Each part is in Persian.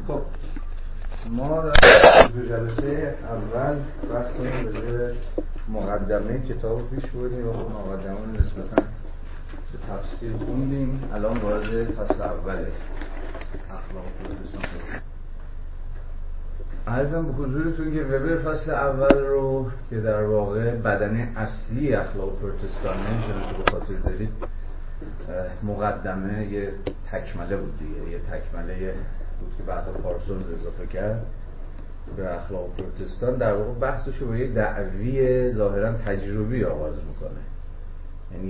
خب ما دو جلسه اول بحثمون به مقدمه کتاب پیش بردیم و خب مقدمه نسبتاً به تفسیر خوندیم. الان وارد فصل اوله اخلاق پروتستان شدیم. عرضم به حضورتون که وبر فصل اول رو که در واقع بدنه اصلی اخلاق پروتستانه که به خاطر دارید مقدمه یه تکمله بود دیگه، یه تکمله بود که بعدا پارسونز اضافه کرد به اخلاق پروتستان. در واقع بحثش رو با یه دعوی ظاهرا تجربی آغاز میکنه، یعنی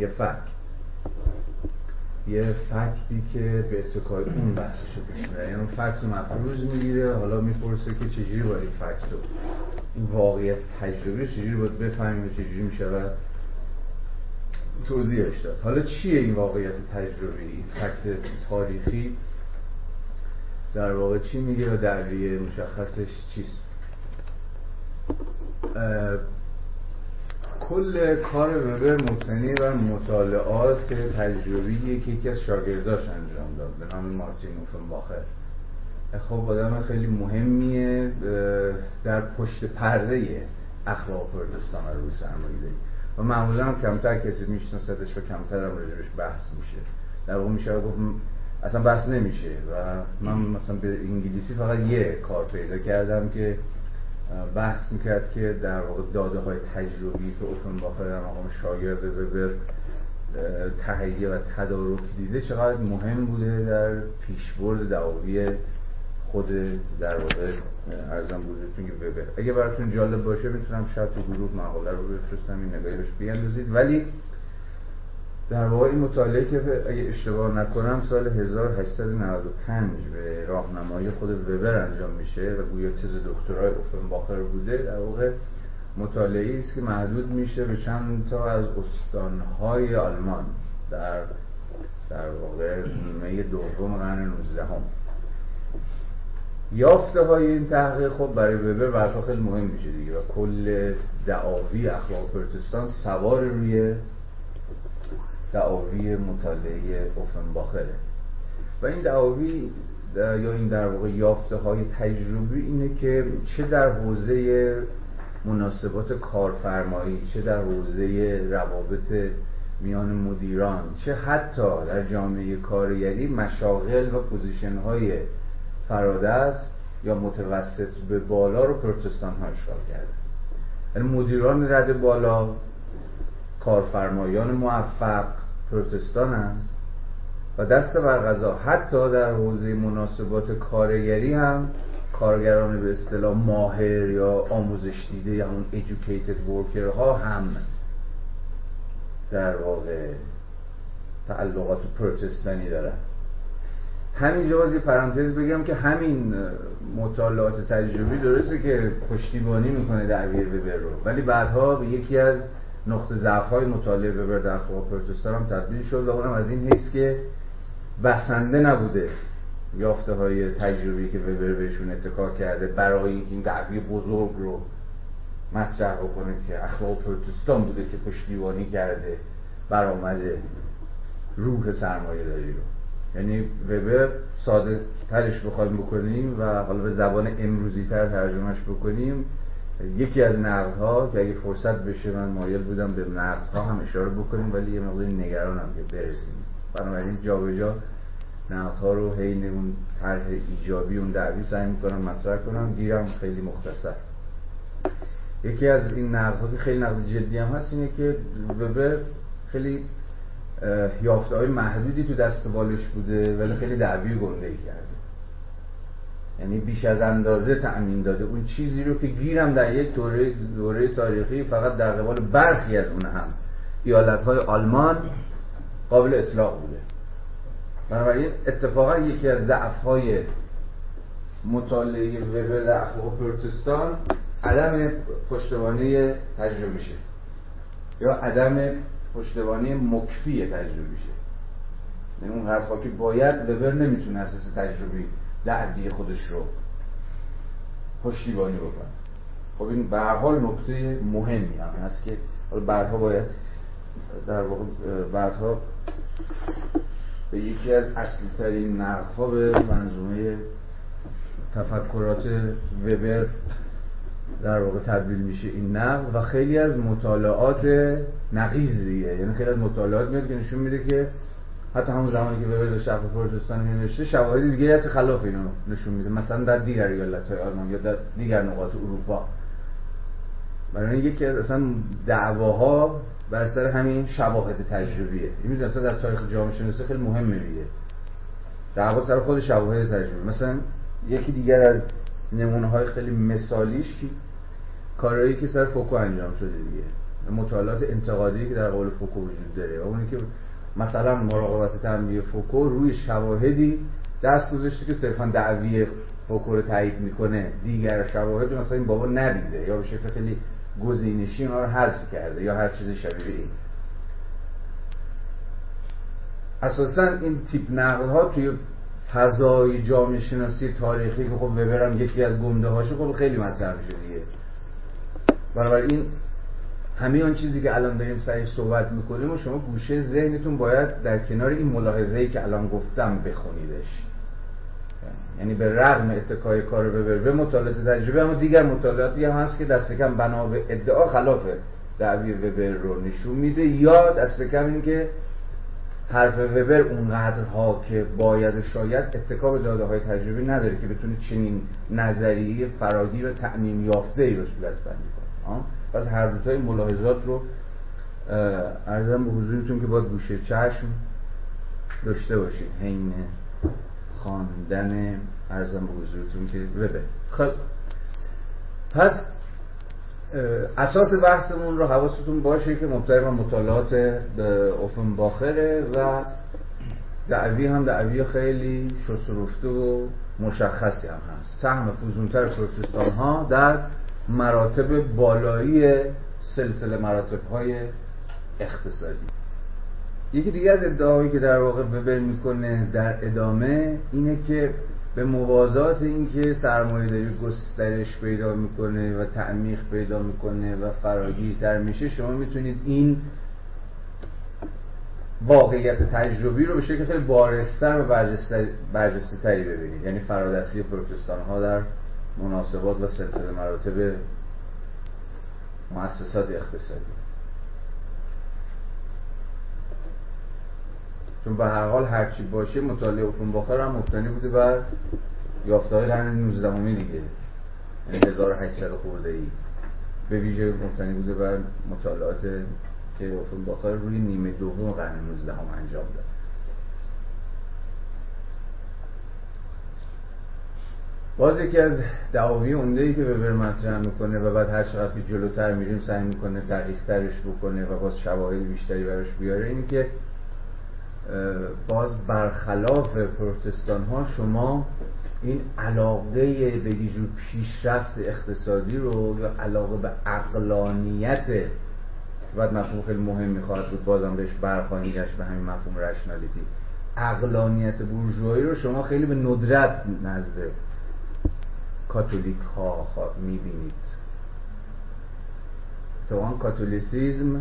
یه فکتی که به اتکای اون بحثش رو پیش میره، یعنی اون فکت رو مفروض میگیره، حالا میپرسه که چجوری باید این فکت رو، این واقعیت تجربی چجوری باید بفهمیم و چجوری میشود توضیحش داد. حالا چیه این واقعیت تجربی؟ فکت تاریخی در واقع چی میگه و دعوی مشخصش چیست؟ کل کار وبر مبتنی بر مطالعات تجربیه که یکی از شاگرداش انجام داد به نام مارتین اوفنباخر. خب آدم خیلی مهمیه در پشت پرده اخلاق پروتستان روی سرمایه‌داری و معمولا هم کمتر کسی میشناستش و کمتر هم راجبش بحث میشه. در واقع میشه گفت اصلا بحث نمیشه و من مثلا به انگلیسی فقط یه کار پیدا کردم که بحث میکرد که در واقع داده های تجربی که اوفنباخر در مقام شاگرد وبر تهیه و تدارک دیده چقدر مهم بوده در پیشبرد دعاوی خود در واقع ارزم بزرگتون که وبر. اگه براتون جالب باشه میتونم شاید تو گروه مقاله رو بفرستم این نگاهی بهش بیاندازید. ولی در واقع این مطالعه که اگه اشتباه نکنم سال 1895 به راهنمایی خود وبر انجام میشه و گویا تز دکترای اوفنباخر بوده، در واقع مطالعه‌ای است که محدود میشه به چند تا از استانهای آلمان در واقع نیمه دوم قرن 19 هم. یافته های این تحقیق خب برای وبر برای خیلی مهم میشه دیگه و کل دعاوی اخلاق پروتستان سوار روی دعاوی مطالعه اوفنباخره و این دعاوی یا این در واقع یافته های تجربی اینه که چه در حوزه مناسبات کارفرمایی، چه در حوزه روابط میان مدیران، چه حتی در جامعه کارگری مشاغل و پوزیشن های فرادست یا متوسط به بالا رو پروتستان ها اشغال کرده. یعنی مدیران رد بالا، کارفرمایان موفق پروتستان هم و دست بر قضا حتی در حوزه مناسبات کارگری هم کارگران به اصطلاح ماهر یا آموزش دیده یا همون educated worker ها هم در واقع تعلقات پروتستانی دارن. همینجا باز یه پرانتز بگم که همین مطالعات تجربی درسته که پشتیبانی میکنه دعوی وبر رو، ولی بعدها به یکی از نقطه ضعف‌های مطالعه وبر در اخلاق پروتستان هم تبدیل شد و اونم از این حیث که بسنده نبوده یافته‌های تجربی که وبر بهشون اتکا کرده برای اینکه این دعوی بزرگ رو مطرح بکنه که اخلاق پروتستان بوده که پشتیبانی کرده برآمد روح سرمایه‌داری رو. یعنی وبر ساده ترش بخوایم بکنیم و حالا به زبان امروزی تر ترجمهش بکنیم، یکی از نقدها که اگه فرصت بشه من مایل بودم به نقدها هم اشاره بکنیم ولی یه مقدار نگرانم که برسیم، بنابراین جا به جا نقدها رو حین اون طرح ایجابی اون دعوی سعی میکنم مطرح کنم، گیرم خیلی مختصر. یکی از این نقدها که خیلی نقد جدی هم هست اینه که وبر خیلی یافته‌های محدودی تو دست بالش بوده ولی خیلی دعوی گنده‌ای کرده، یعنی بیش از اندازه تأمین داده اون چیزی رو که گیرم در یک دوره تاریخی فقط در قبال برخی از اون هم ایالت‌های آلمان قابل اطلاق بوده. بنابراین اتفاقا یکی از ضعف‌های مطالعه وبر در اخلاق پروتستان عدم پشتوانه تجربیشه یا عدم پشتوانه مکفی تجربیشه. یعنی اون حرفا که باید وبر نمیتونه اساس تجربی دعوی خودش رو پشتیبانی بکنه. خب این به هر حال نکته مهمی هم هست که بعدها باید در واقع بعدها به یکی از اصلی ترین نقدها به منظومه تفکرات وبر در واقع تبدیل میشه این نقد و خیلی از مطالعات نقیضیه. یعنی خیلی از مطالعات میاد که نشون میده که حتی همون زمانی که وبر داشت عقل پروتستانی نوشته شواهد دیگه هست خلاف اینو نشون میده، مثلا در دیگر ایالت‌های آلمان یا در دیگر نقاط اروپا. برای یکی از اصلا دعواها بر سر همین شواهد تجربیه. این میدونید اصلا در تاریخ جامعه شناسی خیلی مهمه دیگه، دعوا سر خود شواهد تجربی. مثلا یکی دیگر از نمونه‌های خیلی مثالیش که کارهایی که سر فوکو انجام شده دیگه، مطالعات انتقادی که در قبال فوکو وجود داره و اونی که مثلا مراقبت تنبیه فوکو روی شواهدی دست گذاشته که صرفا دعوی فوکو رو تایید میکنه، دیگر شواهد مثلا این بابا ندیده یا به شکل خیلی گزینشی اونا رو حذف کرده یا هر چیز شبیه این. اساسا این تیپ نقدها توی فضای جامعه شناسی تاریخی که خب وبر هم یکی از گنده هاشه خب خیلی مطرح میشه دیگه. بنابراین همه آن چیزی که الان داریم سرش صحبت میکنیم و شما گوشه ذهنتون باید در کنار این ملاحظه‌ای که الان گفتم بخونیدش. یعنی به رغم اتکای کار وبر به مطالعات تجربی، اما دیگر مطالعاتی هم هست که دست کم بنا به ادعا خلاف دعوی وبر رو نشون میده، یا دست کم این که حرف وبر اونقدرها که باید و شاید اتکا به داده‌های تجربی نداره که بتونه چنین نظریه فراگیر و تعمیم یافته‌ای رو صورت بندی کنه. پس هر دو تای ملاحظات رو عرضم به حضورتون که باید گوشه چشم داشته باشید حین خواندن عرضم به حضورتون که وبر. خب پس اساس بحثمون رو حواستون باشه که مبتنی بر مطالعات اوفنباخره و دعوی هم دعوی خیلی شست‌ورفته و مشخصی هم هست. سهم فزونتر پروتستان ها در مراتب بالایی سلسله مراتب‌های اقتصادی. یکی دیگه از ادعاهایی که در واقع وبر میکنه در ادامه اینه که به موازات این که سرمایه‌داری گسترش پیدا میکنه و تعمیق پیدا میکنه و فراگیرتر میشه، شما میتونید این واقعیت تجربی رو به شکل خیلی بارزتر و برجسته تری ببینید. یعنی فرادستی پروتستان ها در مناسبات و سلسله مراتب مؤسسات اقتصادی. چون به هر حال هرچی باشه مطالعه اوفنباخر هم مبتنی بوده بر یافته‌های قرن 19 دیگه، یعنی 1800 خورده‌ای، به ویژه مبتنی بوده بر مطالعات که اوفنباخر روی نیمه دوم قرن 19 انجام داد. باز یکی از دعاوی عمده‌ای که وبر مطرح میکنه و بعد هر چقدر که جلوتر میریم سعی میکنه دقیق‌ترش بکنه و باز شواهد بیشتری براش بیاره، اینه که باز برخلاف پروتستان ها شما این علاقه به یه جور پیشرفت اقتصادی رو یا علاقه به عقلانیت، بعد مفهوم خیلی مهم میخواد بود بازم بهش برخواهیم گشت، به همین مفهوم رشنالیتی، عقلانیت بورژوایی رو شما خیلی به ندرت نزد کاتولیک ها میبینید. اتفاقاً کاتولیسیزم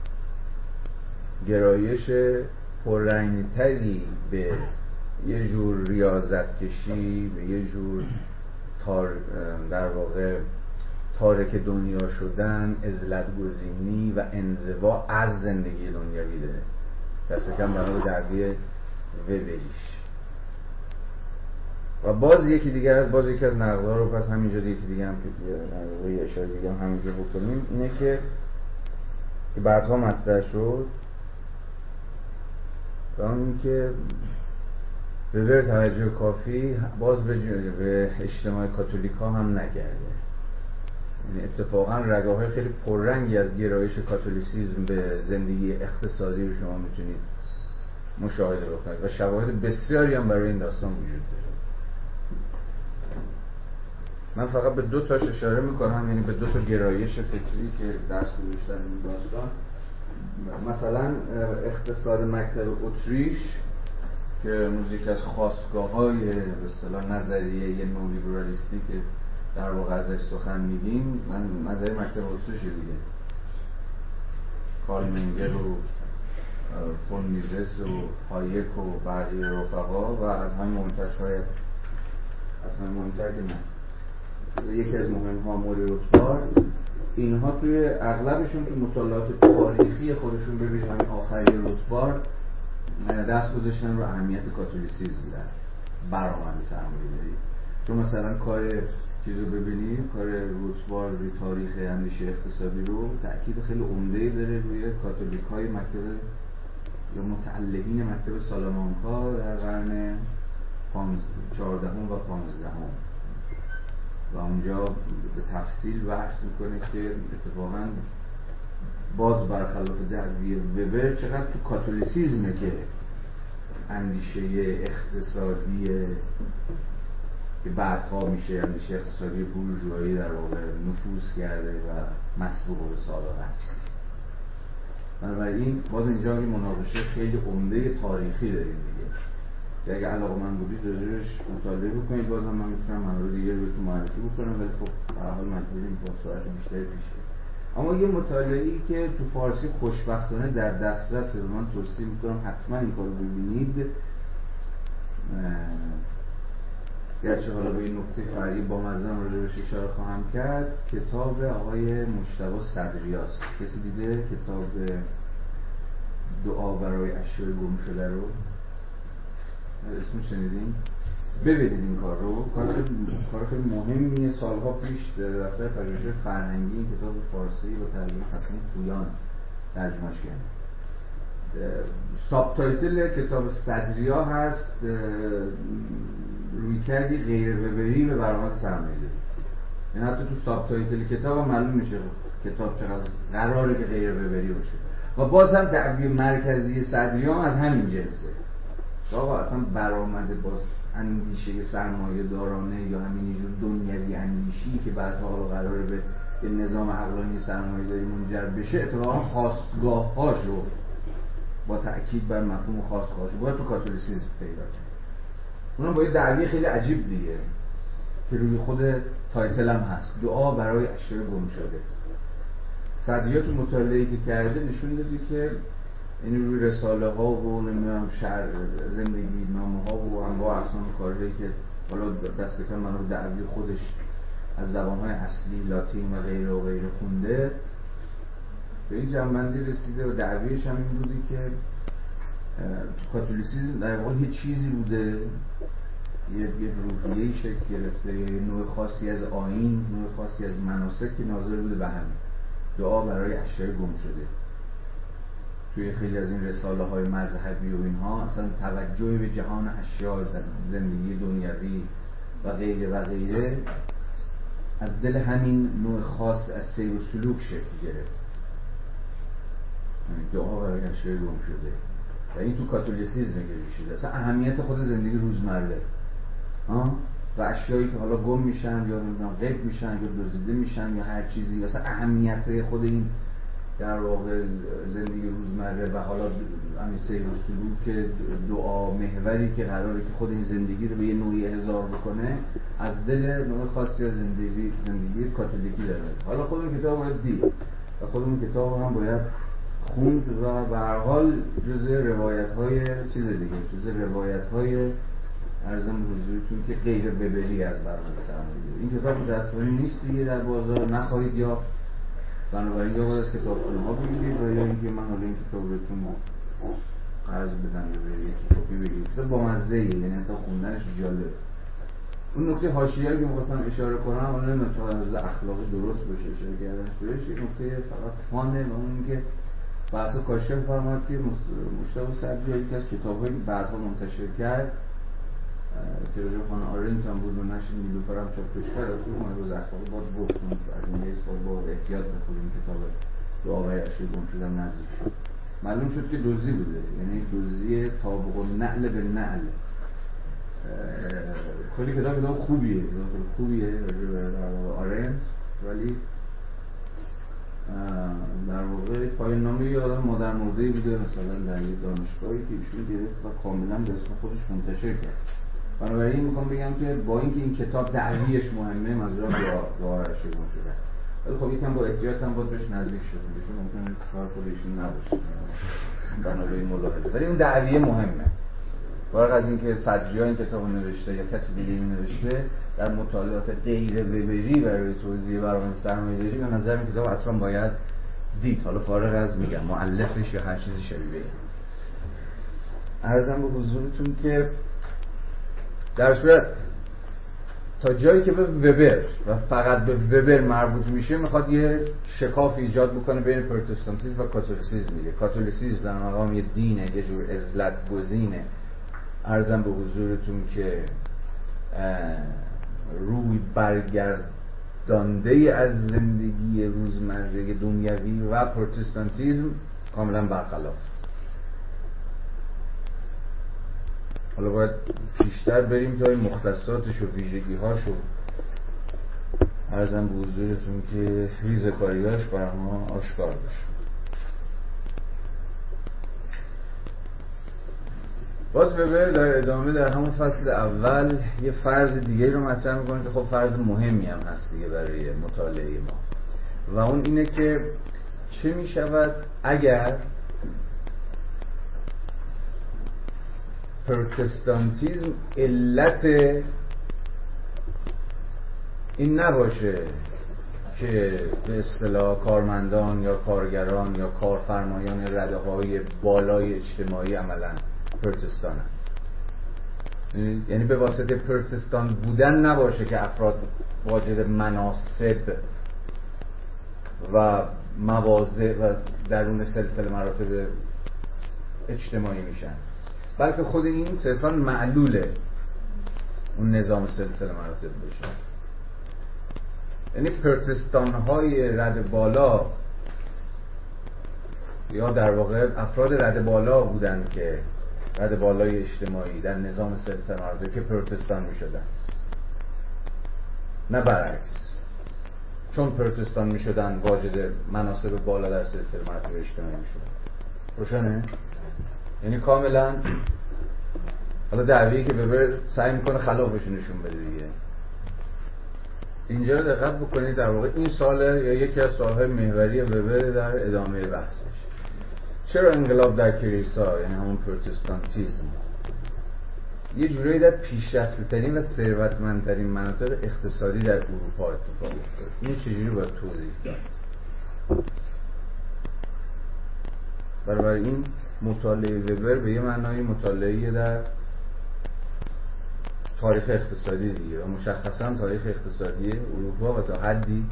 گرایش پررنگ‌تری به یه جور ریاضت کشی، به یه جور در واقع تارک دنیا شدن، عزلت گزینی و انزوا از زندگی دنیوی داره، دست کم بنا به دعوی وبریش. و باز یکی دیگر از یکی از نقدها رو پس همینجا یکی دیگه هم که یه اشاره دیگه هم همینجا بکنیم، اینه که بعدها مطرح شد و اون که وبر توجه کافی باز به اجتماع کاتولیک ها هم نگرده. یعنی اتفاقا رگه‌های خیلی پررنگی از گرایش کاتولیسیسم به زندگی اقتصادی رو شما میتونید مشاهده بکنید و شواهد بسیاری هم برای این داستان وجود داره. من فقط به دو تاش اشاره میکنم، یعنی به دو تا گرایش فکری که دست گذاشتن این داستان. مثلا اقتصاد مکتب اتریش که موزیک از خاستگاه‌های به اصطلاح نظریه نولیبرالیستی که در واقع ازش سخن میگیم، من نظریه مکتب اتریش دیگه، کارل منگر و فون میزس و هایک و بقیه رفقا و از همین مهمتر که نه، یکی از مهم‌ها موری روتبارد. اینها توی اغلبشون تو مطالعات تاریخی خودشون ببینید همین آخری روتبارد دست گذاشتن رو اهمیت کاتولیسیسم در برآمد سرمایه‌داری. چون مثلا کار چیزو ببینید، کار روتبارد روی تاریخ اندیشه اقتصادی رو تأکید خیلی عمده‌ای داره روی کاتولیک‌های مکتب یا متعلقین مکتب سالامانکا در قرن 14 و 15 و اونجا به تفصیل بحث میکنه که اتفاقاً باز برخلاف دعوی وبر چقدر تو کاتولیسیزمه که اندیشه اقتصادی که بعدها میشه اندیشه اقتصادی بورژوایی در واقع نفوذ کرده و مسبوق به سابقه است. بنابراین باز اینجا یه مناقشه خیلی عمده تاریخی داریم دیگه که اگه علاقه‌مند بودید راجعش مطالعه بکنید. بازم من میتونم منابع دیگه رو تو معرفی بکنم، ولی خب به هر حال مجبوریم با سرعت بیشتری پیش بریم. اما یه مطالعه‌ای که تو فارسی خوشبختانه در دسترسه و من توصیه میکنم حتما این کارو ببینید، گرچه حالا به این نکته فرعی با مزن راجعش اشاره خواهم کرد، کتاب آقای مجتبی صدریاست. کسی دیده کتاب دعا برای اشیاء گم شده رو؟ اسمش شنیدین؟ ببینید این کار رو، کار خیلی مهمیه. سالها پیش در دفتر پژوهش فرهنگی این کتاب فارسی با ترجمه حسن پویان ترجمهش کرد. ساب تایتل کتاب صدریا هست رویکردی غیر وبری به برآمد سرمایه‌داری. یعنی حتی تو ساب تایتل کتاب هم معلوم میشه کتاب چقدر قراره که غیر وبری باشه. و باز هم دعوی مرکزی صدریا هم از همین جنسه. آقا اصلا برآمد باز اندیشه سرمایه دارانه یا همین جور دنیوی اندیشی که بعدها قراره به نظام عقلانی سرمایه داری منجر بشه، اتفاقا خواستگاه‌هاش رو با تأکید بر مفهوم خواستگاهاش باید تو کاتولیسیسم پیدا کرد. اونم با یه دعوی خیلی عجیب دیگه که روی خود تایتل هم هست، دعا برای اشیاء گم شده. صدریا تو مطالعه‌ای که کرده نشون داده که این روی رساله ها و نمیدونم شعر زندگی نامه ها و انواع اقسام کارهایی که حالا دست کم منو دعوی خودش از زبان‌های اصلی لاتین و غیره و غیره خونده، به این جنبندی رسیده و دعویش هم این بوده که کاتولیسیسم در واقع یه چیزی بوده، یه روحیه‌ای شکل گرفته، یه نوع خاصی از آیین، نوع خاصی از مناسک که ناظر بوده به همین دعا برای اشیاء گم شده. توی خیلی از این رساله های مذهبی و اینها اصلا توجه به جهان اشیاء، زندگی دنیوی و غیره و غیره از دل همین نوع خاص از سیر و سلوک شکل گرفت. دعا برای اشیاء گم شده و این تو کاتولیسیسم شده. اصلا اهمیت خود زندگی روزمره و اشیایی که حالا گم میشن یا غیب میشن یا دزدیده میشن یا هر چیزی، اصلا اهمیت خود این در واقع زندگی روزمره و حالا همین سیر و سلوک دعا محوری که قراره که خود این زندگی رو به یه نوعی احضار بکنه از دل نوع خاصی از زندگی کاتولیکی داره. حالا خود اون کتاب باید دید و خود اون کتاب هم باید خوند و به هر حال جزء روایت‌های چیز دیگه، جزء روایت‌های ارزم حضورتون که غیر وبری از برنامه سرمایه‌داری. این کتاب دسترسی نیست دیگه در بازار، نخواهید یا بنابراین یا باید از کتابخونه‌ها بگیرید و یا اینکه من حالا این کتاب بهتون قرض بدم یا برید کپی بگیرید. کتاب بامزه‌ایه، یعنی حتی خوندنش جالب. اون نکته حاشیه‌ای که می‌خواستم اشاره کنم، حالا نمی‌دونم چقدر از اخلاقی درست باشه اشاره کردنش بهش، این نکته فقط فانه و اون که بعضی کاشف فرمود که مجتبی صدریا یکی از کتاب‌هایی که بعدها منتشر کرد که راجع به خانه آرنت هم بود و نشر نیلوفر هم چاپش کرد، از اون مورد اخلاقی باید گفتم از این حیث با احتیاط به خود این کتاب دعا برای اشیاء گم شده نزدیک شد. معلوم شد که دزدی بوده، یعنی دزدی طابق النعل به نعل. کلی کتاب خوبیه راجع به آرنت، ولی در واقع پایان نامه یه آدم مادر مرده‌ای بوده مثلا در یه دانشگاهی که ایشون گرفت و کاملا به اسم خودش منتشر کرد. بنابراین میخوام بگم که با اینکه این کتاب دعویش مهمه، منظورم دعا اشیاء گم شده است، ولی خب یکم با احتیاط هم باید بهش نزدیک شد، ایشون ممکنه کار خود ایشون نباشه بنابراین ملاحظه، ولی اون دعویه مهمه. فارغ از اینکه صدریا این کتابو نوشته یا کسی دیگه این نوشته، در مطالعات غیر وبری برای توضیح برآمد سرمایه‌داری به نظر من کتاب حتما باید دید، حالا فارغ از میگم مؤلفش یا هر چیز شبیه. عرضم به حضورتون که در صورت تا جایی که به وبر و فقط به وبر مربوط میشه میخواد یه شکاف ایجاد بکنه بین پروتستانتیسم و کاتولیسیسم. میگه کاتولیسیسم در مقام یه دینه، یه جور عزلت گزینه. عرضم به حضورتون که روی برگردانده از زندگی روزمره دنیوی و پروتستانتیسم کاملا برخلاف. حالا باید بیشتر بریم تا این مختصاتش و ویژگی‌هاش و عرضم به حضورتون که ریزکاری‌هاش بر ما آشکار بشه. باز وبر در ادامه در همون فصل اول یه فرض دیگه رو مطرح میکنه که خب فرض مهمی هم هست دیگه برای مطالعه ما، و اون اینه که چه میشود اگر پروتستانتیسم علت این نباشه که به اصطلاح کارمندان یا کارگران یا کارفرمایان رده‌های بالای اجتماعی عملاً پروتستان هست. یعنی به واسطه پروتستان بودن نباشه که افراد واجد مناصب و مواضع و درون سلسله مراتب اجتماعی میشن، بلکه خود این صرفاً معلوله اون نظام سلسله مراتب بشه. یعنی پروتستان های رد بالا یا در واقع افراد رد بالا بودن که رد بالای اجتماعی در نظام سلسله مراتب که پروتستان می شدن، نه برعکس. چون پروتستان می شدن واجد مناصب بالا در سلسله مراتب اجتماعی می شدن. روشنه؟ یعنی کاملا حالا دعویی که وبر سعی میکنه خلافش نشون بده دیگه. اینجا رو دقت بکنید، در واقع این ساله یا یکی از سالهای محوری وبر در ادامه بحثش. چرا انقلاب در کلیسا یعنی همون پروتستانتیسم یه جورایی در پیشرفته‌ترین و ثروتمندترین مناطق اقتصادی در اروپا اتفاق افتاد؟ این چجوری باید توضیح داد؟ برای این مطالعه وبر به یه معنای مطالعه در تاریخ اقتصادی دیگه و مشخصا تاریخ اقتصادی اروپا و تا حدی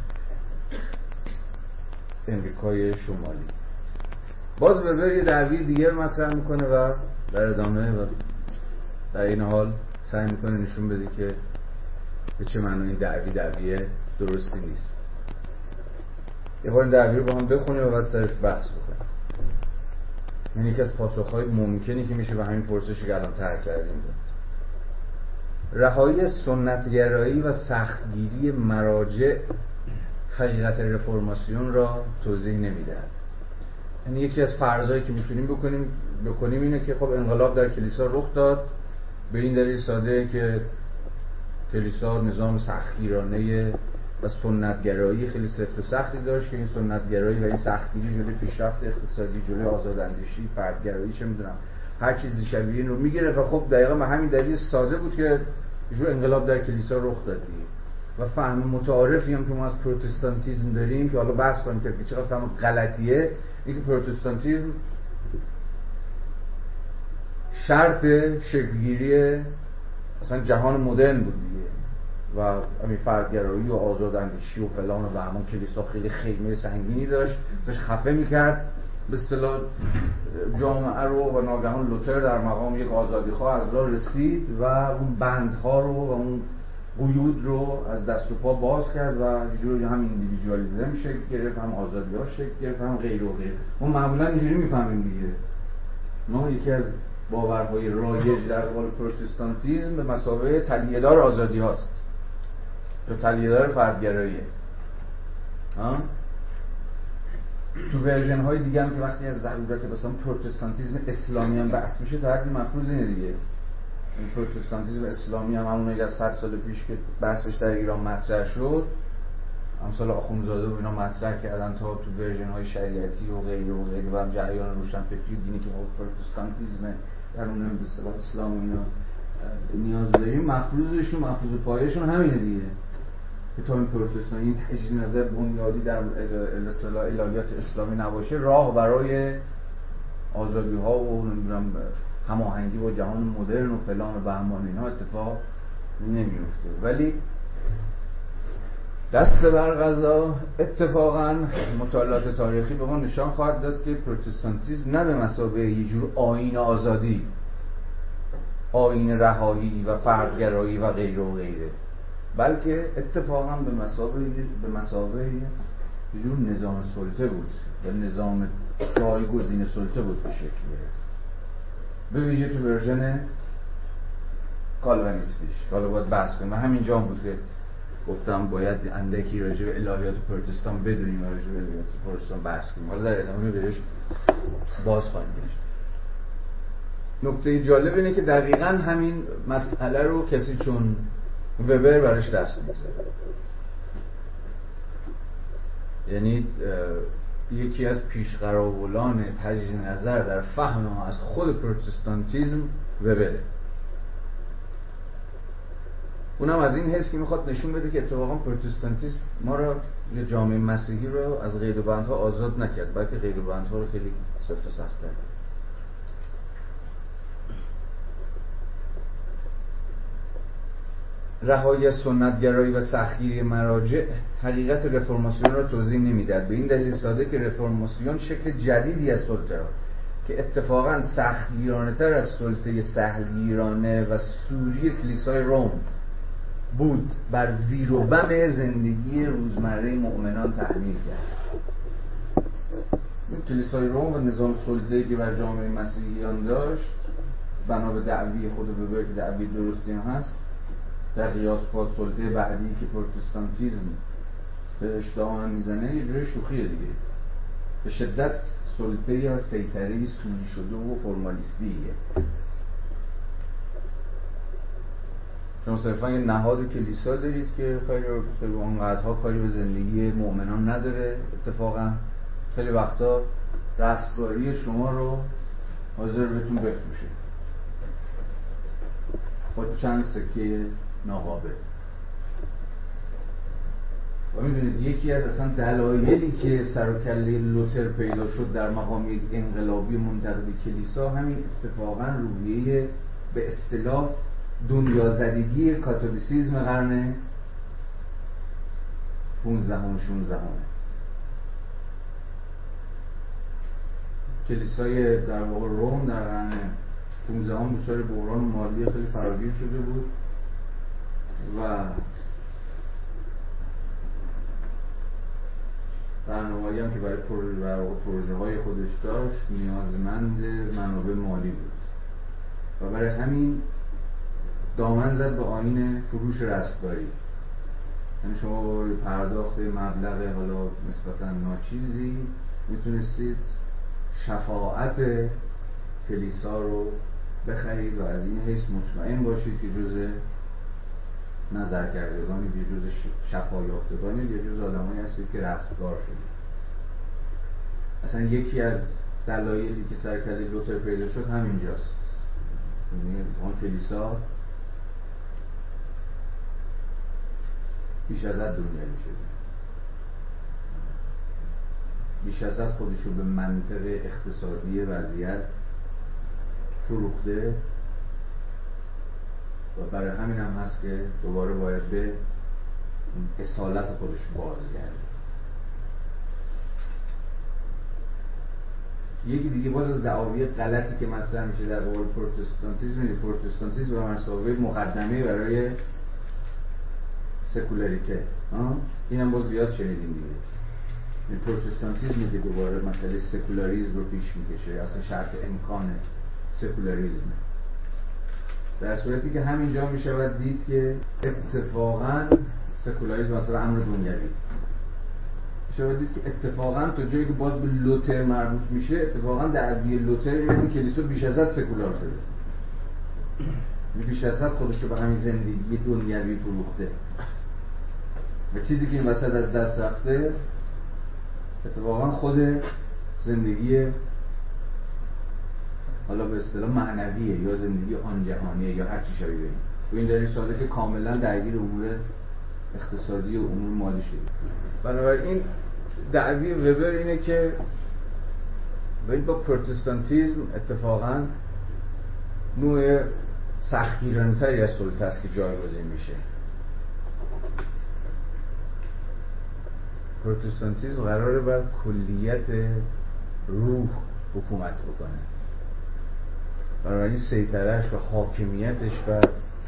امریکای شمالی. باز وبر یه دعوی دیگر مطرح میکنه و در ادامه و در این حال سعی میکنه نشون بده که به چه معنی دعوی درستی نیست. یه بار این دعوی رو با هم بخونیم و بعد سرش بحث بکنیم. این یکی از پاسخهای ممکنی که میشه به همین پرسشی که الان طرح کردیم بود. رهایی سنتگرایی و سختگیری مراجع حقیقت رفرماسیون را توضیح نمیدهد. یعنی یکی از فرضایی که میتونیم بکنیم اینه که خب انقلاب در کلیسا رخ داد به این دلیل ساده که کلیسا نظام سختگیرانه و سنتگرایی خیلی سفت و سختی داشت که این سنتگرایی و این سختگیری جلوی پیشرفت اقتصادی، جلوی آزاداندیشی، فردگرایی، چه میدونم هر چیزی شبیه این رو میگرفت و خب دقیقا به همین دلیل ساده بود که جو انقلاب در کلیسا رخ داد. و فهم متعارفی هم که ما از پروتستانتیسم داریم که حالا بحث کنیم که چقدر فهم غلطیه، این که پروتستانتیسم شرط شکلگیری اصلا جهان مدرن بود دیگه و همین فردگرایی و آزاداندیشی و فلان و بهمان. کلیسا خیلی خیمه سنگینی داشت خفه میکرد به اصطلاح جامعه رو و ناگهان لوتر در مقام یک آزادیخواه از راه رسید و اون بندها رو و اون قیود رو از دست و پا باز کرد و یه جوری هم ایندیویدوالیسم شکل گرفت، هم آزادی‌ها شکل گرفت، هم غیر و غیر. ما معمولا اینجوری میفهمیم دیگه. ما یکی از باورهای رایج در قبال پروتستانتیسم به مثابه تلیه‌دار آزادی هاست یا تلیه‌دار فردگراییه. تو ورژن های دیگه هم که وقتی از ضرورت مثلا پروتستانتیسم اسلامی هم بحث میشه تا حدی مفروض اینه دیگه. این پروتستانتیسم اسلامی هم همون از 100 سال پیش که بحثش در ایران مطرح شد، امثال آخوندزاده و اینا مطرح کردن تا تو ورژن های شریعتی و غیره و غیره و هم جریان روشنفکری دینی که پروتستانتیسم درون به اصطلاح اسلام و اینا نیاز داریم، مفروضشون مفروض پایه‌شون همینه دیگه، که تا این پروتستان این تجدید نظر بنیادی در اصطلاح الهیات اسلامی نباشه، راه برای آزادی‌ها و نمیدونم هماهنگی با جهان مدرن و فلان و بهمان اینها اتفاق نمیفته. ولی دست بر قضا اتفاقا مطالعات تاریخی به ما نشان خواهد داد که پروتستانتیسم نه به مثابه یه جور آیین آزادی، آیین رهایی و فردگرایی و غیره و غیره، بلکه اتفاقا به مثابه یه جور نظام سلطه بود و نظام جایگزین سلطه بود به شکل گرفت، به ویژه تو ورژن کالوینیستیش. حالا باید بحث کنیم و همینجا هم بود که گفتم باید اندکی راجع به الهیات پروتستان بدونیم و راجع به الهیات پروتستان بحث کنیم. حالا در ادامه بهش باز خواهیم گشت. نکته جالب اینه که دقیقاً همین مسئله رو کسی چون وبر براش دست می‌زنه. یعنی یکی از پیشقراولان تجدید نظر در فهم ما از خود پروتستانتیسم وبره. اونم از این حس که میخواد نشون بده که اتفاقا پروتستانتیسم ما را یا جامعه مسیحی رو از قید و بندها آزاد نکرد، بلکه قید و بندها رو خیلی سفت و سخت کرد. رهایی از سنتگرایی و سختگیری مراجع حقیقت رفرماسیون را توضیح نمیدهد، به این دلیل ساده که رفرماسیون شکل جدیدی از سلطه را که اتفاقاً سختگیرانه تر از سلطه سهلگیرانه و سوری کلیسای روم بود بر زیر و بم زندگی روزمره مؤمنان تحمیل کرد. کلیسای روم و نظام سلطه‌ای که بر جامعه مسیحیان داشت بنا به دعوی خود وبر که دعوی درستی هم هست، در قیاس با سلطه بعدی که پروتستانتیسم بهش دامن میزنه یه جوری شوخیه دیگه، به شدت سلطه یا سیطره سوری شده و فرمالیستیه، چون صرفا یه نهاد کلیسا دارید که خیلی اونقدرها کاری به زندگی مؤمنان نداره. اتفاقا خیلی وقتا رستگاری شما رو حاضر بهتون بفروشه با چند سکه ناقابل. و میدونید یکی از اصلا دلایلی که سر و کله لوتر پیدا شد در مقام یک انقلابی منتقد کلیسا همین اتفاقا روحیه به اصطلاح دنیا زدگی کاتولیسیسم قرن 15 و 16. کلیسای در واقع روم در قرن 15 دچار بحران مالی خیلی فراگیر شده بود و برنامه‌ای هم که برای پروژه های خودش داشت نیازمند منابع مالی بود و برای همین دامن زد به آیین فروش رستگاری. یعنی شما با پرداخت مبلغ حالا نسبتاً ناچیزی میتونستید شفاعت کلیسا رو بخرید و از این حیث مطمئن باشید که جزء نظر کردگانید، یا جزء شفا یافتگانید، یا جزء آدمایی هستید که رستگار شدید. اصلا یکی از دلایلی که سر کله لوتر پیدا شد همینجاست. یعنی اون کلیسا بیش از حد دنیایی شده، بیش از حد خودش رو به منطق اقتصادی وضعیت فروخته و برای همین هم هست که دوباره باید به اصالت خودش بازگرده. یکی دیگه باز از دعاوی غلطی که مطرح میشه در قبال پروتستانتیسم به مثابه مقدمه برای سکولاریته. اینم باز زیاد شنیدیم دیگه. این پروتستانتیسم که دوباره مسئله سکولاریسم رو پیش میکشه، اصلا شرط امکان سکولاریسم، در صورتی که همینجا میشود دید که اتفاقاً سکولاریسم مثلا امر دنیوی میشود دید که اتفاقاً تا جایی که باز به لوتر مربوط میشه، اتفاقاً دعوی لوتر این کلیسا بیش از حد سکولار شده، بیش از حد خودش رو به همین زندگی دنیوی فروخته و چیزی که این وسط از دست رفته اتفاقاً خود زندگی حالا به اصطلاح معنویه یا زندگی آن جهانیه یا هر چی شبیه این. و این در این سواله که کاملا درگیر امور اقتصادی و امور مالی شده. بنابراین دعوی وبر اینه که با پروتستانتیزم اتفاقا نوع سختگیرانه‌تری از سلطه است که جایگزین میشه. پروتستانتیزم قراره بر کلیت روح حکومت بکنه، بنابراین سیطره‌اش و حاکمیتش بر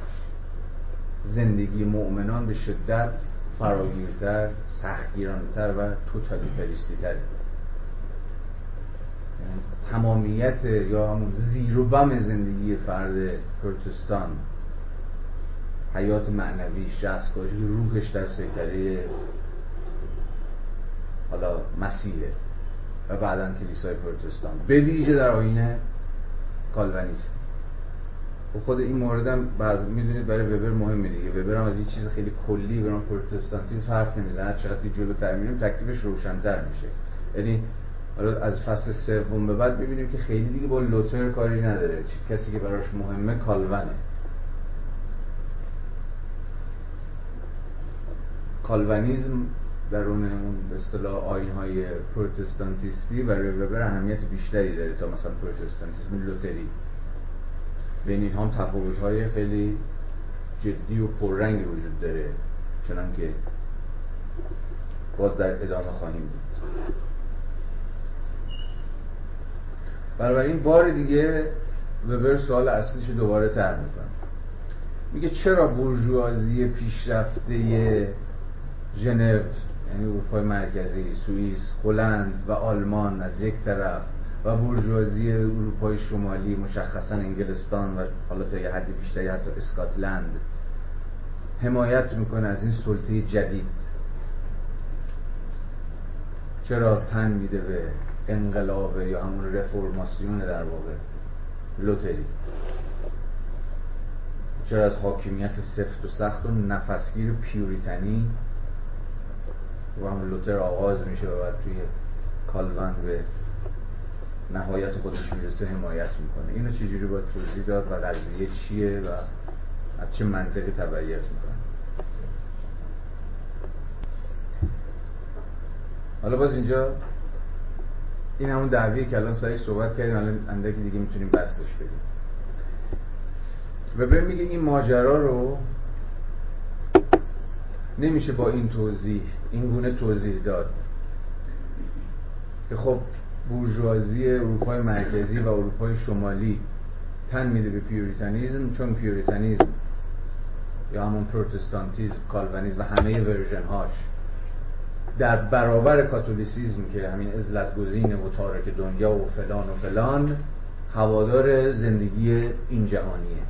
زندگی مؤمنان به شدت فراگیرتر، سختگیرانه‌تر و توتالیتاریستی‌تره. تمامیت یا همون زیر و بم زندگی فرد پروتستان، حیات معنویش، دستگاهی روحش در سیطره حالا مسیحه و بعداً کلیسای پروتستان، به ویژه در آیین کالوینیسم. و خود این موردم میدونید برای وبر مهمه دیگه. وبر هم از این چیز خیلی کلی به نام پروتستانتیسم حرف نمیزنه، چقدر جلوتر میریم تکلیفش روشن‌تر میشه. یعنی از فصل سوم به بعد میبینیم که خیلی دیگه با لوتر کاری نداره، کسی که براش مهمه کالوینه. کالوینیسم درون اون به اصطلاح آیین‌های پروتستانتیستی برای وبر اهمیت بیشتری داره تا مثلا پروتستانتیسم لوتری. بین این هم تفاوت‌های خیلی جدی و پررنگی وجود داره، چنان که باز در ادامه خواهیم دید. بنابراین بار دیگه وبر سوال اصلیش دوباره طرح میکنه. میگه چرا بورژوازی پیشرفته ژنو، یعنی اروپای مرکزی، سوئیس، هلند و آلمان از یک طرف و بورژوازی اروپای شمالی مشخصا انگلستان و حالا تا یه حد بیشتری حتی اسکاتلند حمایت میکنه از این سلطه جدید؟ چرا تن میده به انقلاب یا همون رفورماسیون در واقع لوتری؟ چرا از حاکمیت سفت و سخت و نفسگیر پیوریتنی و همون لوتر آغاز میشه و بعد توی کالوین به نهایت خودش میرسه حمایت میکنه؟ اینو چجوری باید توضیح داد و قضیه چیه و از چه منطقی تبعیت میکنه؟ حالا باز اینجا این همون دعویه که الان سایش صحبت کردیم، الان اندکی دیگه میتونیم بستش بدیم. وبر میگه این ماجرا رو نمیشه با این توضیح، این گونه توضیح داد که خب بورژوازی اروپای مرکزی و اروپای شمالی تن میده به پیوریتانیزم، چون پیوریتانیزم یا همون پروتستانتیزم، کالوینیسم و همه ورژن هاش در برابر کاتولیسیزم که همین عزلت‌گزین و تارک دنیا و فلان و فلان هوادار زندگی این جهانیه.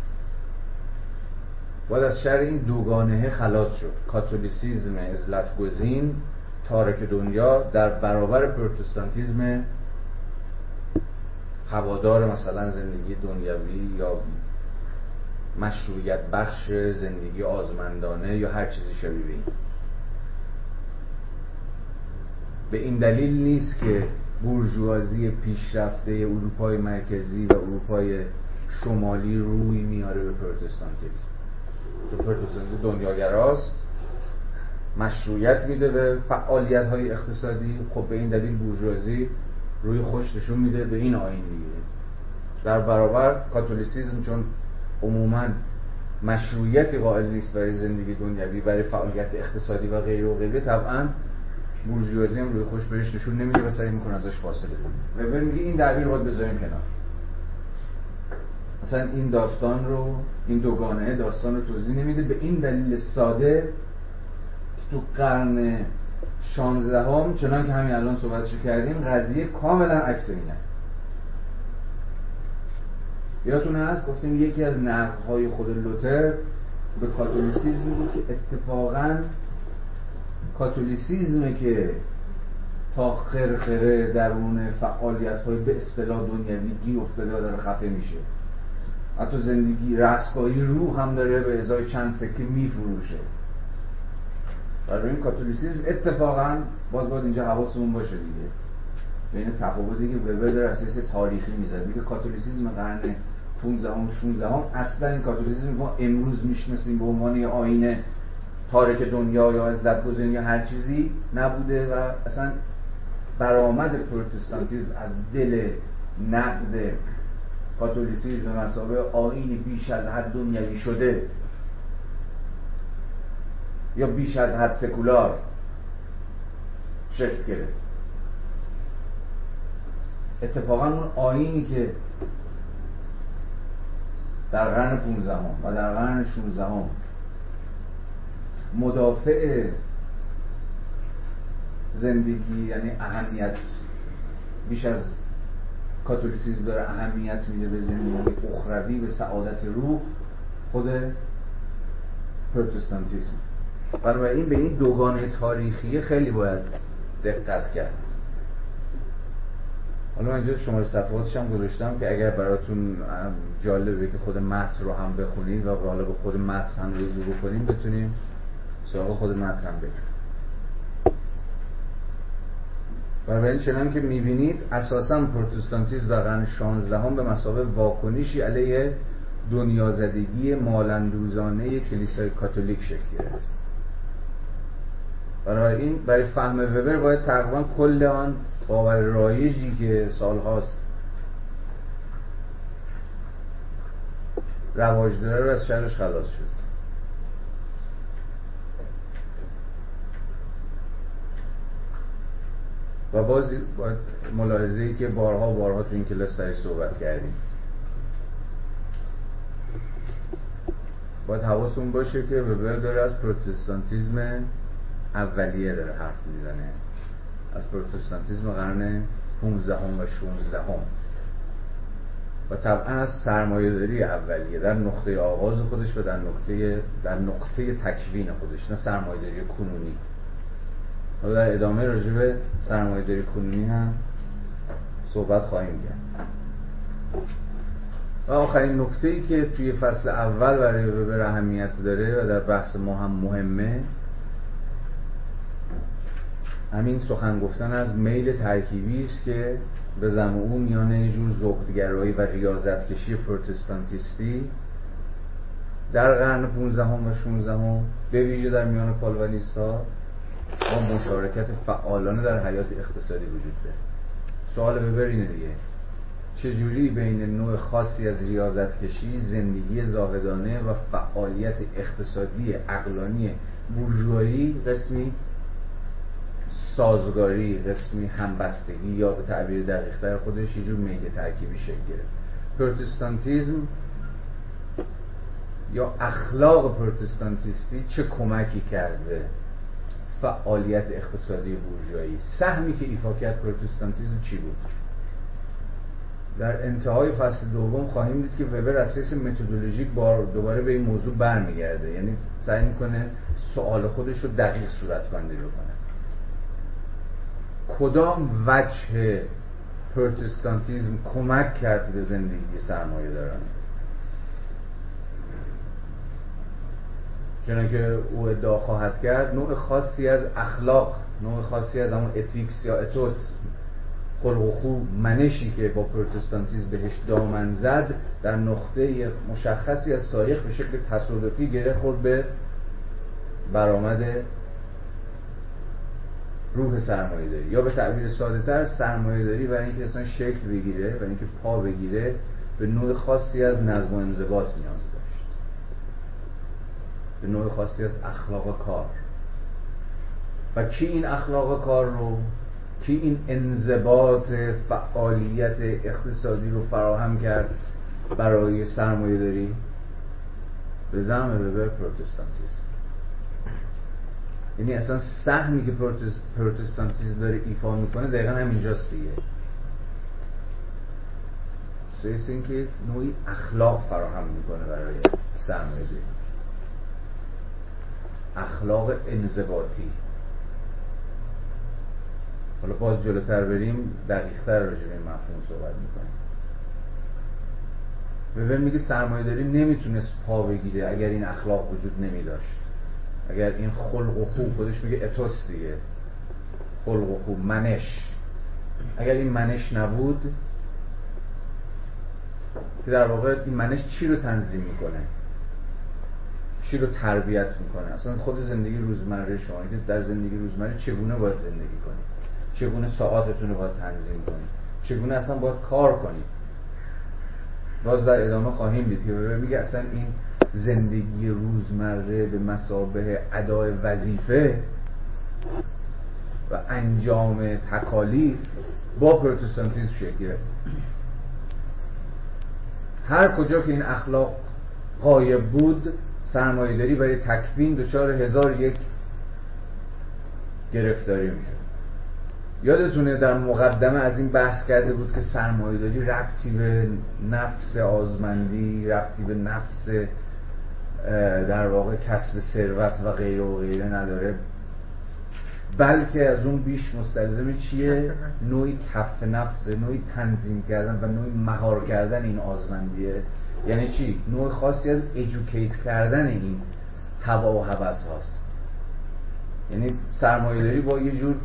باید از شر این دوگانه خلاص شد. کاتولیسیزم عزلت‌گزین، تارک دنیا در برابر پروتستانتیزم هوادار مثلا زندگی دنیوی یا مشروعیت بخش زندگی آزمندانه یا هر چیزی شبیه این. به این دلیل نیست که بورژوازی پیشرفته اروپای مرکزی و اروپای شمالی روی میاره به پروتستانتیسم. پروتستانتیسم دنیاگراست، مشروعیت میده به فعالیت‌های اقتصادی. خب به این دلیل بورژوازی روی خوش نشون میده به این آیین دیگه. در برابر کاتولیسیسم چون عموماً مشروعیتی قائل نیست برای زندگی دنیوی، برای فعالیت اقتصادی و غیره و غیره، طبعاً بورژوازی هم روی خوش بهش نشون نمیده و سعی میکنه ازش فاصله بگیره. وبر میگه این دعوی رو باید بذاریم کنار. مثلا این داستان رو، این دوگانه داستان رو توضیح نمیده به این دلیل ساده که تو قرن 16 چنان که همین الان صحبتشو کردیم قضیه کاملا عکس اینه. یادتون هست گفتیم یکی از نقدهای خود لوتر به کاتولیسیزم بود که اتفاقاً کاتولیسیزمه که تا خرخره درون فعالیت‌های به اصطلاح دنیوی گیر افتاده و داره خفه میشه. حتی زندگی رستگاری روح هم داره به ازای چند سکه میفروشه. برای این کاتولیسیزم اتفاقاً باید اینجا حواسمون باشه دیگه، بین تفاوتی که وبر در اساس تاریخی میذاره. میگه کاتولیسیسم قرن 15 و 16 اصلا این کاتولیسیسم ما امروز میشناسیم به عنوان یه آیین تارک دنیا یا عزلت گزین یا هر چیزی نبوده و اصلا برآمد پروتستانتیسم از دل نقد کاتولیسیسم به مثابه آیین بیش از حد دنیوی شده یا بیش از حد سکولار شکل گرفت. اتفاقا اون آیینی که در قرن 15 و در قرن 16 مدافع زندگی، یعنی اهمیت بیش از کاتولیسیسم داره اهمیت میده به زندگی اخروی، به سعادت روح، خود پروتستانتیسم. بنابراین به این دوگانه تاریخی خیلی باید دقت کرد. حالا من اینجا شماره صفحاتش هم گذاشتم که اگر براتون جالبه که خود متن رو هم بخونید و حالا به خود متن هم رجوع بکنیم بتونیم سراغ خود متن هم بریم. بنابراین چنان که میبینید اساساً پروتستانتیسم در قرن 16 به مثابه واکنشی علیه دنیازدگی مال‌اندوزانه کلیسای کاتولیک شکل گرفت. بنابراین برای فهم وبر باید تقریبا کل آن باور رایجی که سالهاست رواج داره رو از شرش خلاص شد. و باز باید ملاحظه‌ای که بارها تو این کلاس سرش صحبت کردیم، باید حواستون باشه که وبر داره از پروتستانتیسم اولیه داره حرف میزنه، از پروتستانتیسم قرن 15 و 16 و طبعا از سرمایه‌داری اولیه در نقطه آغاز خودش و در نقطه تکوین خودش، نه سرمایه‌داری کنونی. حالا در ادامه راجع به سرمایه‌داری کنونی هم صحبت خواهیم کرد. و آخرین نکته‌ای که توی فصل اول برای وبر اهمیت داره و در بحث ما هم مهمه، همین سخن گفتن از میل ترکیبی است که به زعم او میان یه جور زهدگرایی و ریاضتکشی پروتستانتیستی در قرن 15 و 16 به ویژه در میان کالوینیست‌ها با مشارکت فعالانه در حیات اقتصادی وجود داره. سوال وبر اینه دیگه، چجوری بین نوع خاصی از ریاضتکشی، زندگی زاهدانه و فعالیت اقتصادی عقلانی بورژوایی، قسمی سازگاری، قسمی همبستگی یا به تعبیر دقیق‌تر خودش یه جور میل ترکیبی شکل گرفت. پروتستانتیسم یا اخلاق پروتستانتیستی چه کمکی کرده فعالیت اقتصادی بورژوایی؟ سهمی که ایفا کرد پروتستانتیسم چی بود؟ در انتهای فصل دوم خواهیم دید که وبر اساس متدولوژیک دوباره به این موضوع برمیگرده، یعنی سعی میکنه سوال خودش رو دقیق صورتبندی بکنه. کدام وجه پروتستانتیسم کمک کرد به زندگی سرمایه‌داران؟ چنانکه او ادعا خواهد کرد نوع خاصی از اخلاق، نوع خاصی از همون اتیکس یا اتوس، خلق و خو، منشی که با پروتستانتیسم بهش دامن زد، در نقطه مشخصی از تاریخ به شکل تصادفی گره خورد به برآمد روح سرمایه‌داری، یا به تعبیر ساده‌تر سرمایه‌داری برای اینکه اصلا شکل بگیره، برای اینکه پا بگیره، به نوع خاصی از نظم و انضباط نیاز داشت، به نوع خاصی از اخلاق کار. و کی این اخلاق کار رو، کی این انضباط فعالیت اقتصادی رو فراهم کرد برای سرمایه‌داری؟ به زعم وبر پروتستانتیسم. یعنی اصلا سهمی که پروتستانتیسم داره ایفا میکنه دقیقا همینجاست دیگه. سیست این که نوعی اخلاق فراهم میکنه برای سرمایه‌داری، اخلاق انضباطی. حالا باز جلوتر بریم دقیق‌تر راجع به این مفهوم صحبت میکنیم. وبر میگه سرمایه‌داری نمیتونست پا بگیره اگر این اخلاق وجود نمیداشت، اگر این خلق و خو، خودش میگه اتوس دیگه، خلق و خو، منش اگر این منش نبود که در واقع این منش چی رو تنظیم میکنه، چی رو تربیت میکنه، اصلا خود زندگی روزمره شما که در زندگی روزمره چگونه باید زندگی کنید، چگونه ساعاتتون رو باید تنظیم کنید، چگونه اصلا باید کار کنید. باز در ادامه خواهیم دید که میگه اصلا این زندگی روزمره به مثابه ادای وظیفه و انجام تکالیف با پروتستانتیسم شکل گرفت. هر کجا که این اخلاق غایب بود، سرمایه‌داری برای تکوین دچار 1001 گرفتاری میشد. یادتونه در مقدمه از این بحث کرده بود که سرمایه‌داری ربطی به نفس آزمندی، ربطی به نفس در واقع کسب ثروت و غیره و غیره نداره، بلکه از اون بیش مستلزم چیه؟ نوعی کف نفس، نوعی تنظیم کردن و نوعی مهار کردن این آزمندیه. یعنی چی؟ نوع خاصی از ایژوکیت کردن این هوا و هوس هاست. یعنی سرمایه‌داری با یه جور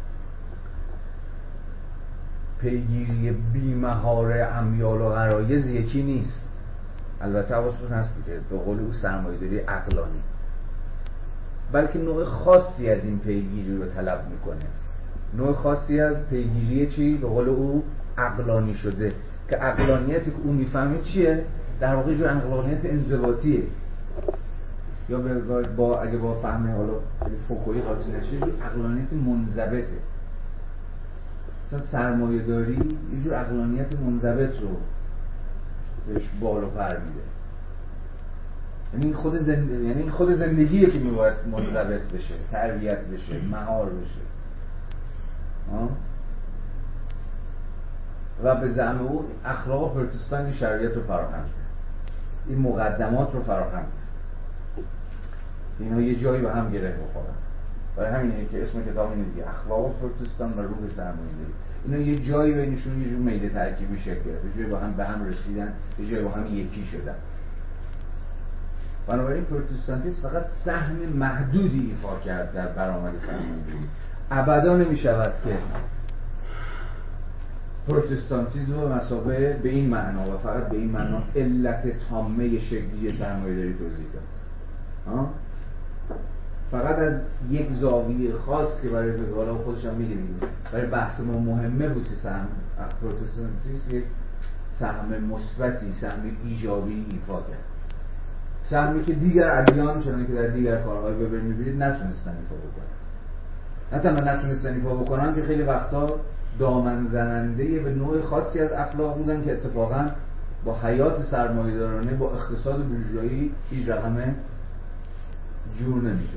پیگیری بی‌مهار امیال و غرایز یکی نیست. البته حواستون هست که به قول او سرمایه‌داری عقلانی، بلکه نوع خاصی از این پیگیری رو طلب میکنه، نوع خاصی از پیگیری چی؟ به قول او عقلانی شده، که عقلانیتی که او میفهمه چیه؟ در واقع جو عقلانیت انضباطیه، یا اگه با فهمه حالا فوکویی قاطی نشه جو عقلانیت منضبطه. مثلا سرمایه داری یه جور عقلانیت منضبط رو بهش بال و پر میده. یعنی این خود زندگیه که میباید منضبط بشه، تربیت بشه، مهار بشه. و به زعم او اخلاق پروتستان این شرایط رو فراهم کرد، این مقدمات رو فراهم کرد، اینا یه جایی به هم گره بخورن. برای همینه که اسم کتاب اینه دیگه، اخلاق پروتستان و روح سرمایه‌داری. اینا یه جایی بینشون یه جور میل ترکیبی شکل گرفت، یه جایی با هم به هم رسیدن، یه جایی با هم یکی شدن. بنابراین پروتستانتیسم فقط سهم محدودی ایفا کرد در برآمد سرمایه‌داری. ابدا نمی‌شود که پروتستانتیسم رو مثابه به این معنا و فقط به این معنا علت تامه شکلی سرمایه‌داری توضیح داد. فقط از یک زاویه خاص که برای فقهاء خودش هم میگه برای بحث ما مهمه بود که سهم پروتستانتیسم یک سهم مثبتی، سهم ایجابی ایفا کرد، سهمی که دیگر ادیان چنانکه که در دیگر کارهای وبر می‌بینید نتونستن ایفا بکنن. نه تنها نتونستن ایفا بکنن که خیلی وقتا دامن زننده به نوع خاصی از اخلاق بودن که اتفاقا با حیات سرمایه‌دارانه، با اقتصاد بورژوایی هیچ رقم جور نمیشه.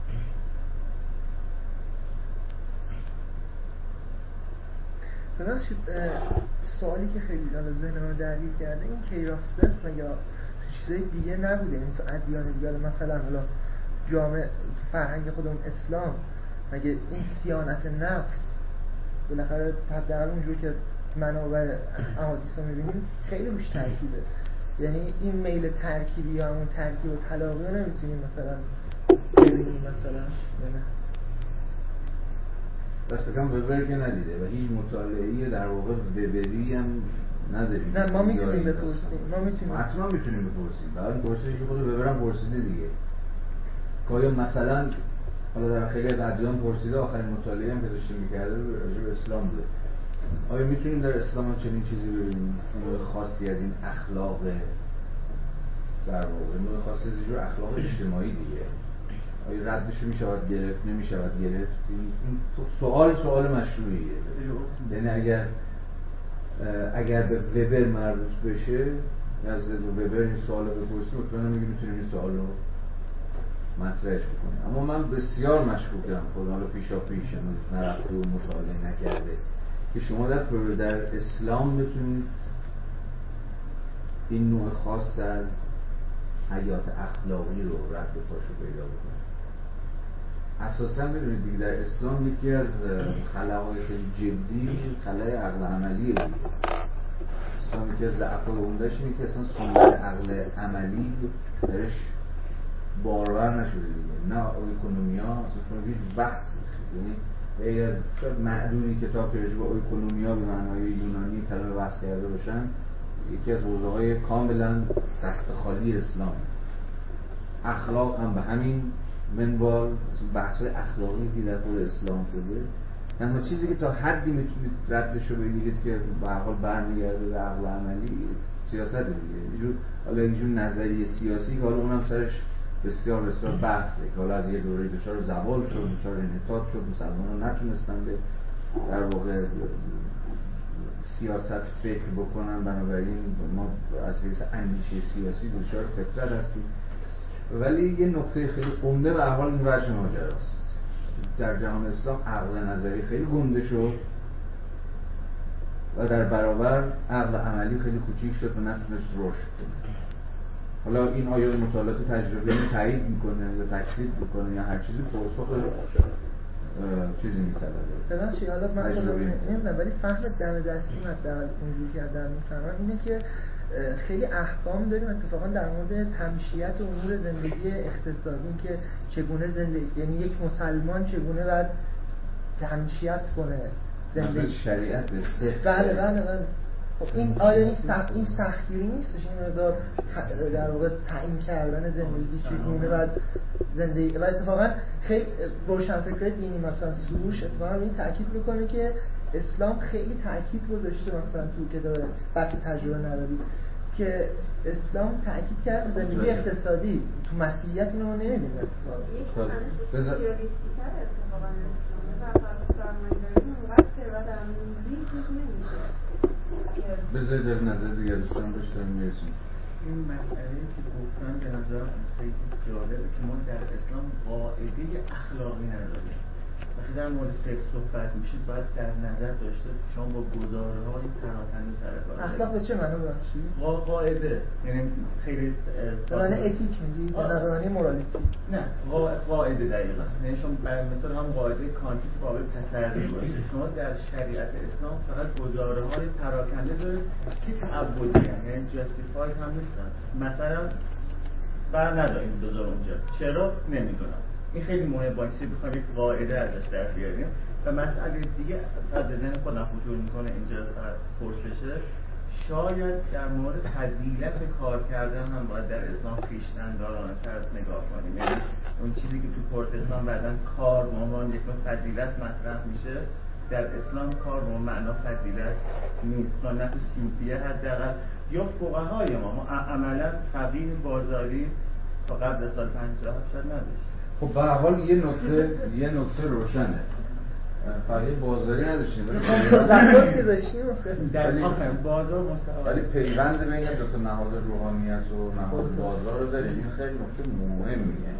ببخشید سوالی که خیلی ذهن من درگیر کرده، این کیراف سلف یا چیزای دیگه نبوده؟ یعنی تو ادیان دیگه مثلا حالا جامعه فرهنگ خودمون اسلام، مگه این صیانت نفس بالاخره حداقل اونجور که منابع احادیث رو می‌بینیم خیلی روش تاکیده؟ یعنی این میل ترکیبی یا همون ترکیب و تلاقی رو نمیتونیم مثلا ببینیم مثلا، یا نه؟ دست کم وبر که ندیده و هیچ مطالعه‌ای در واقع وبری هم نداریم. نه ما میتونیم بپرسیم، حتما میتونیم بپرسیم. بعد پرسشی که خود وبر هم پرسیده دیگه. که مثلا حالا در خیلی از ادیان پرسیده، آخرین مطالعه‌ای هم که داشته می‌کرده راجع به اسلام بوده. آیا میتونیم در اسلام چنین چیزی ببینیم؟ نوع خاصی از این اخلاق در واقع نوع خاصی از این جور اخلاق اجتماعی دیگه. آیا ردش میشود گرفت، نمیشود گرفت؟ این سوال مشروعیه. یعنی اگر به وبر مربوط بشه، از وبر این سوال رو بپرسیم مطمئنم میتونیم این سوال رو مطرحش بکنیم. اما من بسیار مشکوکم، خود حالا پیشا پیش نرفته و مطالعه نکرده، که شما در اسلام بتونید این نوع خاص از حیات اخلاقی رو رد پاشو پیدا بکنید. اساسا بدونید دیگه در اسلام یکی از خلاهای خیلی جدی خلای عقل عملیه دیگه. اسلام یکی از ضعف و عمده‌اش اینه که اصلا سنت عقل عملی درش بارور نشده دیگه. نه اکونومیا اصلا هیچ بحث نیست. یعنی غیر از معدودی کتاب که راجع به اویکونومیا به معنای یونانی کلمه بحث کرده باشن، یکی از حوزه‌های کاملا دست خالی اسلام. اخلاق هم به همین منوال، بحث‌های اخلاقی که در خود اسلام شده. تنها چیزی که تا حدی میتونید ردش رو بگیرید که به هر حال برمیگرده به عقل عملی، سیاست دیگه. حالا اینجور نظریه سیاسی که حالا اونم سرش بسیار بسیار بحثه که حالا از یه دوره دچار زوال شد، دچار انحطاط شد، مسلمان‌ها نتونستن به در واقع سیاست فکر بکنن، بنابراین ما از حیث اندیشه سیاسی دچار فطرت هستیم. ولی یه نکته خیلی عمده به هر حال این وجه ماجراست. در جهان اسلام عقل نظری خیلی گنده شد و در برابر عقل عملی خیلی کوچیک شد و نتونست رشد کنه. حالا این آیا مطالعات تجربی تایید میکنه یا تکذیب میکنه یا هر چیزی، پاسخ چیزی میطلبه. ببخشید حالا من نمیدونم، ولی فهم دم دستی حداقل اونجوری که در میفهمم اینه که خیلی احکام داریم اتفاقا در مورد تمشیت امور زندگی اقتصادی، که چگونه زندگی، یعنی یک مسلمان چگونه باید تمشیت کنه زندگی شریعت. بله. خب این آیا این سختگیری نیستش؟ این مقدار در واقع تعیین کردن زندگی چگونه باید زندگی، و اتفاقا خیلی روشنفکر دینی مثلا سروش اتفاقا این تاکید میکنه که اسلام خیلی تاکید گذاشته مثلا تو کتاب بحث تجربه نبوی که اسلام تاکید کرد زندگی اقتصادی، تو مسیحیت اینو ما نمی‌بینیم. یک خانش سوسیالیستی تر اتفاقا اسلام و فرمایداری اونقدر ثروت عمومی چیز نمیشه. بذارید در نظر دیگه دوستان بشتن میرسیم. این مسئله که گفتن به نظر خیلی جالبه که ما در اسلام قاعده اخلاقی نداریم. وقتی در مورد فقه صحبت میشه باید در نظر داشته شما با گزاره‌های پراکنده سر کار. اخلاق به چه معنا بخشی؟ قاعده، یعنی خیلی به معنی اتیک میگی یا نه به معنی مورالیتی؟ نه، قاعده دقیقاً. یعنی شما برای مثال هم قاعده کانتی که قابل تسری باشه. شما در شریعت اسلام فقط گزاره‌های پراکنده دارید که تعبدی هستند، یعنی جاستیفاید هم نیستن. مثلا بر نداریم بذار اونجا. چرا؟ نمیدونم. این خیلی مهمه، باید بخوایم یک قاعده ازش در بیاریم. و مسئله دیگه از ذهن خودم خطور میکنه اینجا پرسشه، شاید در مورد فضیلت کار کردن هم باید در اسلام خویشتن‌دارانه تر نگاه کنیم. یعنی اون چیزی که تو پروتستان بعداً کار به عنوان یک فضیلت مطرح میشه، در اسلام کار به معنا فضیلت نیست. سنت صوفیه حداقل یا فقهای ما عملاً فقیه بازاری تا قبل سال 57 شاید نداشت. خب به هر حال یه نکته روشنه. فقیه بازاری نداشتیم زکاتی داشتیم در بازار مستقل، ولی پیوند بین دو تا نهاد روحانیت و نهاد بازار رو داریم. این خیلی نکته مهمیه.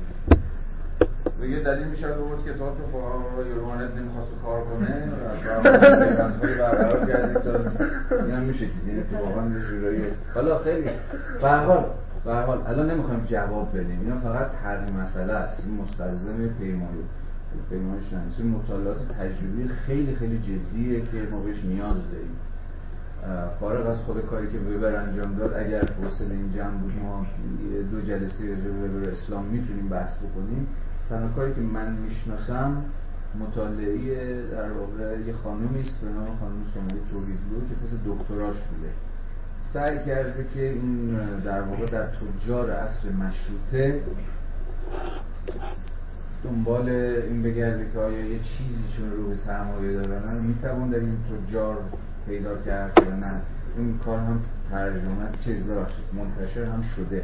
دیگه دلیل میشه بود که کتاب تو روحانیت نمیخواست کار کنه و پیوندهای برقرار کردیم تا این هم میشه دید. این اتفاقا یه جورایی حالا خیلی به هر حال الان نمیخوایم جواب بدیم، اینا فقط طرح مسئله است. این مستلزم پیمایش نیست. این مطالعات تجربی خیلی خیلی جدیه که ما بهش نیاز داریم. فارغ از خود کاری که وبر انجام داد، اگر فرصت این جمع بود ما 2 جلسه راجع به وبر اسلام میتونیم بحث بکنیم. تنها کاری که من میشناسم مطالعه در واقع یه خانومی است به نام خانم سمیه توحیدلو که تز دکتراش بوده. سعی کرده که این در واقع در تجار عصر مشروطه دنبال این بگرده که آیا یه چیزی چون رو به سرمایه دارن رو میتوان در این تجار پیدا کرد یا نه. این کار هم منتشر هم شده.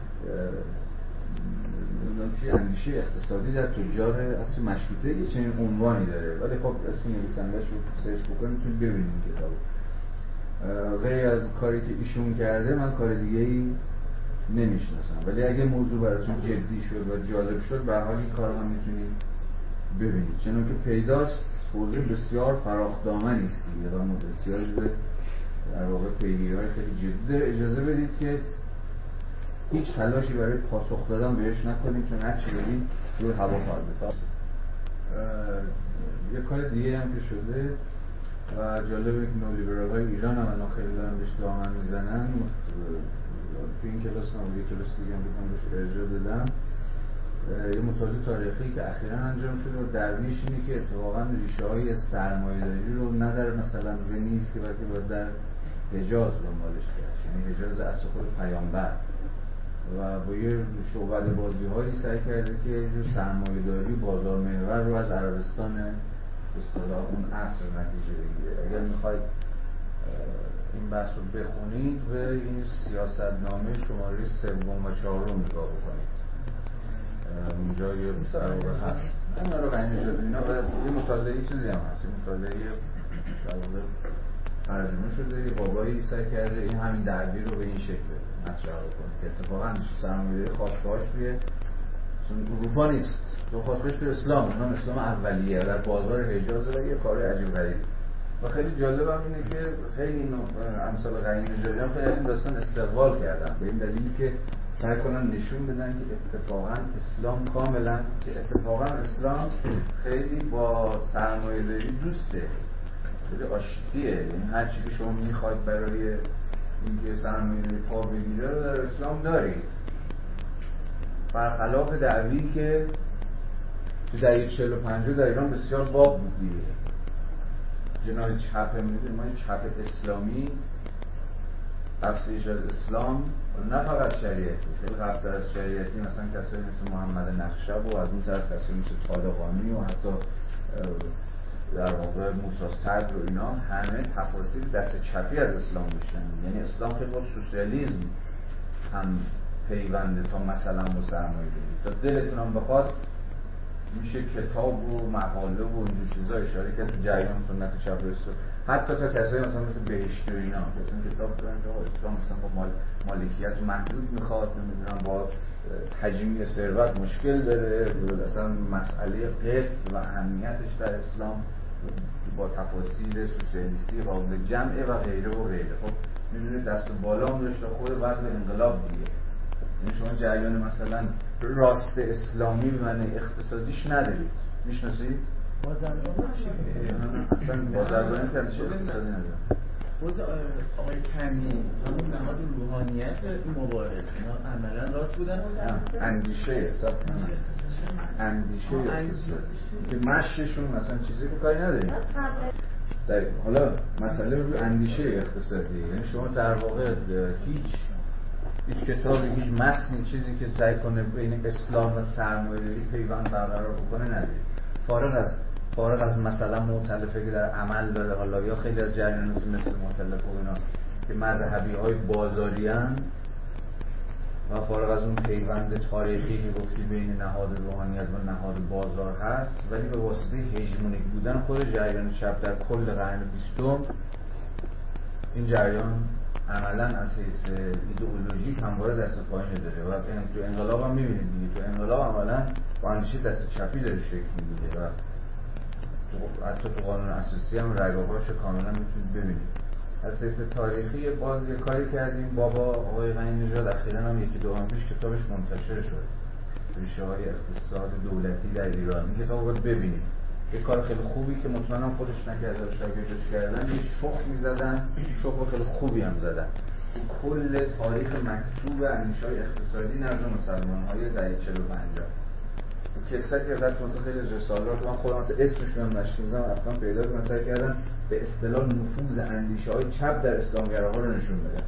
توی اندیشه اقتصادی در تجار اصل مشروطه یه چنین عنوانی داره، ولی خب اسم نویسنده‌اش رو سرچ بکنید میتونید ببینید کتابو. غیر از کاری که ایشون کرده من کار دیگه‌ای نمیشناسم، ولی اگه موضوع براتون جدی شد و جالب شد به هر حال این کارو هم میتونید ببینید. چون که پیداست حوزه بسیار فراخدامنی است دیگه و احتیاج به در واقع پیگیری‌های خیلی جدی داره. اجازه بدید که هیچ تلاشی برای پاسخ دادن بهش نکنیم، چون هر چی بگیم روی هوا خواهد بود. یه کار دیگه هم که شده و جالبه که نولیبرال‌های ایران هم الان خیلی دارن بهش دامن میزنن. تو این کلاس نبود، یه کلاس دیگه هم بکنم بهش ارجاع دادم. یه مطالعه تاریخی که اخیراً انجام شده و دعویش اینه که اتفاقاً ریشه‌های سرمایه‌داری رو نه در مثلا ونیز که بلکه باید در حجاز دنبالش کرد، یعنی حجاز اصل خود پیامبر و با یه شعبده بازی‌هایی سعی کرده که یه سرمایه‌داری بازار محور رو از عربستان به اصطلاح اون عصر نتیجه بگیره. اگر می‌خواید این بحث رو بخونید و این سیاستنامه شماره 3 و 4 رو نگاه بکنید، اونجا یه مصاحبه هست اون رو غنی شده اینا و یه مطالعه چیزی هم هست، یه مطالعه در واقع ترجمه شده، یه بابایی سعی کرده این همین دعوی رو به این شکل مطرح کنه که اتفاقاً سرمایه‌داری خواستگاهش توی اروپا نیست، تو خواستگاهش توی اسلام، اونم اسلام اولیه در بازار حجاز و یه کار عجیب غریب و خیلی جالب هم اینه که خیلی این امثال غنی نژادیان خیلی از این داستان استقبال کردن به این دلیل که سعی کنن نشون بدن که اتفاقا اسلام کاملا که اتفاقا اسلام خیلی با سرمایه‌داری دوسته، خیلی آشتیه، یعنی هر چی که شما میخواید برای اینکه سرمایه‌داری پا بگیره رو در اسلام دارید، برخلاف دعوی که تو دهه 40 و 50 در ایران بسیار باب بود دیگه. جناح چپ میدونید ما چپ اسلامی تفسیرش از اسلام نه فقط شریعتی، خیلی قبل از شریعتی مثلا کسایی مثل محمد نقشب و از اون طرف کسایی مثل طالقانی و حتی در واقع موسی صدر و اینا همه تفاسیر دست چپی از اسلام داشتن، یعنی اسلام خیلی با سوسیالیسم هم پیونده تا مثلا با سرمایه‌داری، تا دلتون هم بخواد میشه کتاب و مقاله و این چیزا اشاره کرد تو جریان سنت چپ اسلام، حتی تا کسایی مثلا مثل بهشتی و اینا که این کتاب دارن که اسلام مثلا با مالکیت محدود میخواد، نمیدونم با تجمیع ثروت مشکل داره، اصلا مسئله قسط و اهمیتش در اسلام با تفاسیر سوسیالیستی قابل جمعه و غیره و غیره. خب میدونید دست بالا هم داشت خود بعد به انقلاب دیگه، یعنی شما جریان مثلا راست اسلامی به معنی اقتصادیش ندارید، میشناسید؟ بازرگانی اصلا بازرگانی که ازش اقتصادی نداره. خود آقای کنی همون نهاد روحانیت مبارز اینا عملا راست بودن اندیشه اقتصادی که مششون مثلا چیزی که کاری نداریم. حالا مسئله رو اندیشه اقتصادی، یعنی شما در واقع هیچ کتابی، هیچ متنی، چیزی که سعی کنه بین اسلام و سرمایه‌داری پیوند برقرار بکنه ندارید، فارغ از مثلا مؤتلفه که در عمل داره، حالا یا خیلی از جریانات مثل مؤتلفه و اینا که مذهبی‌های بازاریان و فارغ از اون پیوند تاریخی که گفتی بین نهاد روحانیت و نهاد بازار هست، ولی به واسطه هژمونیک بودن خود جریان چپ در کل قرن 20 این جریان عملاً از حیث ایدئولوژیک همواره دست پایین داره و تو انقلاب هم می‌بینید دیگه، تو انقلاب عملاً با اندیشه دست چپی داره شکل می‌گیره و حتی تو قانون اساسی هم رگه‌هاش کاملاً می‌تونید ببینید. از حیث تاریخی باز یه کاری کردیم بابا آقای غنی نژاد اخیراً هم یکی دو ماه پیش کتابش منتشر شد، ریشه‌های اقتصاد دولتی در ایران. این کتابو باید ببینید، یه کار خیلی خوبی که مطمئنم خودش نکرده و شاگردش کردن، یه شخ می‌زدن، شخ خیلی خوبی هم زدن کل تاریخ مکتوب اندیشه‌های اقتصادی نزد مسلمان‌های دهه 40 و 50. کسایی ازش مثلا خیلی رسالات که من خودم تا اسمش میام نشیدم رفتم پیدا کردم، سعی کردم به اصطلاح نفوذ اندیشه‌های چپ در اسلامگراها رو نشون بدم،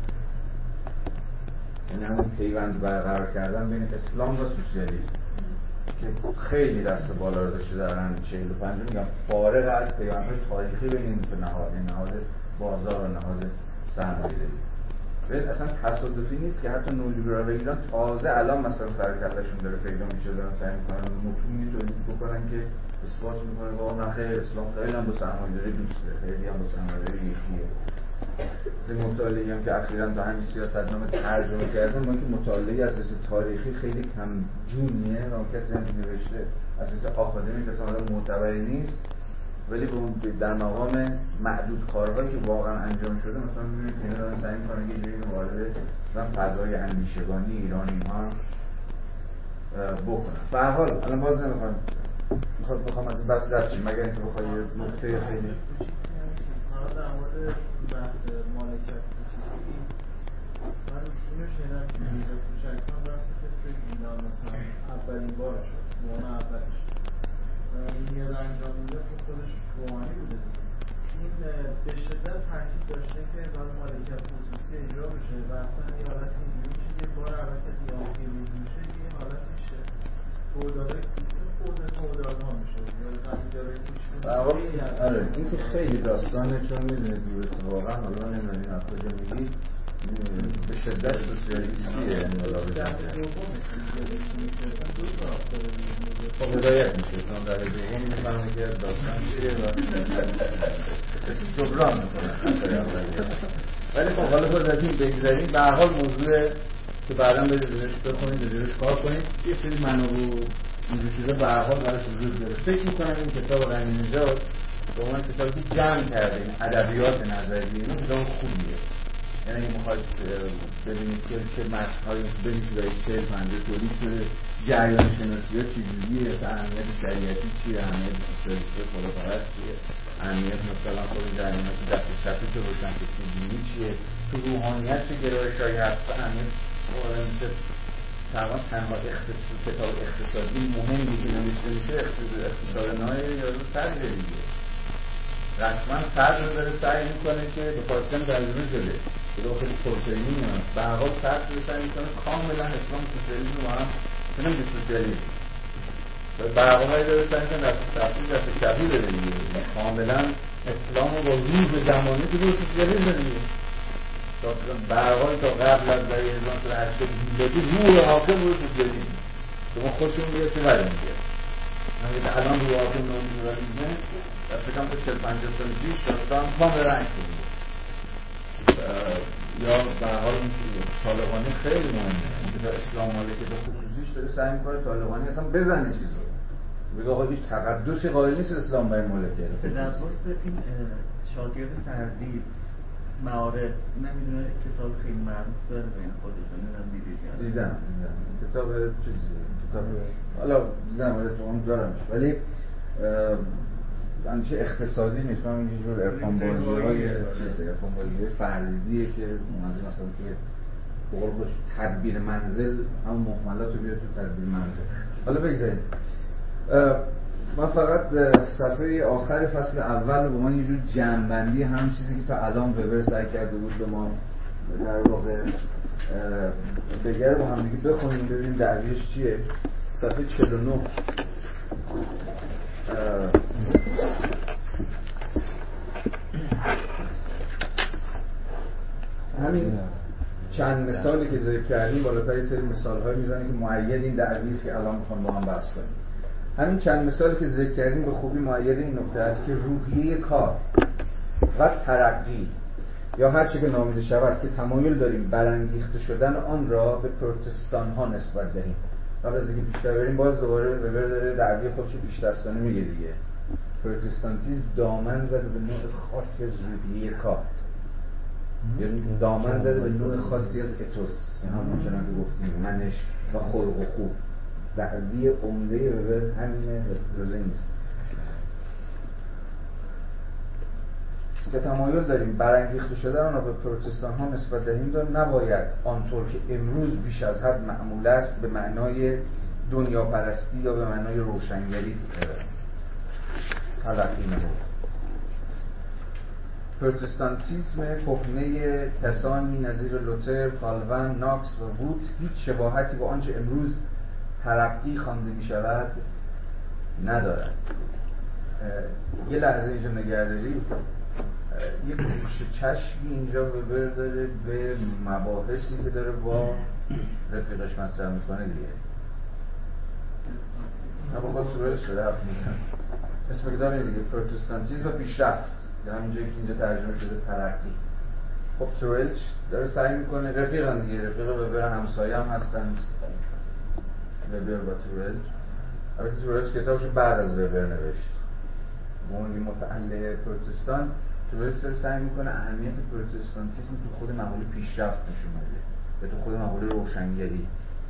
یعنی همون پیوند برقرار کردن بین اسلام و سوسیالیسم که خیلی دست بالا رو داشته در قرن 40 و 50. میگم فارغ از پیوندهای تاریخی بین این دو نهاد بازار و نهاد سرمایه‌داری. ببین اصلا تصادفی نیست که حتی نولیبرال ایران تازه الان مثلا سرکله‌شون داره پیدا میشه، دارن سعی میکنن متونی تولید بکنن که اثبات میکنه واقعا خیلی اسلام خیلی هم با سرمایه‌داری دوسته، خیلی هم با سرمایه‌داری یکیه. این مطالعه‌ای هم که اخیراً تا همین سیاستنامه ترجمه کردن، ما که مطالعه از اساس تاریخی خیلی کم جونیه و کسی هم نوشته از اساس آکادمیک مثلا معتبری نیست، ولی در مقام معدود کارهایی که واقعا انجام شده مثلا می‌بینید اینا دارن سعی می‌کنن یه جوری وارد مثلا فضای اندیشگانی ایرانی‌ها بکنن. به هر حال الان باز نمی‌خوام از این بحث رد شیم مگر اینکه بخوای یه نکته خیلی در مورد بحث مالکیت من اینو شنیدم که میرزا کوچکان رفت که ایران مثلا اولین بار شد موقع اولش میاد انجام میده خودش روحانی بوده. این به شدت تاکید داشته که قانون مالکیت خصوصی اجرا بشه و اصلا این حالت اینجوری میشه که بار اول که قیام میشه این حالت میشه خوددادها میشه یا زمین‌دارای کوچیک. آره این که خیلی داستانه، چون میدونید واقعا حالا نمیدونید از کجا میگید به شدت سوسیالیستیه انقلاب جمعی. خب هدایت میشه چون در دوم میفهمه که داستان چیه و جبران میکنه. ولی خب حالا باید از این بگذاریم. به هر حال موضوع که بعدا برید روش بخونید، روش کار کنید. یه سری منابع اینجور چیزا به هر حال براش وجود داره. فکر میکنم این کتاب غنی نژاد به عنوان کتابی که جمع کرده این ادبیات نظری اینو کتاب خوبیه. یعنی میخواد ببینید که متن‌های ببینید که 40-50 تولید شده، جریان شناسی ها چجوریه، اهمیت شریعتی چیه، اهمیت سوسیالیستی خداپرست چیه، اهمیت مثلا خود جریانات دست چپی که روشنفکری دینی چیه، تو روحانیت چه گرایش‌هایی هست، اهمیت تقریبا تنها کتاب اقتصادی مهمی که نوشته میشه اقتصاد نای یا رو صدر دیگه. رسما صدر رو داره سعی میکنه که به فارسی هم ترجمه شده به دو خیلی پرترینی نیست. به هر حال صدر رو سعی میکنه کاملا اسلام سوسیالیسم رو هم کنم به سوسیالیسم به هر حال داره سعی میکنه تفصیل دست چپی بده دیگه، کاملا اسلام رو با روز زمانی که رو سوسیالیسم دیگه. به هر حال تا قبل از دهه 1980 میلادی روح حاکم رو سوسیالیسم که ما خودشون بیاد چه ولی میگه همین الان روح حاکم نئولیبرالیسم فکرم که 40-50 سال پیش داستان کاملا عکس بود. یا به هر حال طالبانی خیلی مهمه، اینکه اسلام مالکیت خصوصیش داره سعی میکنه طالبانی اصلا بزنه چیزو بگه آقا هیچ تقدسی قائل نیست اسلام برای مالکیت. در واسه این شاگرد فردی معارف نمیدونه کتاب خیلی معروف داره بین خودتون دیدم کتاب چیزی کتاب حالا دیدم ولی تو هم دارمش ولی اندیشه اقتصادی نیست. من اینجور ارفان بازی‌های چیزه ارفان بازی‌های فردیه که مثلا که به قول خودش تدبیر منزل همون مکملات رو بیاره تو تدبیر منزل. حالا بگذاریم من فقط صفحه آخر فصل اول به من یه جور جمع‌بندی همون چیزی که تا الان وبر سعی کرده بود به ما در واقع بگره با هم دیگه بخونیم ببینیم دعویش چیه. صفحه 49 همین چند مثالی که ذکر کردیم بالاتر یه سری مثال‌های میزنه که مؤید این دعویی است که الان میخوام با هم بحث کنیم. همین چند مثالی که ذکر کردیم به خوبی مؤید این نکته است که روحیه کار و ترقی یا هر چه که نامیده شود که تمایل داریم برانگیخته شدن آن را به پروتستان ها نسبت دهیم. قبل از اینکه بیشتر بریم باز دوباره وبر داره دعوی خودشو بیش‌دستانه میگه دیگه. پروتستانتیسم دامن زده به نوع خاص از روحیه کار، یعنی دامن زده به نوع خاصی از اتوس، یعنی همون چنان که گفتیم منش و خلق و خوب. دعوی عمده وبر همینه جزء نیست که تمایل داریم برانگیخته شدن آن را به پروتستان ها نسبت دهیم داریم. نباید آنطور که امروز بیش از حد معمول است به معنای دنیا پرستی یا به معنای روشنگری تلقی نمود. پروتستانتیسم کهنه کسانی نظیر لوتر، کالوین، ناکس و ووت هیچ شباهتی با آنچه امروز ترقی خوانده می شود ندارد. یه لحظه اینجا نگهداری یه گوش چشمی اینجا وبر داره به مباحثی که داره با رفیقش مطرح میکنه دیگه. نه با خود سورش شده حرف میزن. اسم کتاب اینه دیگه، پروتستانتیسم و پیشرفت، یا همینجایی که اینجا ترجمه شده ترقی. خب تورلچ داره سعی میکنه، رفیق هم دیگه، رفیق وبر همسایه هم هستن وبر با تورلچ. البته تورلچ کتابشو بعد از وبر نوشت. به عنوان متعلق پروتستان تورلچ داره سعی میکنه اهمیت پروتستانتیسم تو خود مقوله پیشرفت نشون بده، یا تو خود مقوله روشنگری.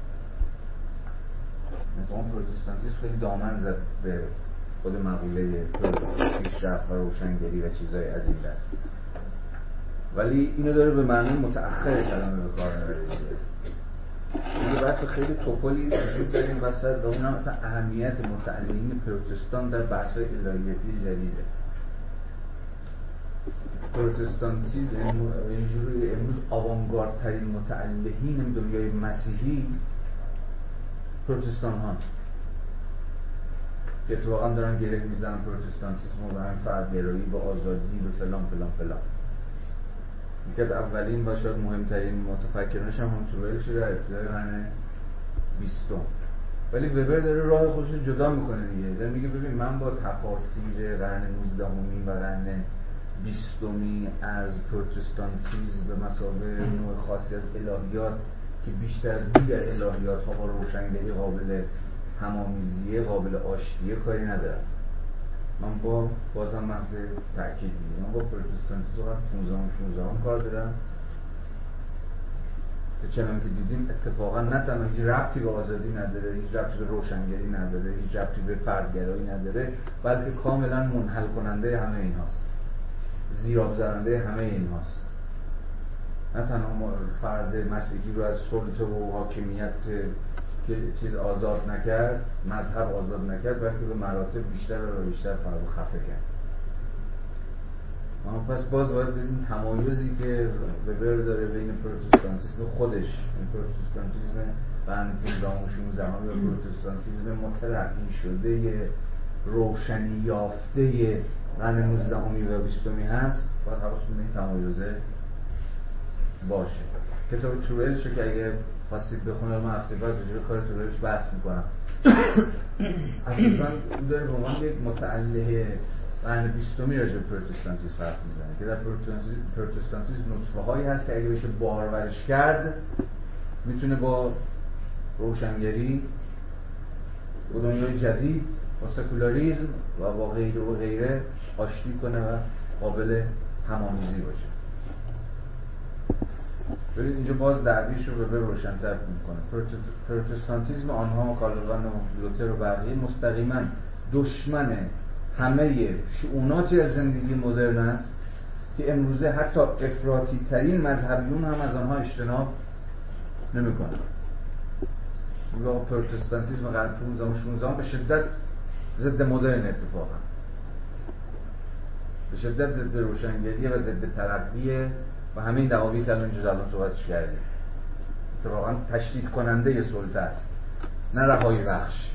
مثلا پروتستانتیسم خیلی دامن زد به خود مقوله پیشرفت و روشنگری و چیزای از این دست. ولی اینو داره به معنی متأخر کلمه به کار میبره. یه بحث خیلی توپلی وجود داره این وسط و اونم مثلا اهمیت متعلقین پروتستان در بحث‌های الهیاتی جدیده. پروتستانتیسم اینجوری امروز آوانگاردترین متعلقین دنیای مسیحی پروتستان ها که اتفاقا دارن گره میزنن پروتستانتیسم و برن فردگرایی با آزادی و فلان فلان فلان. یکی از اولین و شاید مهمترین متفکرانش هم تروئل در ابتدای قرن 20. ولی وبر داره راه خودش رو جدا میکنه دیگه، داره میگه ببین من با تفاسیر قرن 19 و قرن 20 از پروتستانتیسم به مثابه نوع خاصی از الهیات که بیشتر از دیگر الهیات ها با روشنگری قابل همامیزیه، قابل آشتیه کاری ندارم. من با بازم محض تأکید میگم من با پروتستانتیسم 15 و 16 کار دارم که چنان که دیدیم اتفاقا نه تنها هیچ ربطی به آزادی نداره، هیچ ربطی به روشنگری نداره، هیچ ربطی به فردگرایی نداره، بلکه کاملا منحل کننده همه این هاست، زیراب زننده همه این هاست. نه تنها فرد مسیحی رو از سلطه و حاکمیت که چیز آزاد نکرد، مذهب آزاد نکرد، بلکه به مراتب بیشتر و بیشتر فرد خفه کرد. اما پس باز باید بدیم تمایزی که وبر داره بین پروتستانتیسم خودش، این پروتستانتیسم قرن 15 و 16 و پروتستانتیسم مترقی شده روشنی یافته قرن 19 و 20 هست، باید حواستون به این تمایزه باشه. کتاب تروئل شو که اگه خواستید بخونید من هفته بعد راجع به کار تروئلش بحث میکنم. اصلا اون داره به عنوان یک متعلق قرن 20 راجع به پروتستانتیسم حرف میزنه که در پروتستانتیسم نطفه هایی هست که اگه بشه بارورش کرد میتونه با روشنگری و دنیای جدید با سکولاریسم و با غیره و غیره آشتی کنه و قابل همامیزی باشه. ببینید اینجا باز دعویش رو به روشن‌تر میکنه. پروتستانتیسم آنها کالوین و لوتر و بقیه مستقیما دشمن همه شؤوناتی از زندگی مدرن است که امروزه حتی افراطی ترین مذهبیون هم از آنها اجتناب نمی‌کنند. میگه پروتستانتیسم قرن 15 و 16 به شدت ضد مدرن اتفاقا، به شدت ضد روشنگری و ضد ترقی و همین دعاوی که الان صحبتش کردیم. اتفاقا تشدید کننده سلطه است، نه رهایی بخش.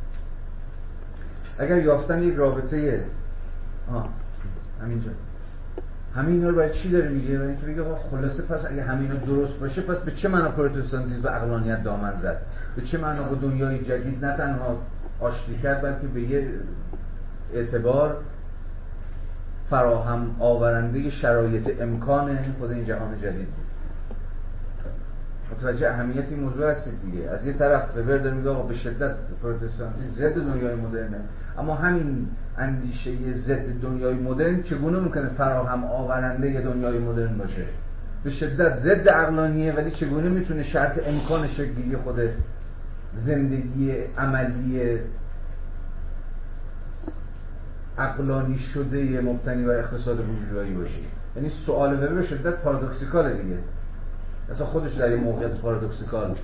اگر یافتن یک رابطه همینجا همین اینا رو برای چی داره میگه؟ برای اینکه بگه خلاصه پس اگه همینا درست باشه پس به چه معنا پروتستانتیسم به عقلانیت دامن زد؟ به چه معنا با دنیای جدید نه تنها آشتی کرد بلکه به یه اعتبار فراهم آورنده شرایط امکان خود این جهان جدید بود. متوجه اهمیت این موضوع هستید دیگه. از یه طرف وبر داره میگه آقا به شدت پروتستانتیسم ضد دنیای مدرنه، اما همین اندیشه ضد دنیای مدرن چگونه ممکنه فراهم آورنده دنیای مدرن باشه؟ به شدت ضد عقلانیه، ولی چگونه میتونه شرط امکان شکلی خود زندگی عملی عقلانی شده مبتنی بر اقتصاد بورژوایی باشه؟ یعنی سوال وبر به شدت پارادوکسیکاله دیگه، اصلا خودش در یه موقعیت پارادوکسیکال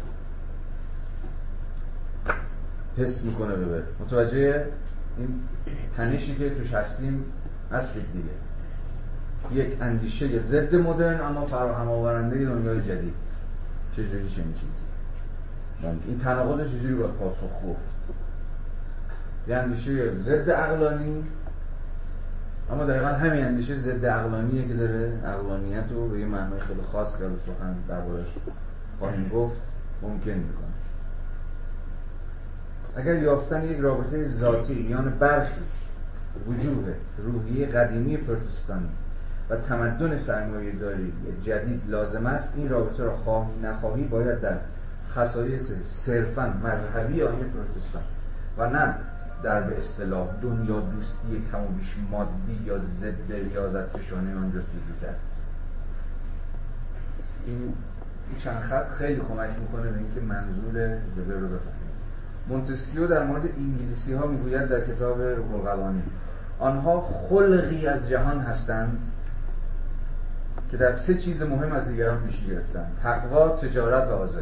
حس میکنه وبر. متوجه این تنشی که توش هستیم هستید دیگه، یک اندیشه ضد مدرن اما فراهم آورنده دنیای جدید. چجوری چنین چیزی؟ این تناقض چجوری باید پاسخ گفت؟ یه اندیشه ضد عقلانی اما دقیقا همین اندیشه ضد عقلانیه که داره عقلانیت رو به یه معنای خیلی خاص که سخن دربارش خواهیم گفت ممکن میکنه. اگر یافتن یک رابطه ذاتی میان برخی وجوه روحی قدیمی پروتستانی و تمدن سرمایه‌داری جدید لازم است، این رابطه را خواهی نخواهی باید در خصایص صرفاً مذهبی آیین پروتستان و نه در به اصطلاح دنیا دوستی کم و بیش مادی یا ضد ریاضت فشانی آن جستجو کرد. این چند خط خیلی کمک میکنه به اینکه منظور وبر رو بفهمیم. مونتسکیو در مورد انگلیسی ها میگوید در کتاب روح القوانین آنها خلقی از جهان هستند که در 3 چیز مهم از دیگران پیشی گرفتن: تقوا، تجارت و آزادی.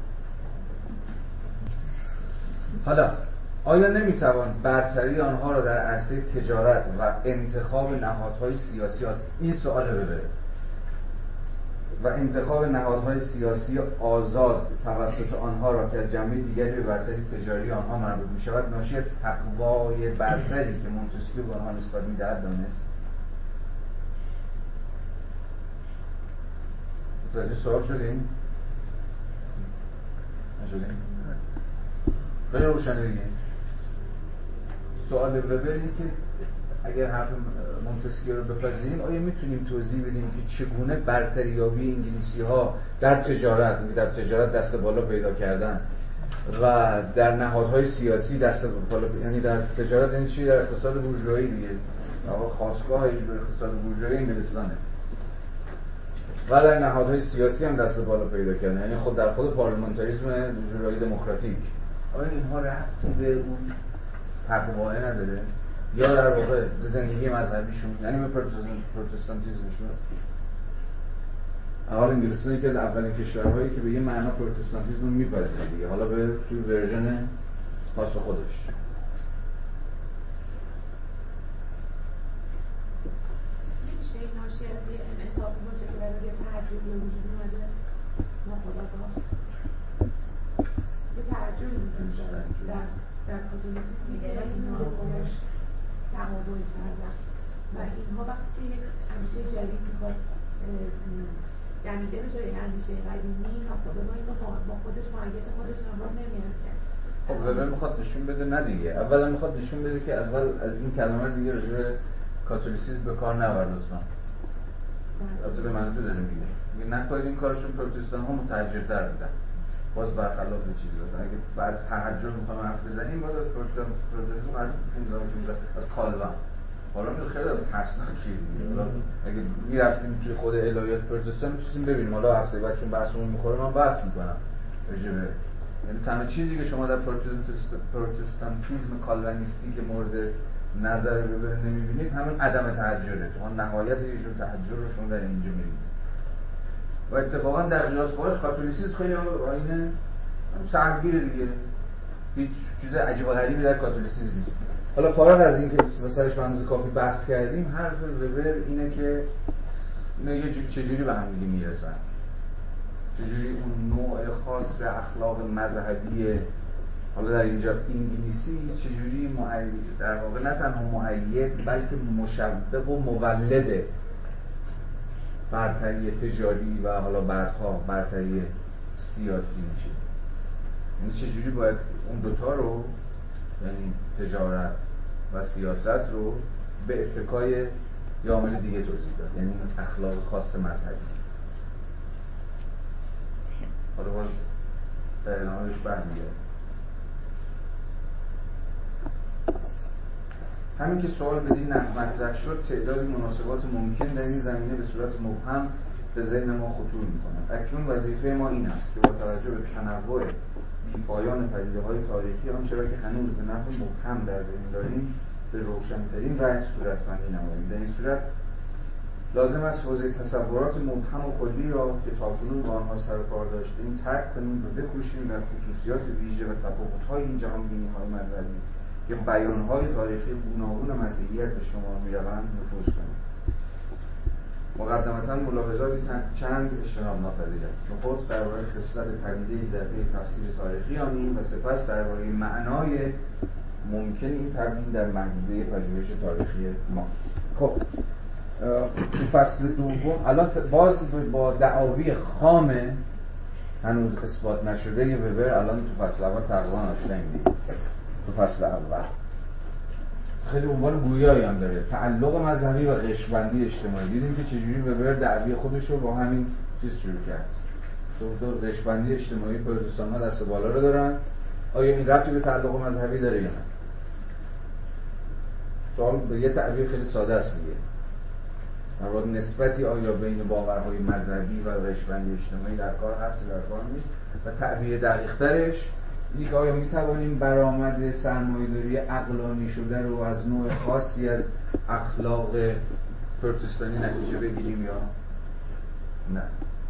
حالا آیا نمیتوان برتری آنها را در عرصه تجارت و انتخاب نهادهای سیاسی، این سوال ببره، و انتخاب نهادهای سیاسی آزاد توسط آنها را که جنبه دیگری به برتری تجاری آنها مربوط می شود ناشی از تقوای برتری که مونتسکیو به آنها نسبت می دهد دانست؟ متوجه سوال شدیم؟ نشدیم؟ خیلی روشنه دیگه. سوال ببرید که اگر حرف مونتسکیو رو بپذیریم آیا میتونیم توضیح بدیم که چگونه برتریابی انگلیسی ها در تجارت دست بالا پیدا کردن و در نهادهای سیاسی دست بالا، یعنی در تجارت یعنی چی؟ در اقتصاد بورژوایی دیگه، خاصگاه اقتصاد بورژوایی انگلستانه، و در نهادهای سیاسی هم دست بالا پیدا کردن، یعنی خود در خود پارلمانتاریسم بورژوایی دموکراتیک. آیا اینها ربطی به اون تقوا نداره؟ یا در واقع زندگی مذهبیشون، یعنی به پروتستانتیزمشون؟ حالا انگلستان یکی از اولین کشورهایی که به یه معنا پروتستانتیزم رو میپذیره دیگه، حالا به توی ورژن خاص خودش. میشه این ناشی از یه انعطاف باشه که برای یه تعجب به وجود اومده ناخودآگاه، یه تعجب وجود داره در کاتولیسیسم میگه اینها خودش تقابل کردن و اینها وقتی یک اندیشه جدید میخواد دمیده بشه به اندیشه قدیمی، خب ما اینو با خودش معید خودش نماد نمیارد. خب وبر میخواد نشون بده نه دیگه، اولا میخواد نشون بده که اول از این کلمه دیگه راجع به کاتولیسیسم به کار نبر لطفا. البته به معنی تو داره میگه نکنید این کارشون پروتستان ها متحجرتر بودن، باز برخلاف چیزا. اگه بعد تحجر میخوایم حرف بزنیم باز از پروتستان از کالوان حالا میگه خیلی ترسناکه دیگه. اگه میرفتیم توی خود الهیات پروتستان میتونیم ببینیم، حالا هفته بعد چون بحثمون میخوره من بحث میکنم راجع به، یعنی تنها چیزی که شما در پروتستانتیسم کالوینیستی که مورد نظر وبر نمیبینید همون عدم تحجره، تو نهایت یه جور تحجر رو شما در اینجا میبینید. و اتفاقا در قیاس باش کاتولیسیسم خیلی آینه سرگیره دیگه، هیچ چیز عجیب و غریبی در کاتولیسیسم نیست. حالا فارغ از این که مثلا به اندازه کافی بحث کردیم، حرف وبر اینه که اینا یه چجوری به هم دیگه میرسن، چجوری اون نوع خاص اخلاق مذهبی حالا در اینجا انگلیسی چجوری در واقع نه تنها مؤید بلکه مشبه و مولد برتری تجاری و حالا بعدها برتری سیاسی میشه. یعنی چجوری باید اون دوتا رو، یعنی تجارت و سیاست رو به اتکای یه عامل دیگه توضیح داد، یعنی اخلاق خاص مذهبی. حالا باز در ادامهش برمیگرد. همین که سوال بدین مطرح شد تعدادی مناسبات ممکن در این زمینه به صورت مبهم به ذهن ما خطور می‌کند. اکنون وظیفه ما این است که با توجه به تنوع بی‌پایان پدیده‌های تاریخی آنچه را که هنوز به نحو مبهم در ذهن داریم به روشن‌ترین وجه صورتبندی نماییم. در این صورت لازم است حوزه تصورات مبهم و کلی را که تاکنون با آنها سر و کار داشتیم ترک کنیم و بکوشیم در خصوصیات ویژه و تفاوت‌های این جهان‌بینی‌های مذهبی که بیان‌های تاریخی گوناگون مسیحیت به شمار می‌روند نفوذ کنیم. مقدمتاً ملاحظاتی چند اجتناب ناپذیر است. نخست درباره خصلت پدیده‌ای در پی تفسیر تاریخی آنیم و سپس درباره معنای ممکن این تبیین در محدوده پژوهش تاریخی ما. خب تو فصل دوم الان باز با دعاوی خام هنوز اثبات نشده وبر الان تو فصل اول تقریبا آشناییم دیگه. تو فصل اول خیلی عنوان گویایی هم داره، تعلق مذهبی و قشبندی اجتماعی. دیدیم که چجوری وبر دعوی خودش رو با همین چیز شروع کرد. تو قشبندی اجتماعی پروتستان ها دست بالا رو دارن، آیا این ربطی به تعلق مذهبی داره یا نه؟ سوال به یه تعبیر خیلی ساده است دیگه. در واقع نسبتی آیا بین باورهای مذهبی و قشبندی اجتماعی در کار هست یا در کار نیست؟ و تعبیر دقیق‌ترش اینه که آیا میتوانیم برآمد سرمایه‌داری عقلانی شده رو از نوع خاصی از اخلاق پروتستانی نتیجه بگیریم یا نه.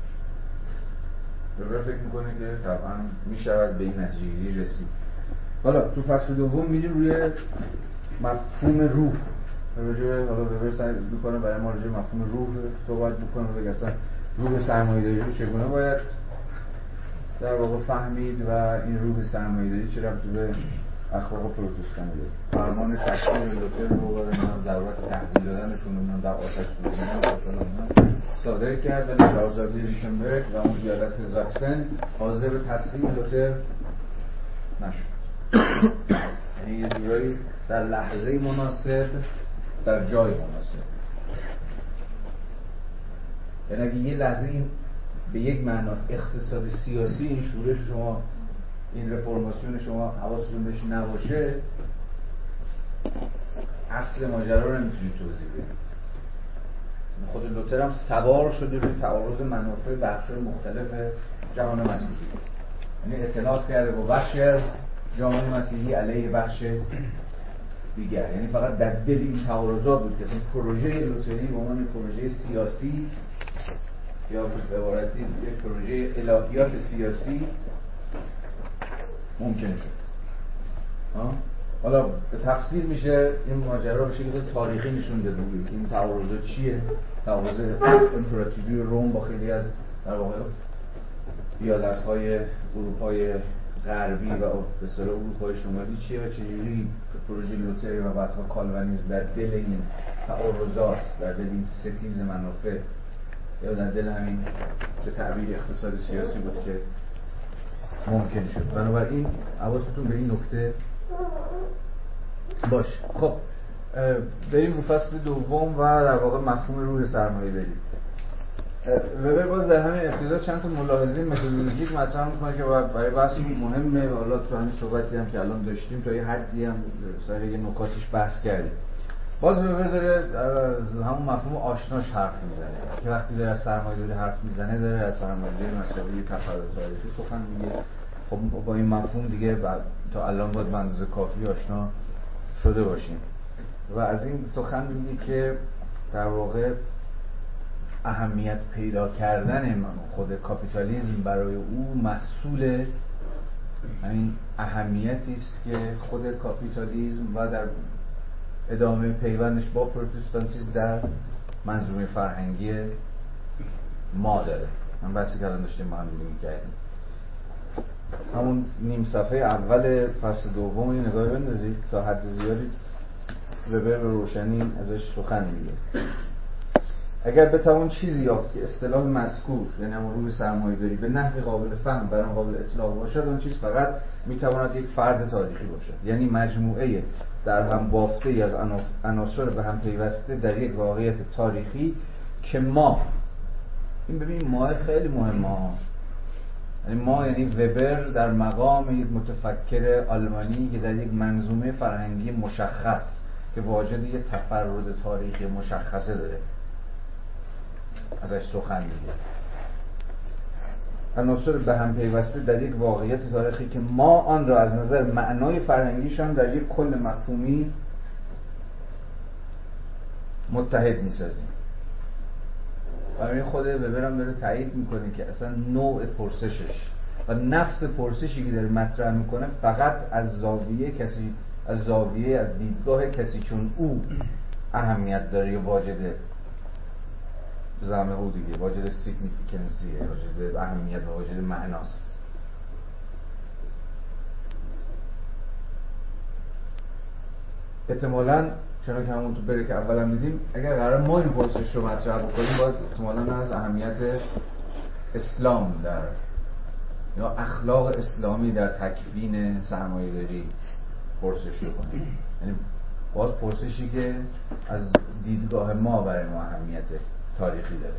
وبر فکر میکنه که طبعا میشود به این نتیجه رسید. حالا تو فصل دوم میریم روی مفهوم روح. حالا وبر سعی میکنه برای ما راجع به مفهوم روح صحبت بکنه و بگه اصلا روح سرمایه‌داری رو چگونه باید در واقع فهمید و این روح سرمایه‌داری چه ربطی به اخلاق پروتستانی داره. فرمان تکفیر لوتر رو و ضرورت تحویل دادنشون رو در آتش سوزوندن صادر کرد، ولی شاهزاده ویتنبرگ و اون ایالت زاکسن حاضر به تسلیم لوتر نشد. یعنی یه جورایی در لحظه مناسب در جای مناسب، یعنی اگه یه لحظه این به یک معنا اقتصاد سیاسی این شورش شما، این رفرماسیون شما حواستون بهش نباشه، اصل ماجرا رو نمیتونید توضیح بدید. خود لوتر هم سوار شده روی تعارض منافع بخش‌های مختلف جهان مسیحی، یعنی اعتراض کرده با بخشی از جامعه مسیحی علیه بخش دیگر. یعنی فقط در دل این تعارضات بود که این پروژه لوتری به عنوان پروژه سیاسی یا به عبارتی یک پروژه الهیات سیاسی ممکن شد. حالا به تفسیر میشه این ماجرا به شکل تاریخی نشون داده بود این تعارضات چیه. تعارض امپراتوری روم با خیلی از در واقع ایالت‌های اروپای غربی و به اصطلاح اروپای شمالی چیه و چجوری پروژه لوتر و بعدها کالوینیسم در دل این تعارضات، در دل این ستیز منافع یا در دل همین به تعبیر اقتصاد سیاسی بود که ممکن شد. بنابراین حواستون به این نکته باشه. خب بریم رو فصل دوم و در واقع مفهوم روح سرمایه داری. وبر باز در همین ابتدا چند تا ملاحظه متدولوژیک مطرح می‌کنه که برای بحث مهمه و حالا تو همین صحبتی هم که الان داشتیم تا یه حدی هم سر یه نکاتش بحث کردیم. باز وبر داره از همون مفهوم آشناش حرف میزنه که وقتی داره از سرمایه‌داری حرف میزنه داره از سرمایه‌داری مسئله تفرد تاریخی سخن میگه. خب با این مفهوم دیگه تا الان باید به اندازه کافی آشنا شده باشیم و از این سخن میگه که در واقع اهمیت پیدا کردن خود کاپیتالیسم برای او محصول همین اهمیتی است که خود کاپیتالیسم و در ادامه پیوندش با پروتستانتیسم در منظومه فرهنگی ما داره. من بحثی که الان داشتیم با هم می‌کردیم. همون نیم صفحه اول فصل دوم این نگاهی بندازید تا حد زیادی وبر به روشنی ازش سخن میگه. اگر بتوان چیزی یافت که اصطلاح مذکور یعنی همون روح سرمایه‌داری به نحو قابل فهم بر آن قابل اطلاق باشد، اون چیز فقط میتواند یک فرد تاریخی باشد، یعنی مجموعه در هم بافته‌ای از عناصر به هم پیوسته در یک واقعیت تاریخی که ما، این ببین ما خیلی مهمه، یعنی ما یعنی وبر در مقام یک متفکر آلمانی که در یک منظومه فرهنگی مشخص که واجد یک تفرد تاریخی مشخصه داره ازش سخن میگه. عناصر به هم پیوسته در یک واقعیت تاریخی که ما آن را از نظر معنای فرهنگیشان در یک کل مفهومی متحد میسازیم. برای خود وبر هم داره تایید میکنه که اصلا نوع پرسشش و نفس پرسشی که داره مطرح میکنه فقط از زاویه از دیدگاه کسی چون او اهمیت داره یا واجده زعم او دیگه، واجد سیگنیفیکنسیه، واجد اهمیت و واجد معناست. احتمالاً چون که همون تو بره که اول هم دیدیم اگر قرار ما این پرسش رو مطرح بکنیم باید احتمالاً از اهمیت اسلام در یا اخلاق اسلامی در تکوین سرمایه‌داری پرسش بکنیم، یعنی باز پرسشی که از دیدگاه ما برای ما اهمیت تاریخی داره.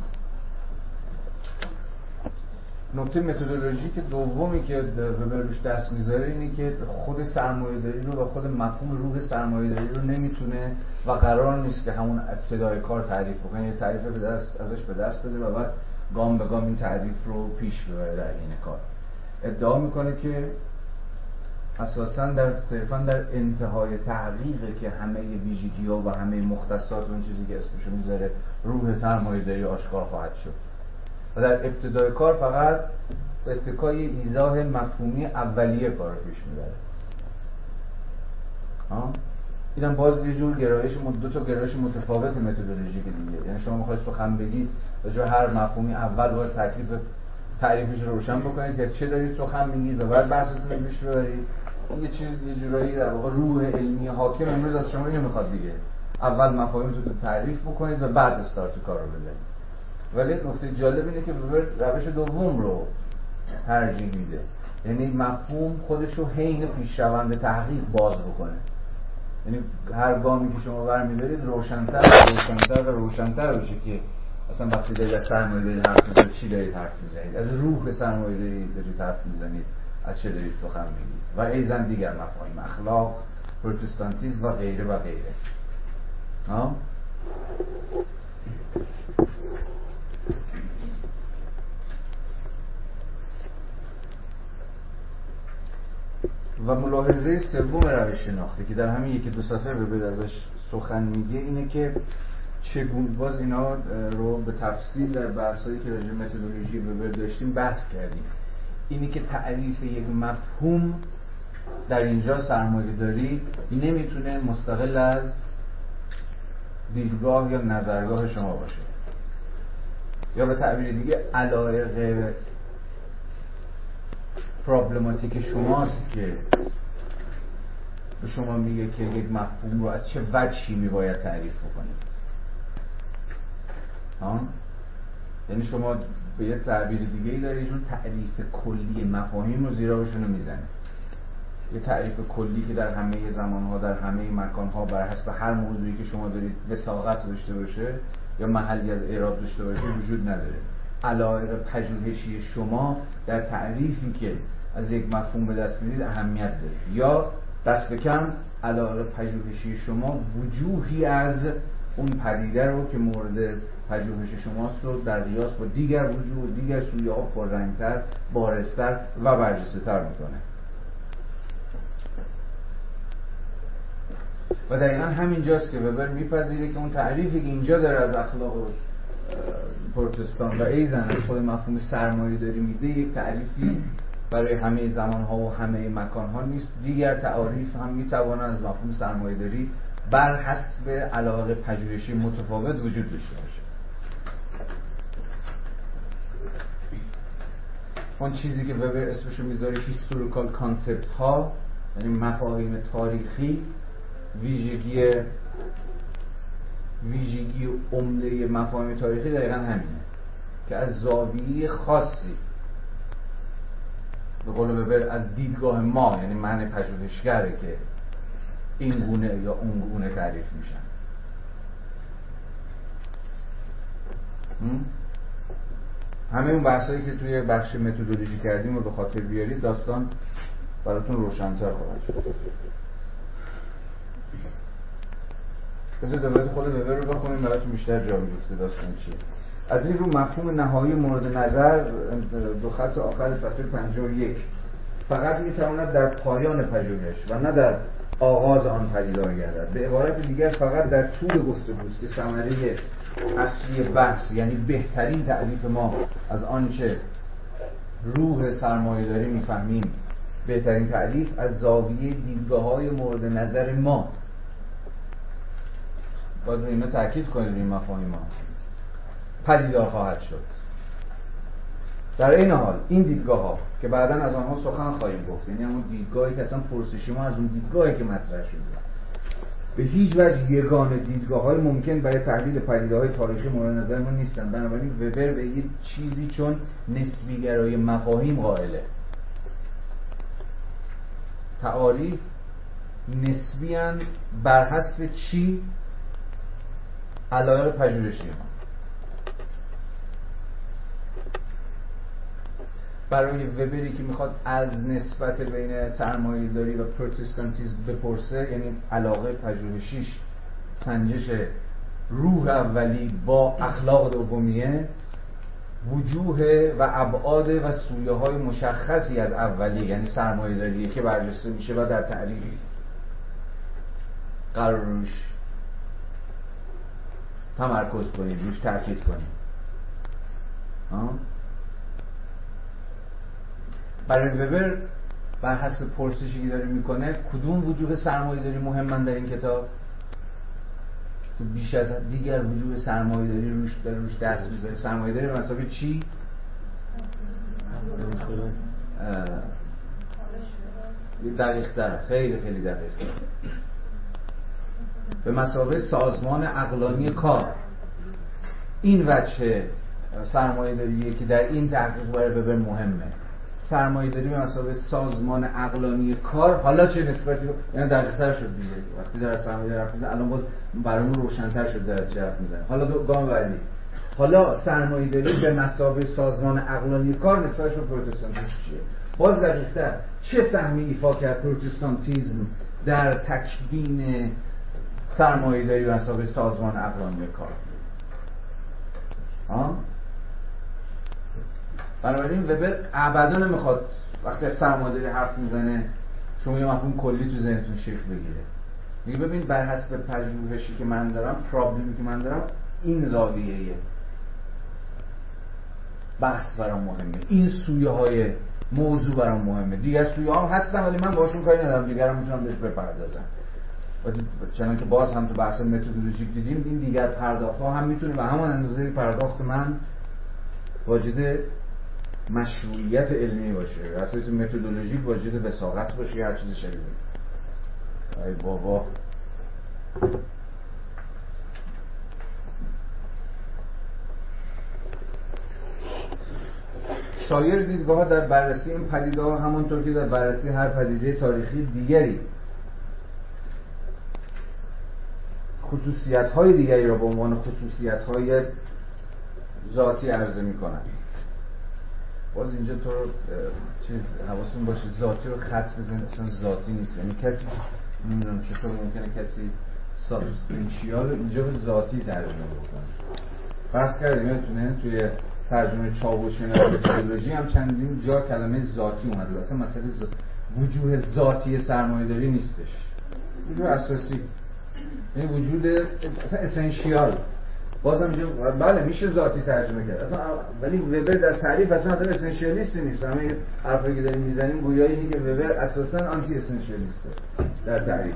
نکته متدولوژیک دومی که وبر روش دست میذاره اینه که خود سرمایه‌داری رو و خود مفهوم روح سرمایه‌داری رو نمیتونه و قرار نیست که همون ابتدای کار تعریف بکنه، یه تعریف ازش به دست بده و بعد گام به گام این تعریف رو پیش ببره در این کار. ادعا میکنه که اساساً صرفاً در انتهای تحقیقه که همه ویژگی‌ها و همه مختصات و اون چیزی که اسمشو میذاره روح سرمایه‌داری آشکار خواهد شد. و در ابتدای کار فقط به اتکای ایضاح مفهومی اولیه کار رو پیش میبره. اینم باز یه جور گرایش، دو تا گرایش متفاوت متدولوژیک دیگه. یعنی شما میخواید سخن بگید راجع به هر مفهومی اول باید تعریفش رو روشن بکنید که چه دارید سخن میگید و بعد بحثتون رو پیش ببرید. این یه جورایی در واقع روح علمی حاکم امروز از شما اینو میخواد دیگه. اول مفاهیمتون رو تعریف بکنید و بعد استارت کار رو بزنید. ولی نکته جالب اینه که روش دوم رو ترجیح میده. یعنی مفهوم خودش رو حین پیشروند تحقیق باز بکنه. یعنی هر گامی که شما برمی‌دارید روشن‌تر بشه که اصلا وقتی دارید از سرمایه‌داری حرف می‌زنید چی دارید حرف می‌زنید، از روح سرمایه‌داری دارید حرف می‌زنید، از چه دارید سخن می‌گید و ایزن دیگر مفاهیم اخلاق، پروتستانتیسم و غیره و غیره. و ملاحظه سوم روش شناختی که در همین یکی دو صفحه به ازش سخن میگه اینه که چگونه، باز اینا رو به تفصیل در بحثایی که راجع به متدولوژی وبر داشتیم بحث کردیم. اینه که تعریف یک مفهوم در اینجا سرمایه‌داری نمیتونه مستقل از دیدگاه یا نظرگاه شما باشه، یا به تعبیر دیگه علایق پرابلماتیک شماست که به شما میگه که یک مفهوم رو از چه وجهی میباید تعریف بکنید. یعنی شما به یه تعبیر دیگه ای دارید، ایشون تعریف کلی مفاهیم رو زیر آبشون رو میزنه. یه تعریف کلی که در همه زمانها، در همه مکانها بر حسب هر موضوعی که شما دارید وساقت داشته باشه یا محلی از اعراب داشته باشه وجود نداره. علایق پژوهشی شما در تعریفی که از یک مفهوم به دست میدید اهمیت داره، یا دست کم علایق پژوهشی شما وجوهی از اون پدیده رو که مورد پژوهش شماست رو در قیاس با دیگر وجوه و دیگر سویه ها پررنگتر، بارزتر و برجسته تر میکنه. و دقیقا همین جاست که وبر میپذیره که اون تعریفی که اینجا داره از اخلاق و پروتستان و ایزن از خود مفهوم سرمایه داری میده یک تعریفی برای همه زمانها و همه مکانها نیست. دیگر تعاریف هم میتوانند از مفهوم سرمایه داری بر حسب علاقه پژوهشی متفاوت وجود داشته باشه. اون چیزی که وبر اسمشو میذاره هیستوریکال کانسپت ها، یعنی مفاهیم تاریخی، ویژگی عمده مفاهیم تاریخی دقیقا همینه که از زاویه خاصی به قول وبر از دیدگاه ما، یعنی من پژوهشگره که این گونه یا اون گونه تعریف میشن. همه اون بحثایی که توی بخش متدولوژی کردیم رو به خاطر بیارید داستان براتون روشن‌تر خواهد شد. بذار دوباره خود وبر رو بخونیم براتون بیشتر جا بیفته داستان چیه. از این رو مفهوم نهایی مورد نظر دو خط آخر صفحه 51 فقط میتواند در پایان پژوهش و نه در آغاز آن پدیدار گردد. به عبارت دیگر فقط در طول گفتگوست که ثمره اصلی بحث، یعنی بهترین تعریف ما از آنچه روح سرمایه‌داری میفهمیم، بهترین تعریف از زاویه دیدگاه‌های مورد نظر ما، باید اینا تأکید کنید این مفاهیم ما پدیدار خواهد شد. در این حال این دیدگاه ها که بعداً از آنها سخن خواهیم گفت، یعنی همون دیدگاهی که اصلا پرسش ما از اون دیدگاهی که مطرح شده، به هیچ وجه یگانه دیدگاه های ممکن برای تحلیل پدیده های تاریخی مورد نظر ما نیستند. بنابراین وبر به یه چیزی چون نسبی گرای مفاهیم قائله. تعاریف نسبیاً بر حسب چی؟ علایق پژوهشی ما. برای وبری که میخواد از نسبت بین سرمایه‌داری و پروتستانتیسم بپرسه، یعنی علاقه پژوهشیش سنجش روح اولی با اخلاق دومیه، وجوه و ابعاد و سویه های مشخصی از اولی یعنی سرمایه‌داری که برجسته میشه و در تعریف قرار روش تمرکز کنید، روش تاکید کنید. برای وبر بر حسب پرسشی که داره میکنه کدوم وجوه سرمایه‌داری مهمن در این کتاب که بیش از دیگر وجوه سرمایه‌داری روش دست میذاره؟ سرمایه‌داری به مثابه چی؟ دقیق‌تر، خیلی خیلی دقیق‌تر، به مثابه سازمان عقلانی کار. این وجه سرمایه‌داریه که در این تحقیق برای وبر مهمه. سرمایه‌داری به مثابه سازمان عقلانی کار. حالا چه نسبتی، یعنی دقیق‌تر شد دیگه وقتی در سرمایه‌داری حرف میزنه، الان باز برامون روشن‌تر شد در چه حرف میزنه. حالا گام بعدی، حالا سرمایه‌داری به مثابه سازمان عقلانی کار نسبتش به پروتستانتیسم چیه؟ باز دقیق‌تر، چه سهمی ایفا کرد پروتستانتیسم در تکوین سرمایه‌داری به مثابه سازمان عقلانی کار؟ بنابراین وبر ابدا نمیخواد وقتی از سرمایه‌داری حرف میزنه شما یه مفهوم کلی تو ذهنتون شکل بگیره. میگه ببین بر حسب پژوهشی که من دارم، پرابلمی که من دارم، این زاویه بحث برام مهمه، این سویه های موضوع برام مهمه، دیگر سویه ها هستن ولی من باشون کاری ندارم، دیگرم میتونم بهش بپردازم. چنان که باز هم تو بحث متدولوژیک دیدیم این دیگر پرداخت‌ها هم میتونه به همان اندازه پرداخت من واجد مشروعیت علمی باشه، اساس متدولوژیک واجد وساقت باشه یا هر چیز شبیه. ای بابا سایر دیدگاه‌ها در بررسی این پدیده‌ها همانطور که در بررسی هر پدیده تاریخی دیگری خصوصیت‌های دیگری را به عنوان خصوصیت‌های ذاتی عرضه می‌کنند. باز اینجا تو چیز حواستون باشه ذاتی رو خط بزنید، اصلا ذاتی نیست. یعنی کسی نمیدونم چطور ممکنه کسی سابستنشیال رو اینجا به ذاتی ترجمه بکنه. فرض کردیم یادتونه توی ترجمه چاوشیان متدولوژی هم چندین جا کلمه ذاتی اومده. اصلا مسئله وجوه ذاتی سرمایه‌داری نیستش، وجوه اساسی، یعنی وجود اصلا اسنشیال. بازم بله میشه ذاتی ترجمه کرد اصلا، ولی وبر در تعریف اصلا آدم اسنشیالیستی نیست. همه حرفی که داریم میزنیم گویا اینه که وبر اساسا آنتی اسنشیالیسته در تعریف.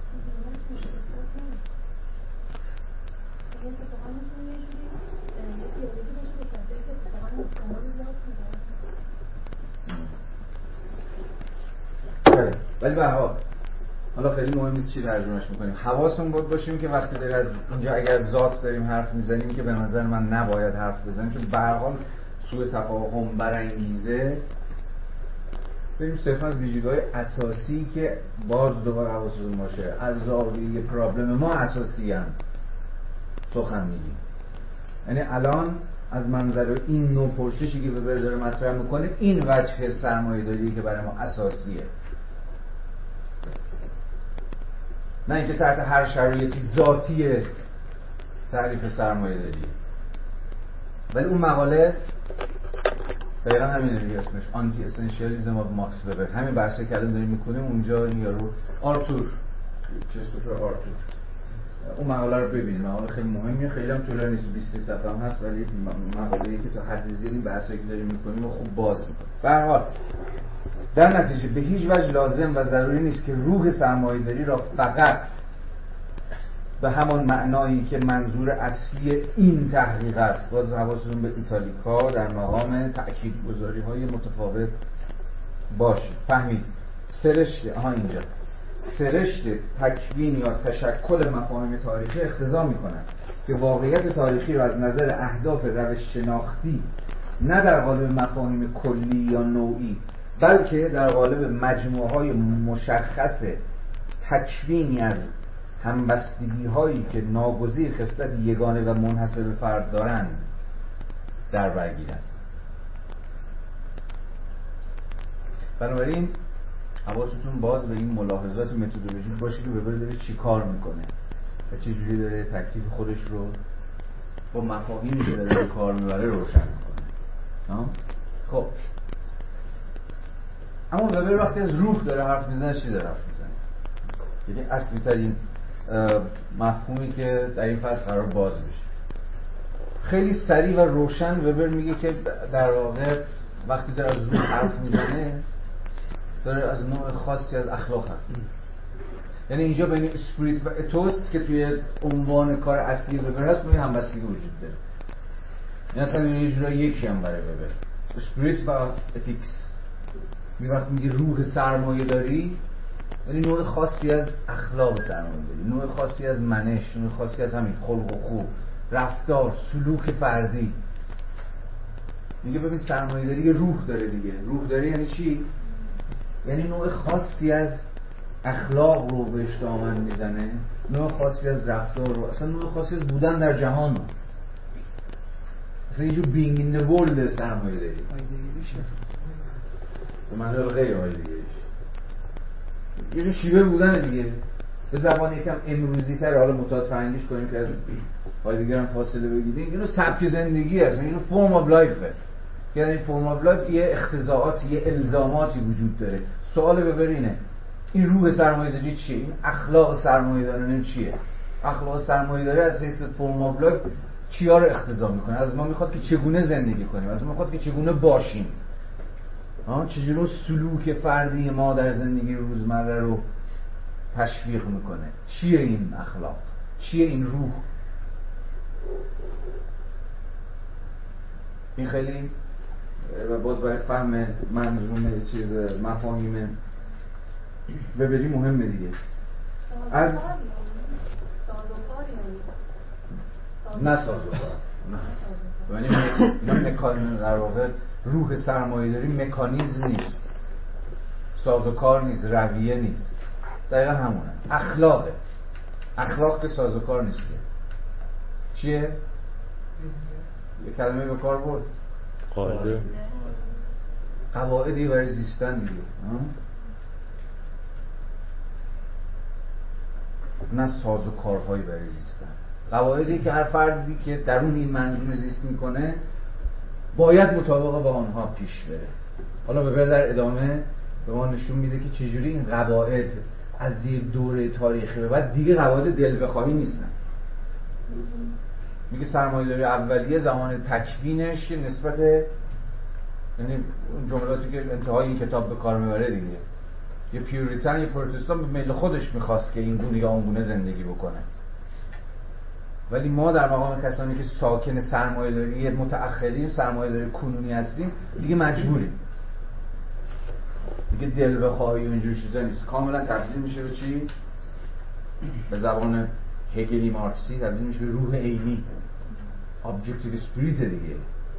ولی به هر حال حالا خیلی مهم نیست چی ترجمهش میکنیم. حواسمون باید باشیم که وقتی داریم از اینجا اگر ذات داریم حرف میزنیم که به نظر من نباید حرف بزنیم، چون به هر حال سوء تفاهم برانگیزه. بریم صرفا از ویژگی‌های اساسی که باز دوباره حواستون باشه از زاویه پرابلم ما اساسی هم سخن میگیم. یعنی الان از منظر این نوع پرسشی که وبر داره مطرح میکنه، این وجه سرمایه‌داری که برای ما اساسیه، نه اینکه تحت هر شرایطی ذاتی تعریف سرمایه‌داری. ولی اون مقاله دقیقا همینه دیگه، اسمش آنتی اسنشیالیسم آف ماکس وبر. همین بحثی که الان داریم میکنیم اونجا این یارو آرتور کریستوفر آرتور، اون مقاله رو ببینید. مقاله خیلی مهمیه، خیلی هم طولانی نیست، 20 صفحه هم هست، ولی مقاله‌ای که تو حد زیادی بحثی که داریم میکنیم رو خوب باز میکنه. به هر حال در نتیجه به هیچ وجه لازم و ضروری نیست که روح سرمایه‌داری را فقط به همان معنایی که منظور اصلی این تحقیق است، باز حواستون به ایتالیکا در مقام تأکیدگذاری‌های متفاوت باشه. فهمید؟ اینجا سرشت تکوین یا تشکل مفاهیم تاریخی اقتضا می‌کند که واقعیت تاریخی را از نظر اهداف روش شناختی نه در قالب مفاهیم کلی یا نوعی، بلکه در قالب مجموعه‌های مشخص تکوینی از همبستگی‌هایی که ناگزیر خصلت یگانه و منحصر به فرد دارند در بر گیرند. بنابراین حواستون باز به این ملاحظات متدولوژیک باشه که وبر داره چی کار میکنه و چجوری داره تکلیف خودش رو با مفاهیمی که داره کار میبره روشن میکنه. خب اما وبر وقتی از روح داره حرف میزنه چی داره حرف میزنه؟ یعنی اصلی ترین مفهومی که در این فصل قرار باز بشه. خیلی سریع و روشن وبر میگه که در واقع وقتی داره از روح حرف میزنه داره از نوع خاصی از اخلاق حرف میزنه. یعنی اینجا بین اسپریت و اتوس که توی عنوان کار اصلی وبر هست نوعی همبستگی وجود داره. یعنی اصلا یه جورایی یکی هم برای وبر اسپریت و اتیکس. وقتی میگه روح سرمایه داری یعنی نوع خاصی از اخلاق سرمایه داری، نوع خاصی از منش، نوع خاصی از همین خلق و خو، رفتار، سلوک فردی. میگه ببین سرمایه داری یه روح داره دیگه. روح داره یعنی چی؟ یعنی نوع خاصی از اخلاق رو بهش دامن میزنه، نوع خاصی از رفتار رو، اصلا نوع خاصی از بودن در جهان رو. اصلا یه جور being in the world سرمایه داری. به معنی غیر آیدگیریش یه جور شیوه بودن دیگه. به زبان یکم امروزی تر حالا متعاد فرنگیش کنیم که از هایدگر هم فاصله بگیریم، اینو سبک زندگی هست، اینو فرم آف لایفه. یعنی فرم آف لایف یه اختزاعاتی، یه الزاماتی وجود داره. سوال ببرینه این روح سرمایه‌داری چیه؟ این اخلاق سرمایه‌دارانه چیه؟ اخلاق سرمایه‌داری از حیث فرم آف لایف چیا رو اختزا میکنه؟ از ما میخواد که چگونه زندگی کنیم، از ما میخواد که چگونه باشیم، چجوری سلوک فردی ما در زندگی روزمره رو تشویق میکنه. چیه این اخلاق؟ چیه این روح؟ این خیلی باز برای فهم منظومه چیز مفاهیم ببری مهمه دیگه. از نه سازوکار نه یعنی مکانیزم در واقع روح سرمایه‌داری مکانیزم نیست، سازوکار نیست، رویه نیست، دقیقا همونه. اخلاقه. اخلاق که سازوکار نیست که چیه؟ یه کلمه به کار برد قاعده، قواعدی برای زیستن دیگه. نه سازوکارهایی برای زیستن. قواعدی که هر فردی که درون این منظومه زیست میکنه باید مطابق با آنها پیش بره. حالا ببر در ادامه به ما نشون میده که چجوری این قواعد از یک دوره تاریخی به بعد دیگه قواعد دل بخواهی نیستن. میگه سرمایه‌داری اولیه زمان تکوینش نسبت، یعنی اون جملاتی که انتهای این کتاب به کار میبره دیگه، یه پیوریتن، یه پروتستان به میل خودش میخواست که این گونه یا اون گونه زندگی بکنه. ولی ما در مقام کسانی که ساکن سرمایه‌داری متأخرین، سرمایه‌داری کنونی هستیم، دیگه مجبوریم. دیگه دل بخواهی و اینجور چیزا نیست. کاملا تبدیل میشه به چی؟ به زبان هگلی مارکسی تبدیل میشه به روح عینی، objective spirit دیگه.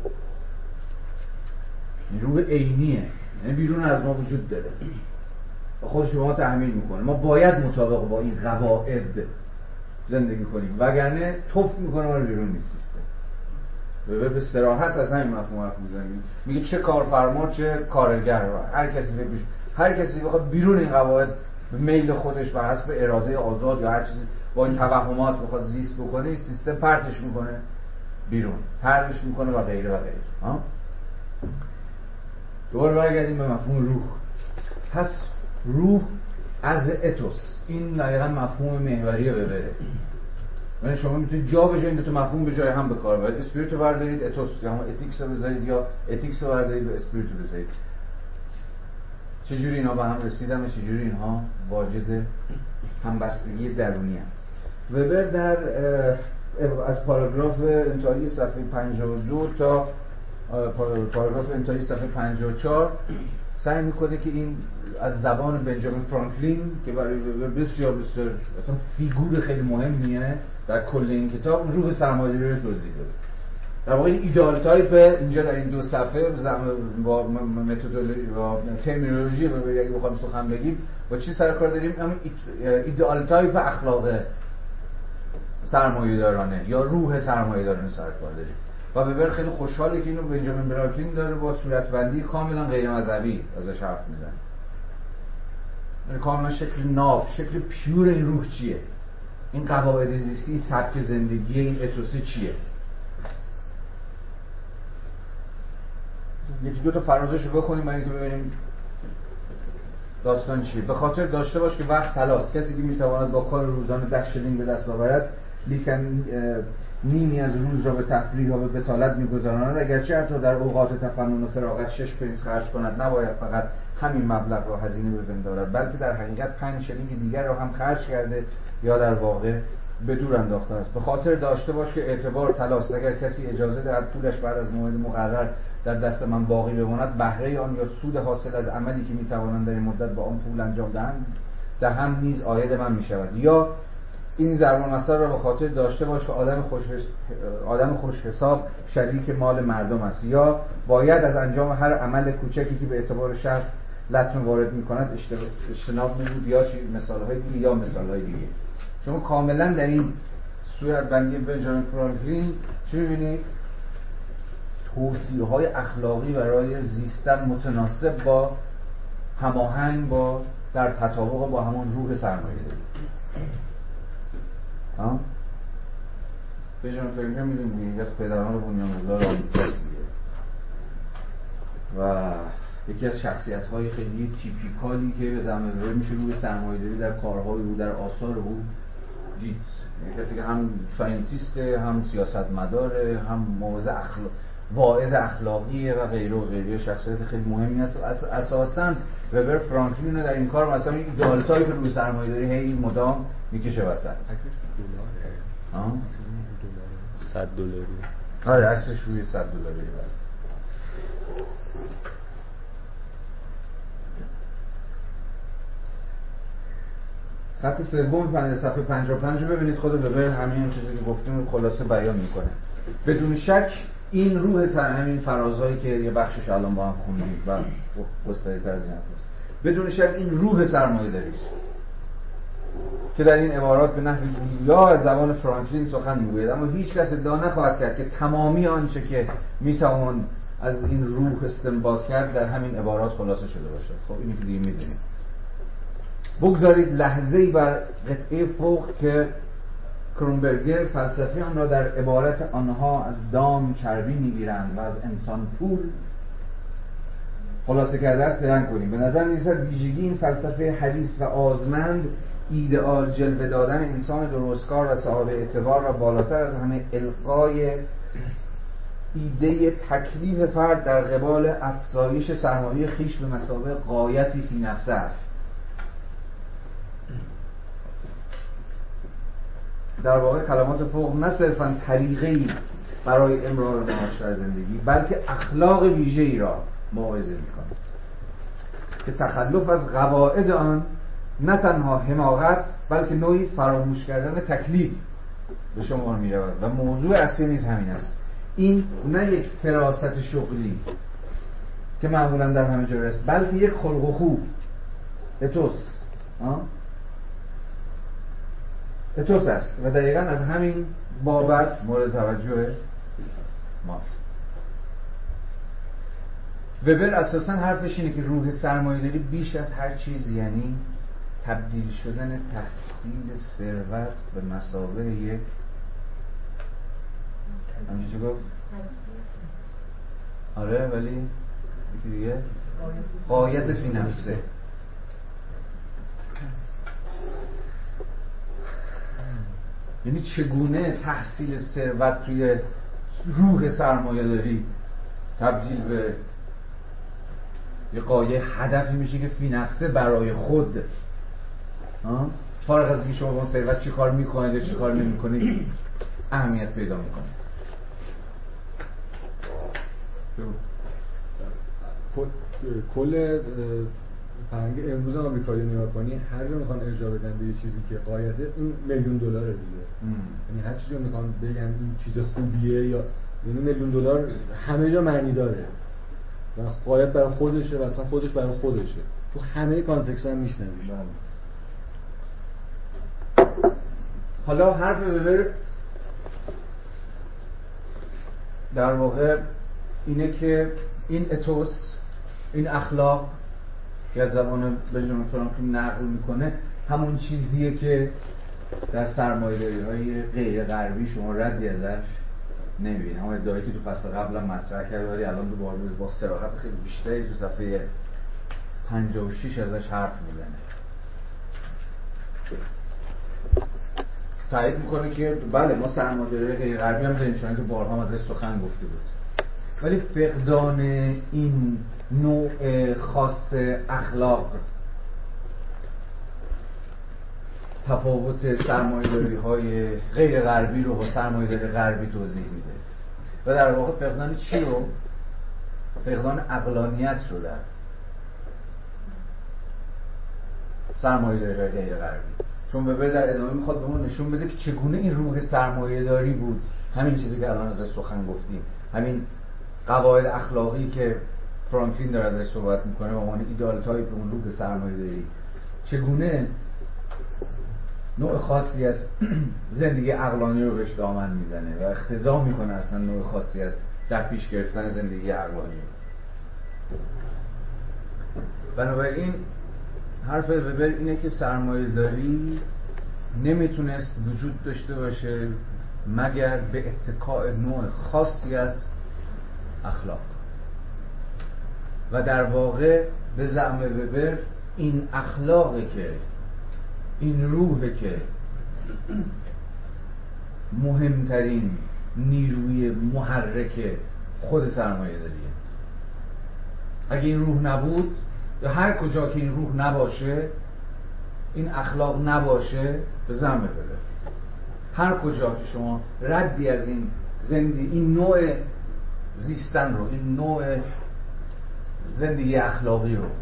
روح عینیه، یعنی بیرون از ما وجود داره و خودش ما تحمیل میکنه. ما باید مطابق با این قواعد زندگی کنیم وگرنه توف میکنه ما رو بیرون میسیسته. به صراحت از همین مفهوم حرف میزنیم. میگه چه کارفرما چه کارگر، هر کسی بخواد بیرون این قواعد به میل خودش بر حسب اراده آزاد یا هر چیزی با این توهمات بخواد زیست بکنه، این سیستم پرتش میکنه بیرون، طردش میکنه و غیره و غیره. دوباره برگردیم به مفهوم روح. پس روح از اتوس، این دقیقا مفهوم محوری وبره. یعنی شما میتونید جا به جای این دو تا مفهوم به جای هم به کار ببرید. اسپریت رو بردارید اتوس، یا هم اتیکس رو بذارید یا اتیکس رو بردارید و اسپریت رو بذارید. چجوری اینا به هم رسیدن و چجوری اینها واجد همبستگی درونی هم. وبر در از پاراگراف انتهایی صفحه 52 تا پاراگراف انتهایی صفحه 54 سعی میکنه که این از زبان بنجامین فرانکلین که برای وبر بسیار اصلا فیگور خیلی مهمیه در کل این کتاب، روح سرمایه‌داری رو توضیح بده. در واقع این ایدئال تایپ اینجا در این دو صفحه با متدولوژی و ترمینولوژی اگه بخوایم سخن بگیم با چی سر کار داریم؟ همین ایدئال تایپ اخلاق سرمایه‌دارانه یا روح سرمایه‌دارانه سر کار داریم. و وبر خیلی خوشحاله که اینو بنجامین فرانکلین داره با صورتبندی کاملا غیر مذهبی ازش حرف میزنه. یعنی کاملا شکل ناب، شکل پیور این روح چیه؟ این قواعد زیستی، سبک زندگی، این اتوسی چیه؟ یکی دو تا فرازش رو بخونیم برای اینکه ببینیم داستان چیه. به خاطر داشته باش که وقت طلاست. کسی که میتواند با کار روزانه 10 شلینگ به دست آورد لیکن نیمی از روز را به تفریح و به بطالت می‌گذراند، اگرچه حتی در اوقات تفنن و فراغت 6 پنس خرج کند، نباید فقط همین مبلغ را هزینه بپندارد، بلکه در حقیقت 5 شلینگ دیگر را هم خرج کرده یا در واقع به دور انداخته است. به خاطر داشته باش که اعتبار طلاست. اگر کسی اجازه دهد پولش بعد از موعد مقرر در دست من باقی بماند، بهره آن یا سود حاصل از عملی که میتوانند در این مدت با آن پول انجام دهم نیز عاید من میشود. یا این ضرب المثل را به خاطر داشته باش که آدم خوش حساب شریک مال مردم است، یا باید از انجام هر عمل کوچکی که به اعتبار شخص لطمه وارد میکند اجتناب بود، یا مثالهای دیگه. شما کاملا در این صورت بندی بنجامین فرانکلین چی می‌بینید؟ توصیه‌های اخلاقی برای زیستن متناسب با، هماهنگ با، در تطابق با همون روح سرمایه‌داری. بنجامین فرانکلین می‌دونید یکی از پدران بنیانگذار آمریکاست و یکی از شخصیت‌های خیلی تیپیکالی که به زعم وی میشه روی سرمایه‌داری در کارهای او، در آثار او دید. کسی که هم ساینتیسته، هم سیاستمداره، هم واعظ اخلاقیه و غیره و غیره. شخصیت خیلی مهمی است. اساساً وبر فرانکلین در این کار مثلا این ایدئال‌هایی که روی سرمایه‌داری هی مدام میکشه وسط. عکسش دلاره. $100. آره عکسش روی $100. خط سوم پنل صفحه 55 رو ببینید. خود وبر همین چیزی که گفتیم رو خلاصه بیان میکنه. بدون شک این روح همین فرازهایی که یه بخشش الان با هم خوندید و گستری‌تر از این هست، بدون شک این روح سرمایه‌داری است که در این عبارات به نحوی گویا از زبان فرانکلین سخن میگوید، اما هیچ کس ادعا نخواهد کرد که تمامی آنچه که میتوان از این روح استنباط کرد در همین عبارات خلاصه شده باشد. خب اینی که دیگه میدونید. بگذارید لحظه‌ای بر قطعه فوق که کرونبرگر فلسفی آن را در عبارت آنها از دام چربی می‌گیرند و از انسان پول خلاصه کرده است بیان کنیم. به نظر می‌رسد ویژگی این فلسفه حدیث و آزمند ایدئال جلوه دادن انسان درستکار و صاحب اعتبار و بالاتر از همه القای ایده تکلیف فرد در قبال افزایش سرمایه خیش به مثابه غایتی فی نفسه است. در واقع کلمات فوق نه صرفاً طریقه‌ای برای امرار معاش زندگی، بلکه اخلاق ویژه‌ای را موعظه می‌کند که تخلف از قواعد آن نه تنها حماقت بلکه نوعی فراموش کردن تکلیف به شمار می‌رود و موضوع اصلی نیز همین است. این نه یک فراست شغلی که معمولاً در همه جا است، بلکه یک خلق و خو، اتوس است و دقیقاً از همین بابت مورد توجه ماست. وبر اساساً حرفش اینه که روح سرمایه‌داری بیش از هر چیز یعنی تبدیل شدن تحصیل ثروت به مثابه یک همینجا گفت آره ولی یکی دیگه غایت فی نفسه، یعنی چگونه تحصیل ثروت توی روح سرمایه‌داری تبدیل به یه غایه هدفی میشه که فی نفسه برای خود، فارغ از اینکه شما با اون ثروت چی کار میکنید یا چی کار نمیکنید اهمیت پیدا میکنه. کل فرهنگ امروز آمریکایی نگاه کنی، هر جا میخوان ارجاع بدن به یه چیزی که غایته، این $1,000,000 دیگه. یعنی هر چیزی میخوان بگن این چیز خوبیه یا یعنی $1,000,000 همه جا معنی داره و غایت برای خودشه و اصلا خودش برای خودشه. تو همه کانتکست هم میشنویش. حالا حرف وبر در واقع اینه که این اتوس، این اخلاق که از زبان بنجامین فرانکلین نقل میکنه همون چیزیه که در سرمایه‌داری‌های غیر غربی شما ردی ازش نمیبینید. اما ادعایی که تو فصل قبل هم مطرح کرده ولی الان دوباره با صراحت خیلی بیشتری تو صفحه 56 ازش حرف میزنه. تایید میکنه که بله ما سرمایه‌داری غیر غربی هم داریم، چون که بارها ازش سخن گفته بود، ولی فقدان این نوع خاص اخلاق تفاوت سرمایه‌داری‌های غیر غربی رو با سرمایه‌داری غربی توضیح میده و در واقع فقدان چی رو؟ فقدان عقلانیت رو در سرمایه‌داری غیر غربی. چون وبر در ادامه میخواد به ما نشون بده که چگونه این روح سرمایه‌داری بود، همین چیزی که الان ازش سخن گفتیم، همین قواعد اخلاقی که فرانکلین داره ازش صحبت میکنه به عنوان ایدئال تایپ اون روح سرمایه‌داری، چگونه نوع خاصی از زندگی عقلانی رو بهش دامن میزنه و اختزام میکنه اصلا نوع خاصی از در پیش گرفتن زندگی عقلانی. بنابراین حرف وبر اینه که سرمایه‌داری نمیتونست وجود داشته باشه مگر به اتکاء نوع خاصی از اخلاق و در واقع به زعم وبر این اخلاقه که این روحه که مهمترین نیروی محرک خود سرمایه داریه. اگه این روح نبود یا هر کجا که این روح نباشه، این اخلاق نباشه، به زعم وبر هر کجا که شما ردی از این زندگی، این نوع زیستن رو، این نوع زندگی اخلاقی رو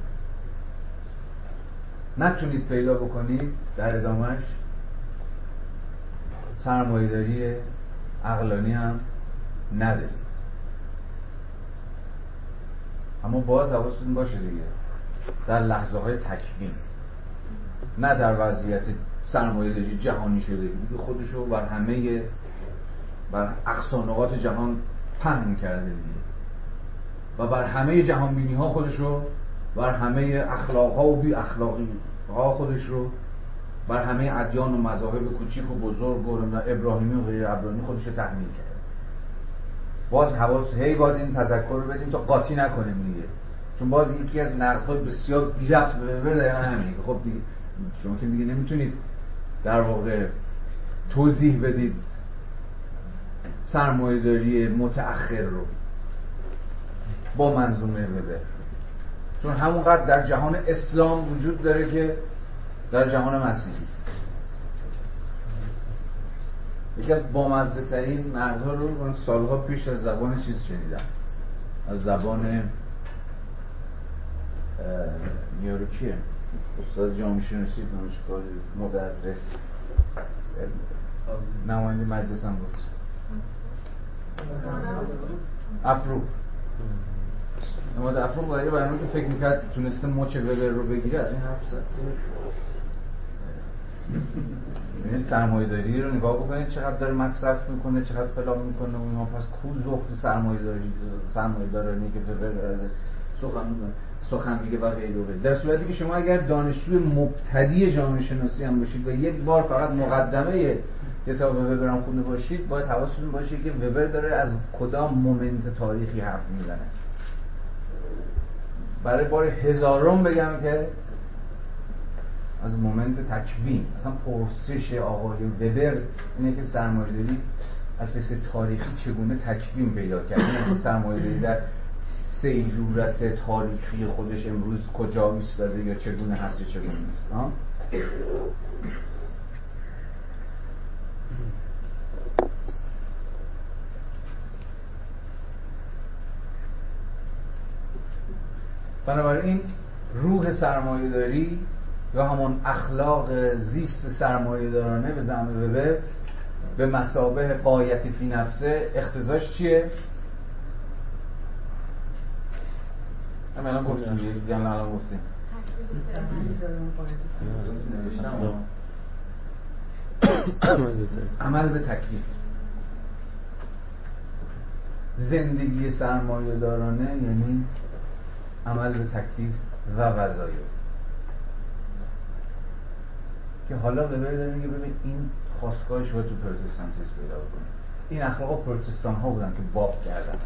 نتونید پیدا بکنید، در ادامهش سرمایه‌داری عقلانی هم ندارید. اما باز حواستون باشه دیگه، در لحظه های تکوین، نه در وضعیت سرمایه‌داری جهانی شده که خودشو بر اقصا نقاط جهان پهن کرده دیگه و بر همه جهانبینی ها خودشو، بر همه اخلاق ها و بی اخلاقی ها خودشو، بر همه ادیان و مذاهب کوچیک و بزرگ و ابراهیمی و غیر ابراهیمی خودشو تحمیل کرده. باز باید این تذکر رو بدیم تا قاطی نکنیم دیگه، چون باز یکی از نقدهای بسیار بی ربط به وبر دقیقا همینه که خب دیگه شما که دیگه نمیتونید در واقع توضیح بدید سرمایه‌داری متأخر رو با منظومه وبر، چون همونقدر در جهان اسلام وجود داره که در جهان مسیحی. یکی از بامزه ترین نقدها رو من سالها پیش از زبان چیز شنیدم، از زبان یاروکیه، استاد جامعه شناسی دانشگاه مدرس نماینده مجلس هم بود، افرو نماینده افرو برای برنامه که فکر میکرد تونسته مچ وبر رو بگیره از این حرف زد. یعنی سرمایه‌داری رو نگاه بکنید چقدر داره مصرف میکنه، چقدر فلان میکنه اونها، پس کو زهد سرمایه‌دارانی که وبر از سخن میگه و غیره و غیره. در صورتی که شما اگر دانشجوی مبتدی جامعه شناسی هم باشید و یک بار فقط مقدمه کتاب وبر هم خونده باشید، باید حواستون باشه که وبر داره از کدام مومنت تاریخی حرف میزنه. برای بار هزارم بگم که از مومنت تکوین، اصلا پرسش آقای وبر اینه که سرمایه‌داری اساس تاریخی چگونه تکوین پیدا کرد، اینه سرمایه‌داری در سیرورت تاریخی خودش امروز کجا ایستاده یا چگونه هست یا چگونه نیست. بنابراین روح سرمایه‌داری یا همون اخلاق زیست سرمایه‌دارانه به زعم وبر به مثابه غایت فی نفسه اقتضاش چیه؟ الان گفتیم دیگه، الان گفتیم عمل به تکلیف. زندگی سرمایه‌دارانه یعنی عمل به تکلیف و وظایف، که حالا وبر داره میگه ببین این خواستگاهش رو تو پروتستانتیسم پیدا کنه. این اخلاق پروتستان ها بودن که باب کردن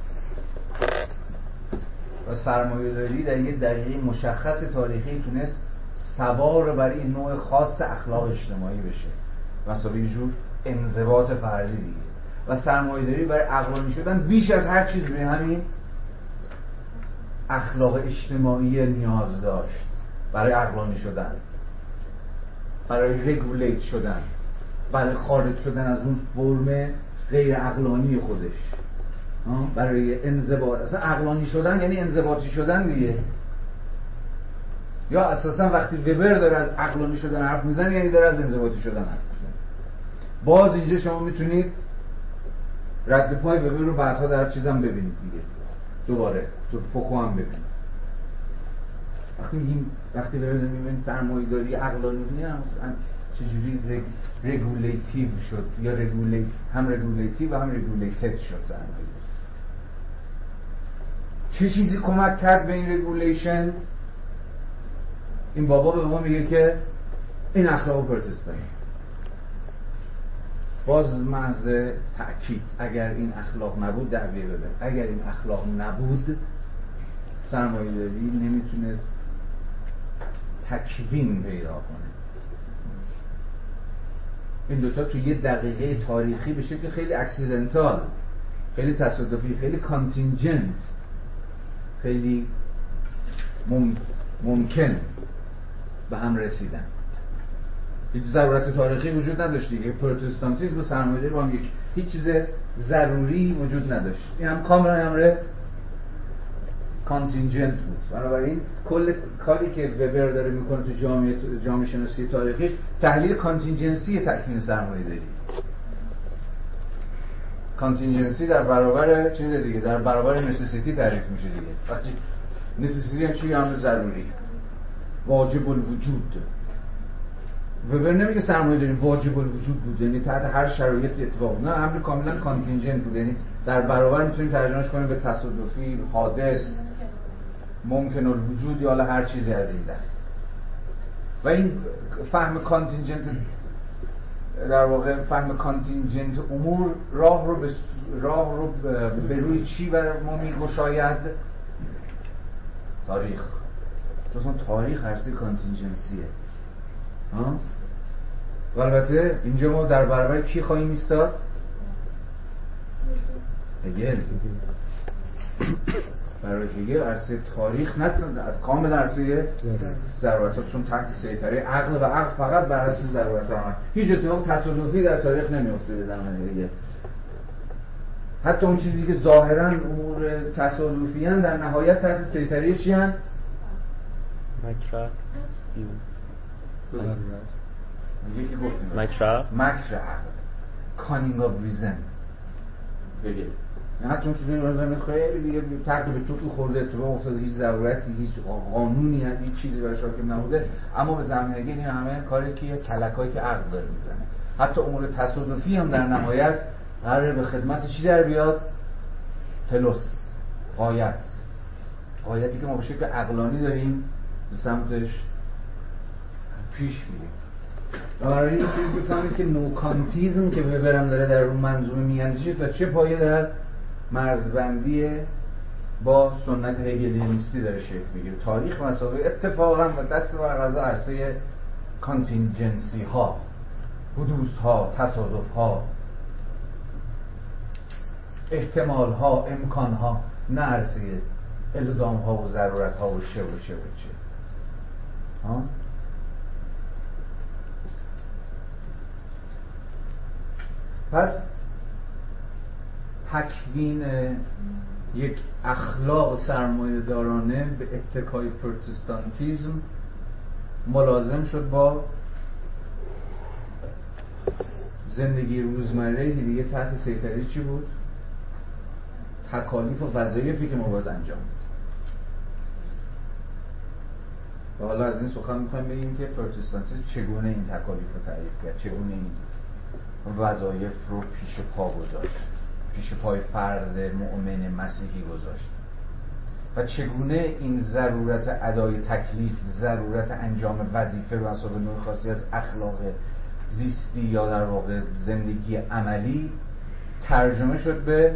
و سرمایه‌داری در یه دقیقه مشخص تاریخی تونست سوار بر این نوع خاص اخلاق اجتماعی بشه مثلا یه جور انضباط فردی دیگه. و سرمایه‌داری برای عقلانی شدن بیش از هر چیز به همین اخلاق اجتماعی نیاز داشت برای عقلانی شدن، برای رگولیت شدن، برای خارج شدن از اون فرم غیر عقلانی خودش، برای انضباط. اصلا عقلانی شدن یعنی انضباطی شدن دیگه. یا اساسا وقتی وبر داره از عقلانی شدن حرف میزنه یعنی داره از انضباطی شدن حرف میزنه. باز اینجا شما میتونید رد پای وبر رو بعدها در چیزم ببینید دیگه، دوباره تو فوکو هم ببینید. وقتی میبینید سرمایه‌داری عقلانی نه چجوری رگولیتیو شد یا هم رگولیتیو و هم رگولیتد شد سرمایه‌داری. چه چیزی کمک کرد به این رگولیشن؟ این بابا به ما میگه که این اخلاق پروتستانی. باز محض تأکید، اگر این اخلاق نبود دعویه بده، اگر این اخلاق نبود سرمایه‌داری نمیتونست تکوین پیدا کنه. این دوتا تو یه دقیقه تاریخی بشه که خیلی اکسیدنتال، خیلی تصادفی، خیلی کانتینجنت، خیلی ممکن به هم رسیدن. هیچ ضرورت تاریخی وجود نداشت دیگه. پروتستانتیسم و سرمایه‌داری با هم هیچ چیز ضروری وجود نداشت. این هم کاملا امر کانتینجنت بود. بنابراین کل کاری که وبر داره میکنه تو جامعه شناسی تاریخی تحلیل کانتینجنسی تکوین سرمایه‌داری. کانتینجنسی در برابر چیز دیگه، در برابر نسیسیتی تعریف میشه دیگه. وقتی نسیسیتی یعنی چی؟ امر ضروری، واجب الوجود. وبر نمیگه سرمایه‌داری واجب الوجود بود یعنی تحت هر شرایطی اتفاق، نه، امر کاملا کانتینجنت بود، یعنی در برابر میتونیم ترجمهش کنیم به تصادفی، حادث، ممکن الوجود یا حالا هر چیزی از این دست. و این فهم کانتینجنت، در واقع فهم کانتینجنت امور راه رو به روی چی بر ما میگشاید؟ تاریخ. مثلا تاریخ عرصه کانتینجنسیه. و البته اینجا ما در برابر کی خواهیم ایستاد؟ هگل. برای هگل عرصه تاریخ نه کامل عرصه ضرورتات، چون تحت سیطره عقل و عقل فقط بر اساس ضرورت عمل. هیچ اتفاق تصادفی در تاریخ نمیفته به زمان هگل. حتی اون چیزی که ظاهرا امور تصادفی ان در نهایت تحت سیطره چی ان؟ مکر یکی گفتیم مکر عقل، کانینگ آف ریزن بگه. حتی اون چیزی رو خیلی دیگه تحت به توپی خورده، اتفاق افتاده، هیچ ضرورتی، هیچ قانونی، هیچ چیزی برای حاکم نبوده، اما به زمینه این همه کاری که کلکایی که عقل داره میزنه. حتی امور تصادفی هم در نهایت قراره به خدمت چی در بیاد؟ تلوس، غایتی که ما به شکل عقلانی داریم به سمتش پیش میریم. برای این میتونید بفهمید که نوکانتیزم که وبرم داره در اون منظومه میاندیشه تا چه پایه در مرزبندی با سنت هگلیانیستی داره شکل میگیره. تاریخ مسابقه اتفاقا و دست بر قضا عرصه کانتینجنسی ها، حدوث ها، تصادف ها، احتمال ها، امکان ها، نه عرصه الزام ها و ضرورت ها و چه. پس تکوین یک اخلاق سرمایه‌دارانه به اتکای پروتستانتیزم ملازم شد با زندگی روزمره که دیگه تحت سیطره چی بود؟ تکالیف و وظایفی که ما باید انجام بدیم. و حالا از این سخن میخوایم بگیم که پروتستانتیسم چگونه این تکالیف رو تعریف کرد، چگونه این وظایف رو پیش پا گذاشت، پیش پای فرد مؤمن مسیحی گذاشت و چگونه این ضرورت ادای تکلیف، ضرورت انجام وظیفه به مسابقه نوع خاصی از اخلاق زیستی یا در واقع زندگی عملی ترجمه شد به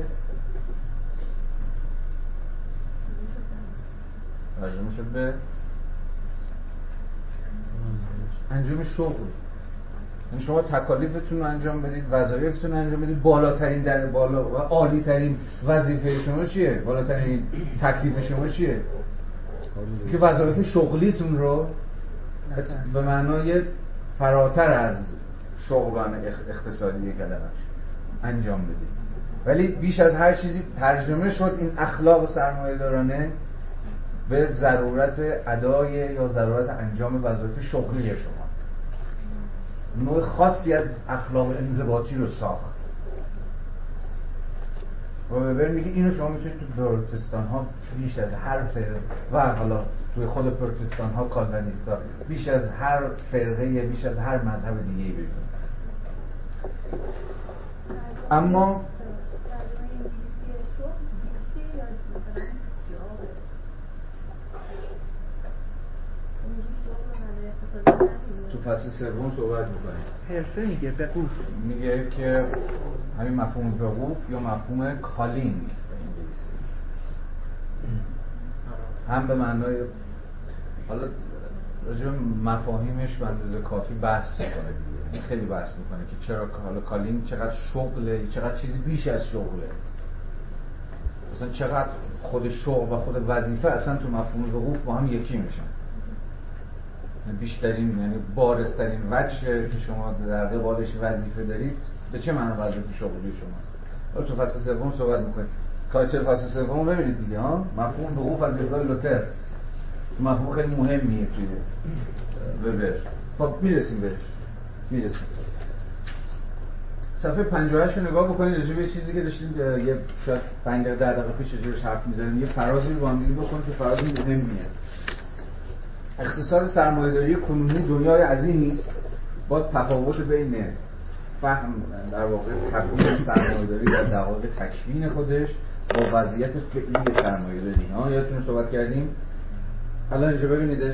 انجام شغل، یعنی شما تکالیفتون رو انجام بدید، وظایفتون رو انجام بدید، بالاترین در بالا و عالی ترین وظیفه شما چیه؟ بالاترین تکلیف شما چیه؟ که وظایف شغلیتون رو به معنای فراتر از شغلان اقتصادی کلمش انجام بدید. ولی بیش از هر چیزی ترجمه شد این اخلاق سرمایه‌دارانه به ضرورت ادای یا ضرورت انجام وظایف شغلی شما. نوع خاصی از اخلاق انضباطی رو ساخت. و وبر میگه اینو شما میتونید تو پروتستان ها بیش از هر فرقه و حالا توی خود پروتستان ها کالوینیستا بیش از هر فرقه بیش از هر مذهب دیگه‌ای ببینید. اما تو فصل سوم صحبت میکنه حرفه میگه بقوف، میگه که همین مفهوم بقوف یا مفهوم کالینگ به انگلیسی هم به معنای حالا راجع به مفاهیمش به اندازه کافی بحث میکنه دیگه، خیلی بحث میکنه که چرا حالا کالینگ چقدر شغله، چقدر چیزی بیش از شغله، مثلا چقدر خود شغل و خود وظیفه اصلا تو مفهوم وقوف با هم یکی میشن. بیشترین یعنی بارزترین وجه که شما در قبالش وظیفه دارید به چه معنی وظیفه شغلی شماست. حالا تو فصل سوم صحبت میکنیم. تایتل فصل سوم ببینید دیگه ها، مفهوم وقوف از دیدگاه لوتر مفهوم خیلی مهمیه توی وبر. خب میرسیم بهش. صفحه 58 رو نگاه بکنید، راجع به یه چیزی که داشتیم یه شاید 5 دقیقه پیش راجعش حرف می‌زدیم، یه فرازی رو با هم دیگه بکنید که فراز مهمیه. اقتصاد سرمایه‌داری کنونی دنیای عظیمی است. باز تفاوت بین فهم در واقع تکوین سرمایه‌داری در دقایق تکوین خودش با وضعیت فعلی سرمایه‌داری. یادتون صحبت کردیم. الان اینجا ببینیدش.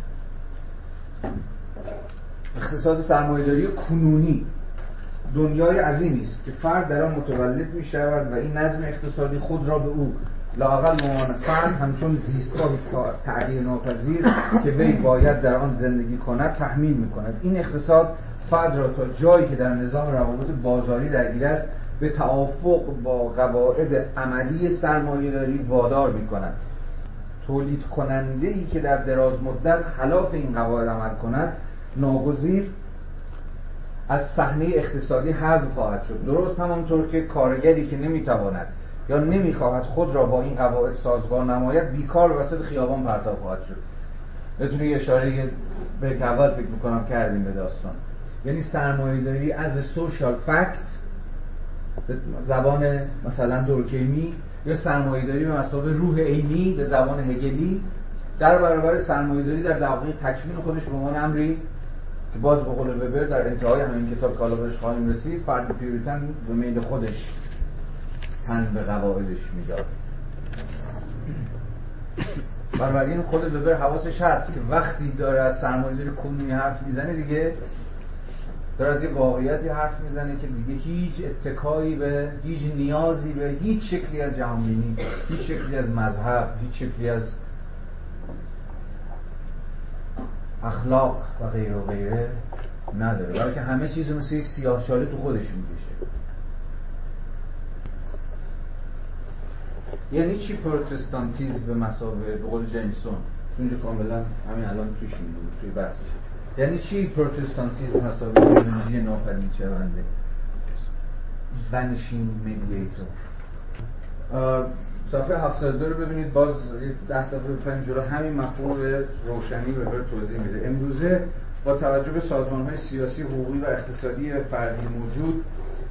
اقتصاد سرمایه‌داری کنونی دنیای عظیمی است که فرد در آن متولد می‌شود و این نظم اقتصادی خود را به او لااقل به عنوان فرد همچون زیستگاهی تغییر ناپذیر که وی باید در آن زندگی کند تحمیل می‌کند. این اقتصاد فرد را تا جایی که در نظام روابط بازاری درگیر است به توافق با قواعد عملی سرمایه‌داری وادار می‌کند. تولید کننده‌ای که در دراز مدت خلاف این قواعد عمل کند ناگزیر از صحنه اقتصادی حذف خواهد شد. درست همانطور که کارگری که نمیتواند یا نمیخواهد خود را با این قواعد سازگار نماید بیکار وسط خیابان پرتاب خواهد شد. بتونی یه اشاره به که اول فکر میکنم کردیم به داستان، یعنی سرمایه‌داری از سوشال فکت به زبان مثلا دورکیمی یا سرمایه‌داری به مثابه روح عینی به زبان هگلی در برابر سرمایه‌داری در دقایق تکوین خودش به عنوان امری که باز به قول وبر در انتهای همین کتاب کالا بهش خواهیم رسید، فرد پیوریتن به میل خودش تن به قواعدش میداد. بنابراین خود وبر حواسش هست که وقتی داره از سرمایه‌داری کنونی حرف میزنه دیگه داره از یه واقعیتی حرف میزنه که دیگه هیچ اتکایی به هیچ نیازی به هیچ شکلی از جهانبینی، هیچ شکلی از مذهب، هیچ شکلی از اخلاق و غیره و غیره نداره، بلکه همه چیز رو مثل یک سیاه‌چاله تو خودش میکشه. یعنی چی پروتستانتیزم به مثابه به قول جیمسون اونجا کاملا همین الان توش بود توی بحثش، یعنی چی پروتستانتیزم به مثابه ایدئولوژی ناپدید شونده vanishing mediator؟ صفحه 72 رو ببینید، باز 10 صفحه بفرمایید جلو همین مفهوم به روشنی به توضیح میده. امروزه با توجه به سازمان‌های سیاسی، حقوقی و اقتصادی فردی موجود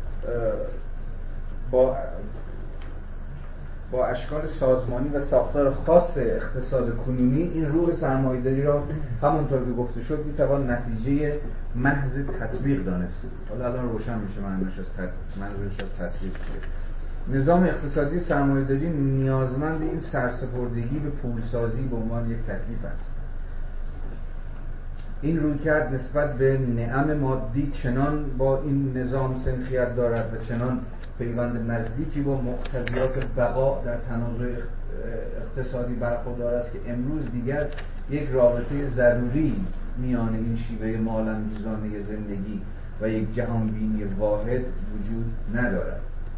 با اشکال سازمانی و ساختار خاص اقتصاد کنونی این روح سرمایه‌داری را همونطور که گفته شد میتوان نتیجه محض تطبیق دانست. حالا الان روشن میشه منظورش از تطبیق چیه. نظام اقتصادی سرمایه‌داری نیازمند این سرسپردگی به پولسازی به عنوان یک تکلیف است. این رویکرد نسبت به نعم مادی چنان با این نظام سنخیت دارد و چنان پیوند نزدیکی با مقتضیات بقا در تنازع اقتصادی برخوردار است که امروز دیگر یک رابطه ضروری میان این شیوه مال‌اندوزانه زندگی و یک جهانبینی واحد وجود ندارد.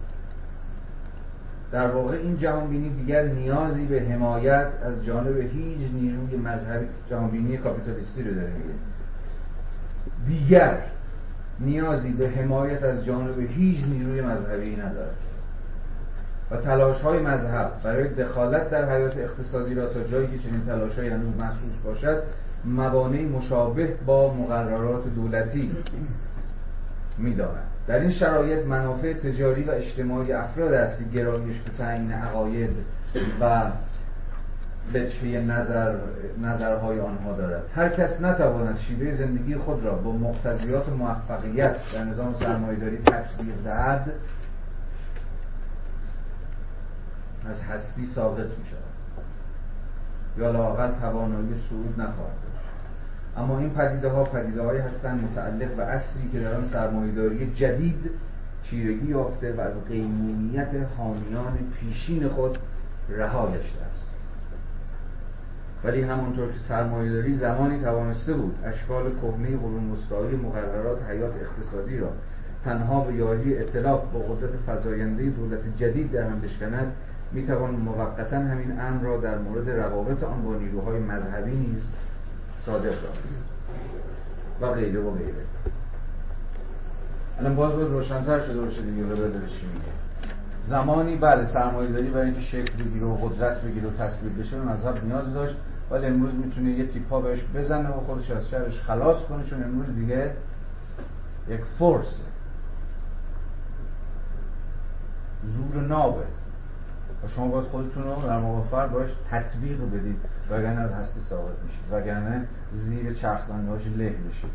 در واقع این جهانبینی دیگر نیازی به حمایت از جانب هیچ نیروی مذهبی، جهانبینی کاپیتالیستی رو داره میگه، دیگر نیازی به حمایت از جانب هیچ نیروی مذهبی ندارد و تلاش‌های مذهب برای دخالت در حیات اقتصادی را تا جایی که چنین تلاش‌هایی هنوز محسوس باشد موانعی مشابه با مقررات دولتی می‌داند. در این شرایط منافع تجاری و اجتماعی افراد است که گرایش به تعیین عقاید و وجهه نظرهای آنها دارد. هر کس نتواند شیوه زندگی خود را با مقتضیات موفقیت در نظام سرمایه‌داری تطبیق دهد از هستی ساقط می‌شود یا لااقل توانایی صعود نخواهد داشت. اما این پدیده‌هایی هستند متعلق به عصری که در آن سرمایه‌داری جدید چیرگی یافته و از قیمومیت حامیان پیشین خود رها گشته است. ولی همانطور که سرمایه‌داری زمانی توانسته بود اشکال کهنه قرون وسطایی مقررات حیات اقتصادی را تنها به یاری ائتلاف با قدرت فزاینده دولت جدید در هم بشکند، میتوان موقتا همین امر را در مورد روابط آن با نیروهای مذهبی نیز صادق دانست و غیره و غیره. الان باز باید روشن‌تر شده باشه دیگه وبر داره چی میگه. زمانی بله سرمایه‌داری برای اینکه شکل بگیره و قدرت بگیره و تثبیت بشه به مذهب نیاز داشت، ولی امروز میتونه یه تیپا بهش بزنه و خودش از شرش خلاص کنه، چون امروز دیگه یک فورس زور نابه و شما باید خودتون رو در موقع فرد باش تطبیق بدید، وگرنه از هستی ساقط میشید، وگرنه زیر چرخدنده‌هاش له میشید.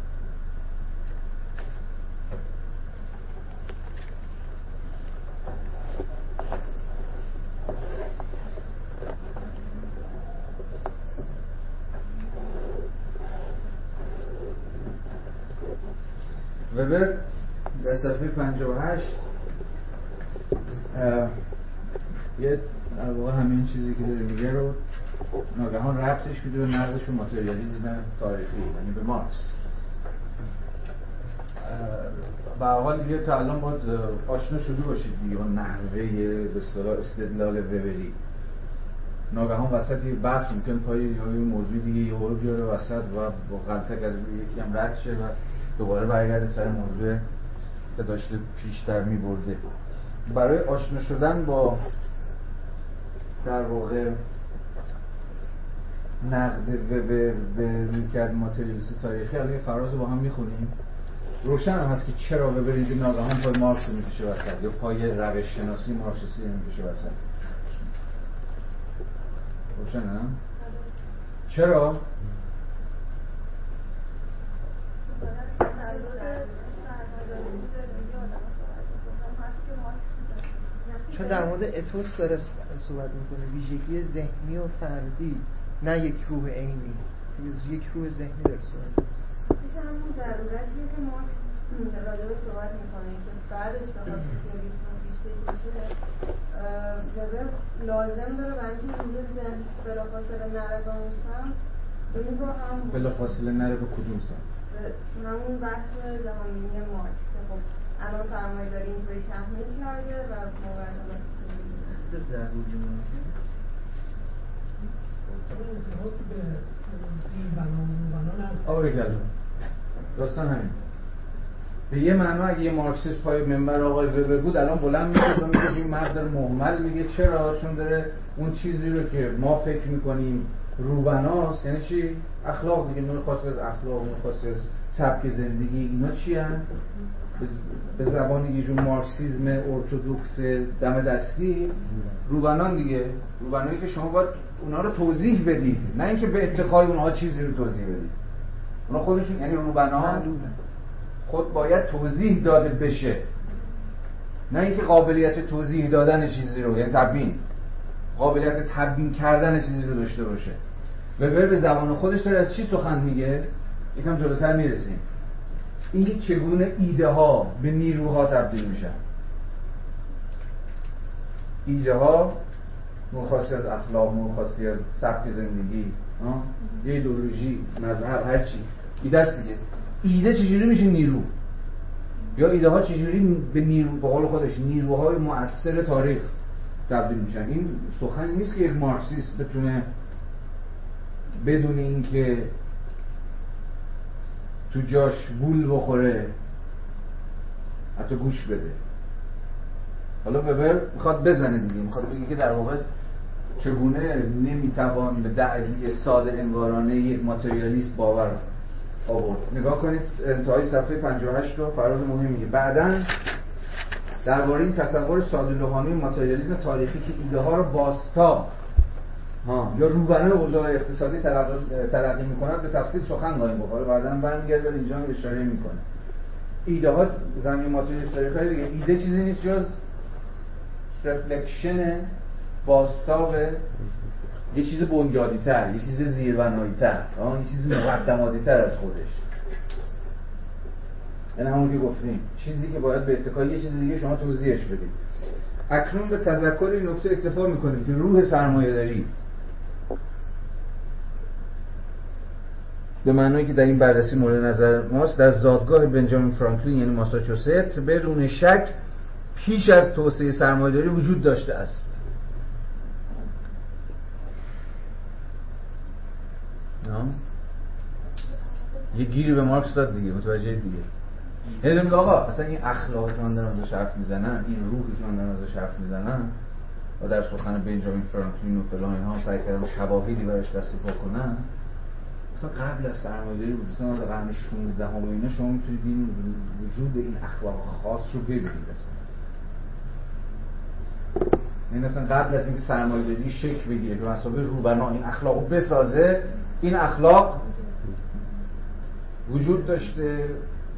وبر در صفحه 58 یه در واقع همین چیزی که داره میگه رو ناگهان ربطش میده به نقدش به ماتریالیسم تاریخی، یعنی به مارکس. به حال دیگه تا الان باید آشنا شده باشید دیگه با نحوه به اصطلاح استدلال وبری. ناگهان وسط یه بحث ممکن پای یه موضوع دیگه یهو بیاره وسط و با غلطک از روی یکی هم رد شه و دوباره برگرده سر موضوع که داشته پیشتر می‌برده. برای آشنا شدن با در واقع نقد وبر به رویکرد ماتریالیسم تاریخی الان فراز رو با هم می‌خونیم. روشن هم هست که چرا وبر اینجا ناگهان پای مارکس می‌کشه وسط یا پای روش شناسی مارکسیستی می‌کشه وسط. روشنه؟ چرا؟ چون در مورد اتوس داره صحبت میکنه، ویژگی ذهنی و فردی، نه یک روح عینی، یک روح ذهنی داره صحبت میکنه. همون ضرورتیه که ما راجع به صحبت میکنیم که بعدش بخواد سوسیالیسم پیش بکشه، وبر لازم داره برای اینکه اینجا بلافاصله نره به اون سمت، این رو هم بلافاصله نره به کدوم سمت؟ همون بحث جهانبینی مارکس که خب الان سرمایه‌داری اینطوری تحمیل کرده و مبرهنات چه ضروری ممکنه؟ داستان همین. به یه معنا اگه یه مارکسیست پای منبر آقای وبر بود الان بلند میشه و میگه این مرد داره مهمل میگه. چرا؟ چون داره اون چیزی رو که ما فکر میکنیم روبناست، یعنی چی؟ اخلاق دیگه، نوع خاصی از اخلاق، نوع خاصی از سبک زندگی، اینا چی هن؟ به زبان یه جور مارکسیسم ارتودکس دم دستی روبنان دیگه. روبنایی که شما باید اونا رو توضیح بدید، نه اینکه به اتقای اونها چیزی رو توضیح بدید. اونا خودشون یعنی روبنان خود باید توضیح داده بشه، نه اینکه قابلیت توضیح دادن چیزی رو، یعنی تبیین، قابلیت تبیین کردن چیزی رو داشته باشه. وبر به زبان خودش داره از چی سخن میگه؟ یکم جلوتر میرسیم. این چگونه ایده ها به نیروها تبدیل میشن. ایده ها مخاصی از اخلاق، مخاصی از سبک زندگی، ایدئولوژی، مذهب، هر چی ایده است دیگه. ایده چجوری میشه نیرو؟ یا ایده ها چجوری به به قول خودش نیروهای مؤثر تاریخ تبدیل میشن. این سخن نیست که یک مارکسیست بتونه بدون اینکه تو جاش گول بخوره حتی گوش بده. حالا وبر میخواد بزنه دیگه، میخواد بگه که در واقع چگونه نمیتوان به دعوی ساده انگارانه یک ماتریالیست باور آورد. نگاه کنید انتهای صفحه 58 رو فراز مهمی میگه بعداً درباره این تصور ساده لوحانه ماتریالیسم تاریخی که ایده ها رو بازتاب یا روبرای اوضاع اقتصادی تلقی میکنند به تفصیل سخن خواهیم گفت. حالا بعداً برمیگرده اینجا اشاره میکنه. ایده ها زمین ماتریالیست تاریخی دیگه ایده چیزی نیست جز رفلکشن بازتاب یه چیز بنیادی تر، یه چیز زیربنایی تر، یه چیز مقدماتی تر از خودش. این همون که گفتیم چیزی که باید به اتکای یه چیز دیگه شما توضیحش بدید. اکنون به تذکر این نکته اکتفا میکنیم که روح سرمایه‌داری به معنایی که در این بررسی مورد نظر ماست در زادگاه بنجامین فرانکلین یعنی ماساچوست بدون شک پیش از توسعه سرمایه‌داری وجود داشته است. یه گیری به مارکس داد دیگه، متوجه دیگه. یعنی میگه آقا اصلا این اخلاقی که من دارم ازش حرف میزنم، این روحی که من دارم ازش حرف میزنم و در سخن بنجامین فرانکلین و فلان اینها سعی کردم شواهدی براش دست و پا کنم، مثلا قبل از سرمایه‌داری بود، مثلا در قرن 16 و اینا شما میتونید این وجود این اخلاق خاص رو ببینید. این اصلا قبل از اینکه سرمایه‌داری شکل بگیره به مثابه روبنا این اخلاقو بسازه، این اخلاق وجود داشته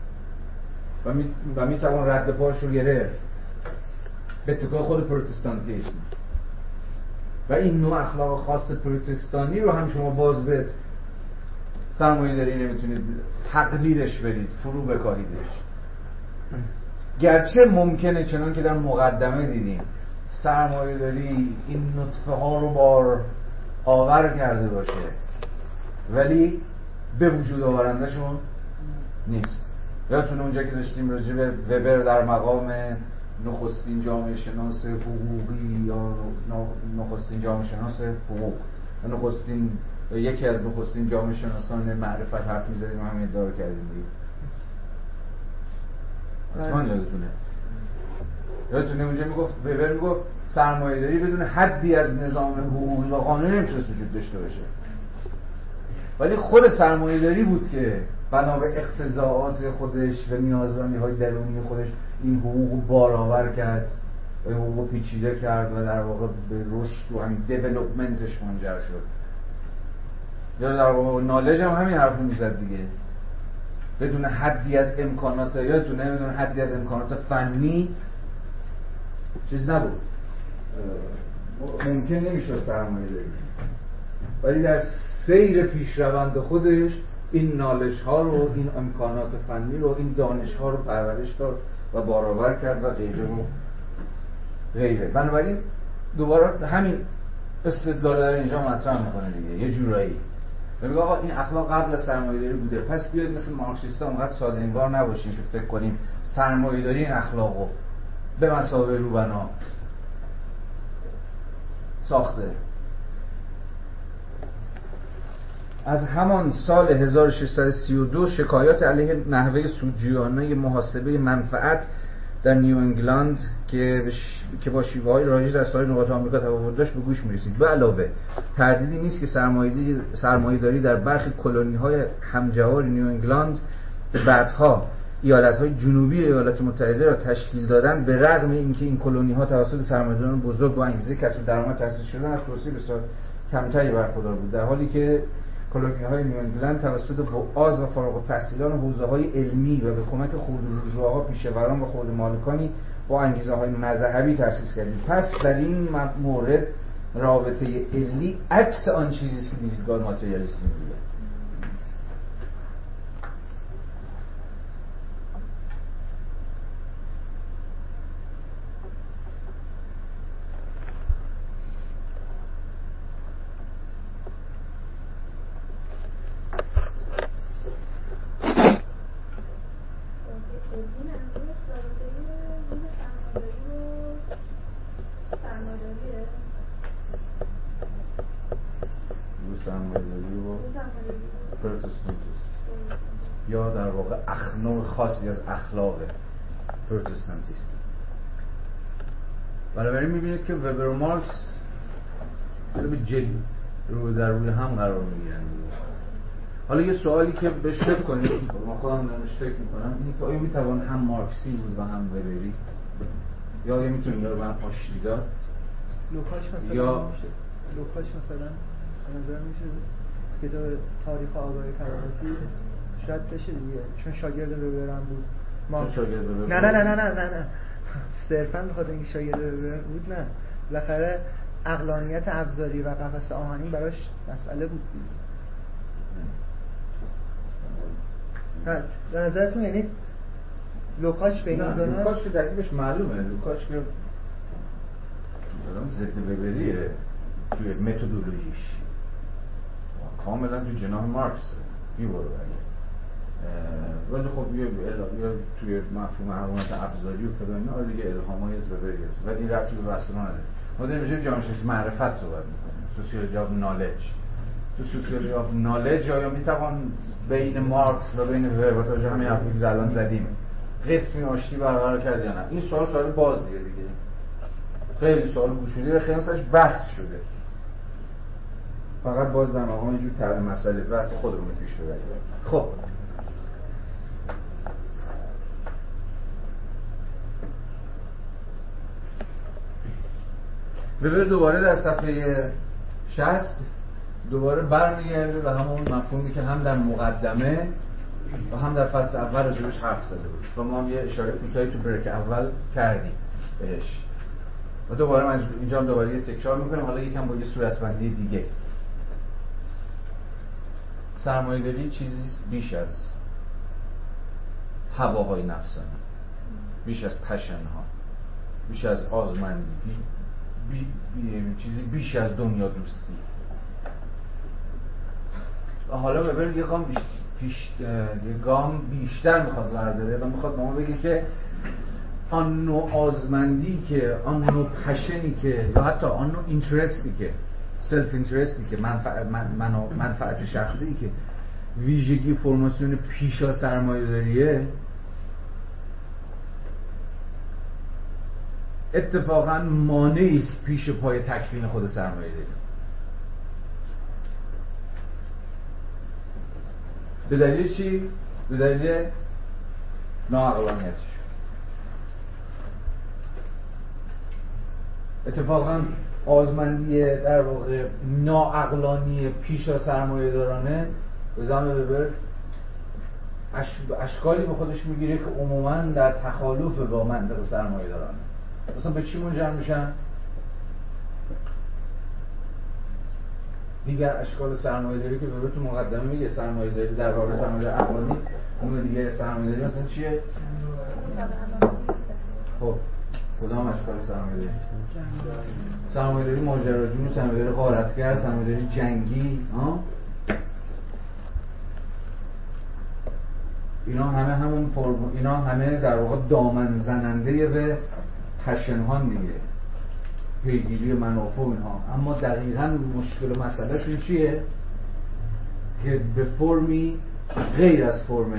و میتوان رد پاش رو گرفت به اتکای خود پروتستانتیسم. و این نوع اخلاق خاص پروتستانی رو هم شما باز به سرمایه‌داری نمیتونید تقلیدش برید، فرو بکاریدش. گرچه ممکنه چنان که در مقدمه دیدیم سرمایه‌داری این نطفه ها رو بار آور کرده باشه ولی به وجود آورندهشون نیست. یادتونه اونجا که داشتیم راجع به وبر در مقام نخستین جامعه شناس حقوقی یا نخستین جامعه شناس حقوق و نخستین یکی از نخستین جامعه شناسان معرفت حرف می‌زدیم و همین ادعا کردیم دیگه. حتما یادتونه اونجا میگفت وبر میگفت سرمایه‌داری بدون حدی از نظام حقوقی و قانونی نمیتونست وجود داشته باشه، ولی خود سرمایه‌داری بود که بنا به اقتضاعات خودش و نیازمندی‌های درونی خودش این حقوق بارآور کرد و حقوق پیچیده کرد و در واقع به رشد و همین دیولپمنتش منجر شد. یا در واقع نالج هم همین حرف میزد دیگه، بدون حدی از امکانات، یادتونه بدون حدی از امکانات فنی چیز نبود، ممکن نمیشد سرمایه‌داری. ولی در سیر پیشروند خودش این نالج ها رو، این امکانات فنی رو، این دانش ها رو پرورش داد و بارآور کرد و غیره و غیره. بنابراین دوباره همین استدلال در اینجا مطرح میکنه دیگه یه جورایی. میگه آقا این اخلاق قبل از سرمایه‌داری بوده، پس بیاید مثل مارکسیستا اونقدر ساده انگار نباشیم که فکر کنیم سرمایه‌داری این اخلاقو به مثابه روبنا ساخته. از همان سال 1632 شکایات علیه نحوه سودجویانه محاسبه منفعت در نیو انگلند که با شیوه‌های رایج در سایر نقاط آمریکا تفاوت داشت به گوش می‌رسید. به علاوه تردیدی نیست که سرمایه‌داری در برخی کلونی‌های همجوار نیو انگلند به بعدها ایالت‌های جنوبی ایالات متحده را تشکیل دادن، به رغم اینکه این کلونی‌ها توسط سرمایه‌داران بزرگ با انگیزه کسب درآمد تأسیس شدن، از توسعه بسیار کمتری برخوردار بود، در حالی که کلونی‌های نیو انگلند توسط وعاظ و فارغ التحصیلان حوزه‌های علمی و به کمک خردروژواها، پیشوران و خرد مالکانی با انگیزه‌های مذهبی تأسیس کردند. پس در این مورد رابطه علی عکس آن چیزی است که دیدگاه ماتریالیستی میگه. نوع خاصی از اخلاق پروتستانتیسم. بنابراین میبینید که وبر و مارکس به جدی رو در روی هم قرار میگیرن. حالا یه سوالی که بهش فکر کنید، من خودم بهش فکر میکنم، این که آیا میتوان هم مارکسی بود و هم وبری، یا آیا میتونیم رو هم آشتی داد؟ لوکاچ مثلا یا لوکاچ مثلا نظر میشه کتاب تاریخ آگاهی کرامتی شاید بشه دیگه، چون شاگرد وبرم بود. چون شاگرد وبر نه صرفا بخاطر اینکه شاگرد وبر بود، نه بالاخره عقلانیت ابزاری و قفس آهنی براش مسئله بود دیگه. به نظرتون یعنی لوکاچ به این دونه؟ لوکاچ که ترکیبش معلومه، لوکاچ که ضد وبریه توی متدولوژیش، کاملا تو جناح مارکس میبره، ولی خب یه توی مفهوم علامت ابزاری و فلان اینا دیگه الهامای از وبری است، ولی این ربطی به بحث ما نداره. ما داریم راجع به جامعه‌شناسی معرفت صحبت می‌کنیم، سوسیولوژی آف نالج. تو سوسیولوژی آف نالج آیا میتوان بین مارکس و بین وبر با توجه همین حرفی که الان زدیم قسمی آشتی برقرار کرد یا نه؟ این سوال بازیه دیگه، خیلی سوال گشوده و خیلی سرش بحث شده. فقط باز در مقام اینجور طرح مسئله بحث خودمون پیش ببریم. خب وبر دوباره در صفحه 60 دوباره برمیگرده به همون مفهومی که هم در مقدمه و هم در فصل اول راجبش حرف زده بود و ما هم یه اشاره کوتاهی تو بریک اول کردیم بهش و دوباره اینجا هم دوباره یه تکرار میکنیم، حالا یکم با یه صورتبندی دیگه. سرمایه‌داری چیزی بیش از هواهای نفسانی، بیش از پشن‌ها، بیش از آزمندی، چیزی بیش از دنیا دوستی. و حالا ببرید یه گام بیشتر میخواد برداره و میخواد به ما بگه که آن نوع آزمندی که، آن نوع پشنی که، یا حتی آن نوع اینترستی که، سلف اینترستی که، منفعت شخصی که ویژگی فرماسیون پیشا سرمایه داریه، اتفاقا مانعی است پیش پای تکوین خود سرمایه داری. به دلیل چی؟ به دلیل ناعقلانیتش. اتفاقا آزمندی در واقع ناعقلانی پیشا سرمایه دارانه به زمان وبر اشکالی به خودش میگیره که عموما در تخالف با منطق سرمایه دارانه. مثلا به چی منجر میشن؟ دیگر اشکال سرمایه داری که وبر تو مقدمه میگه سرمایه داری در واقع سرمایه داری عقلانی، اون دیگه سرمایه داری مثلا چیه؟ خب کدام اشکال سرمایه داری؟ سرمایه داری ماجراجو، سرمایه داری غارتگر، سرمایه داری جنگی، اینا همه در واقع دامن زننده به پشنهان دیگه، پیگیری منافع اینها. اما دقیقاً مشکل و مسئلهشون چیه؟ که به فرمی غیر از فرم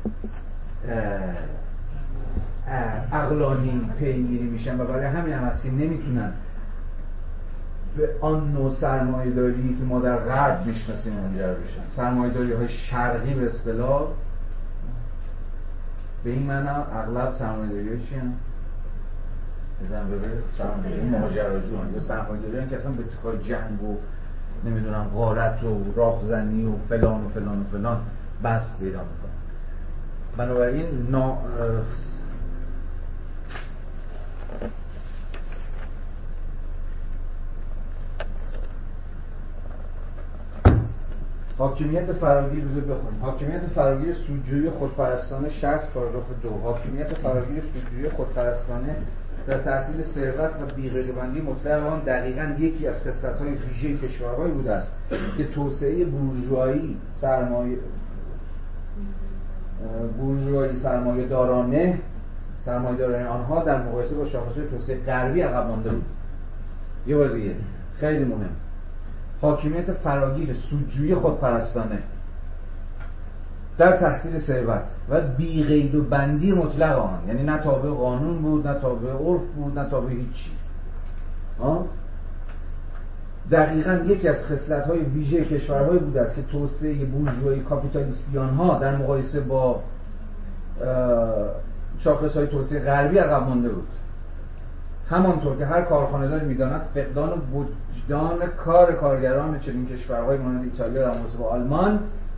عقلانی پیگیری میشن و برای همین هم هست که نمیتونن به آن نوع سرمایه‌داری که ما در غرب میشناسیم منجر بشن. سرمایه‌داری‌های شرقی به اصطلاح به این معنا اغلب سرمایه‌داری‌ها چی هستن؟ بزن ببر سرمایه‌داری ماجراجو یا سرمایه‌داری که اصلا به اتکای جنگ و نمیدونم غارت و راهزنی و فلان و فلان و فلان بست پیدا میکنه. بنابراین حاکمیت فراگیر روزه بخونیم. حاکمیت فراگیر سودجویی خودپرستانه 60 پاراگراف 2. حاکمیت فراگیر سودجویی خودپرستانه در تحصیل ثروت و بی‌قیدبندی مطلق آن دقیقاً یکی از خصلت‌های ویژه کشورهایی بوده است که توسعه بورژوایی سرمایه دارانه آنها در مقایسه با شاخص‌های توسعه غربی عقب مانده بود. یه بار دیگه خیلی مهم. حاکمیت فراگیر سودجویی خودپرستانه در تحصیل ثروت و بی قید و بندی مطلق آن، یعنی نه تابع قانون بود، نه تابع عرف بود، نه تابع هیچی. دقیقاً یکی از خصلت‌های ویژه کشورهای بوده است که توسعه بورژوایی کاپیتالیستیان ها در مقایسه با شاخص‌های توسعه غربی عقب مانده بود. همانطور که هر کارخانه‌دار می‌داند فقدان وجدان کار کارگران چنین کشورهای مانند ایتالیا در مقایسه با آلمان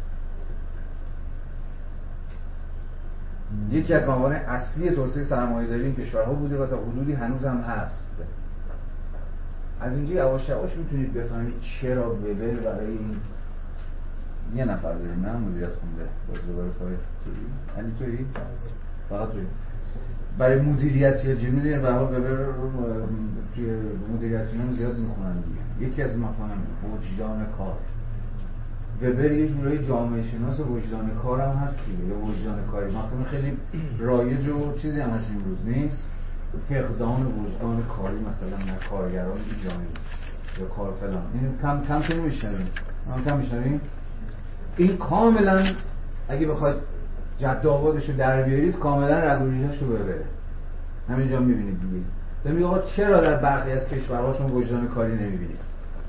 یکی از موانع اصلی توسعه سرمایه‌داری این کشورها بوده و تا حدودی هنوز هم هست. از اینجا یواش یواش میتونید بفهمید چرا وبر برای این یه نفر داریم، نه مدیریت خونده باز دوباره پای تویی یعنی تویی فقط تویی برای مدیریت یا جمعی داریم به حال وبر توی مدیریتی هم زیاد میخونن دیگه. یکی از مفاهیم وجدان کار. وبر یه جورایی جامعه شناس وجدان کار هم هست یا وجدان کاری. مفهوم خیلی رایج و چیزی هم هست امروز نیست. فقدان وجدان کاری مثلا نه کارگران ایرانی یا کار فلان. این کم که نمیشنویم. کم میشنویم. این کاملا اگه بخواید جد آبادش رو در بیارید کاملا رگ و ریشه‌اش رو ببره. همینجا میبینید دیگه. میگه آقا چرا در برخی از کشورهاشون وجدان کاری نمیبینید؟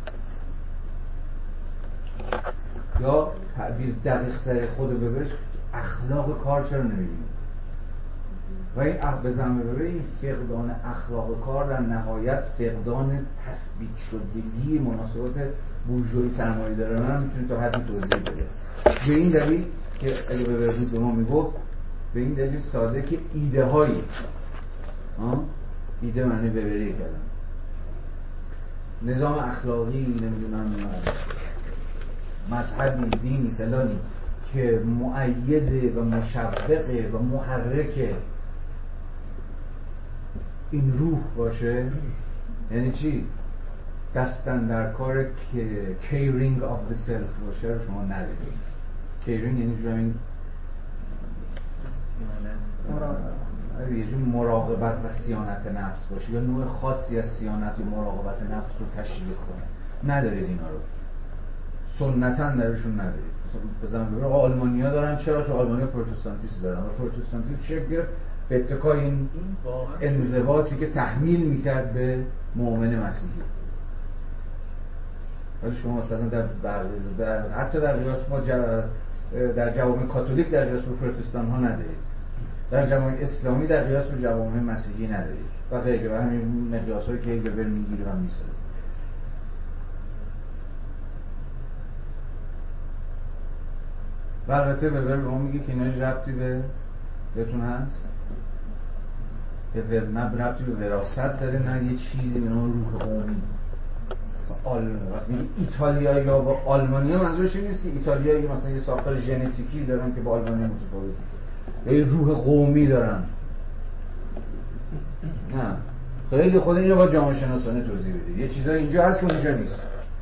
یا تعبیر دقیق‌تر خود ببرش اخلاق کار چرا نمیبینید؟ و این این فقدان اخلاق کار در نهایت فقدان تثبیت شدگی مناسبات بورژوایی سرمایه‌دارانه رو میتونه تا حدی توضیح بده. به این دلیل که اگه ببرید به ما میگفت به این دلیل ساده که ایده هایی ایده معنی ببری کردن نظام اخلاقی نمیدونم مذهبی دینی فلانی که مؤیده و مشوقه و محرک این روح باشه. یعنی چی؟ دستن در کار که caring of the self باشه رو شما ندارید. caring یعنی جور همین یه جور مراقبت و صیانت نفس باشه یا نوع خاصی از صیانت یا مراقبت نفس رو تشریح کنه. ندارید اینا رو سنتاً درشون ندارید. مثلا بزنم بگم آلمانی‌ها دارن. چرا؟ چون آلمانی‌ها پروتستانتیسم دارن و پروتستانتیسم چه گرفت به اتکای این انضباطی که تحمیل میکرد به مؤمن مسیحی. ولی شما مثلا در حتی در قیاس ما در جوامع کاتولیک در قیاس با پروتستان ها ندارید. در جوامع اسلامی در قیاس با جوامع مسیحی ندارید و غیره و همین مقیاس‌هایی که وبر میگیره و میسازه. و البته وبر به ما میگه که اینا ربطی به بهتون هست که نه ربطی به وراثت داره نه یه چیزی به نام روح قومی. وقتی ایتالیایی ها با آلمانی ها منظورش این نیست که ایتالیایی مثلا یه ساختار ژنتیکی دارن که با آلمانی متفاوته یا یه روح قومی دارن. نه خیلی خود اینو با جامعه شناسانه توضیح بده. یه چیزایی اینجا هست که اونجا نیست.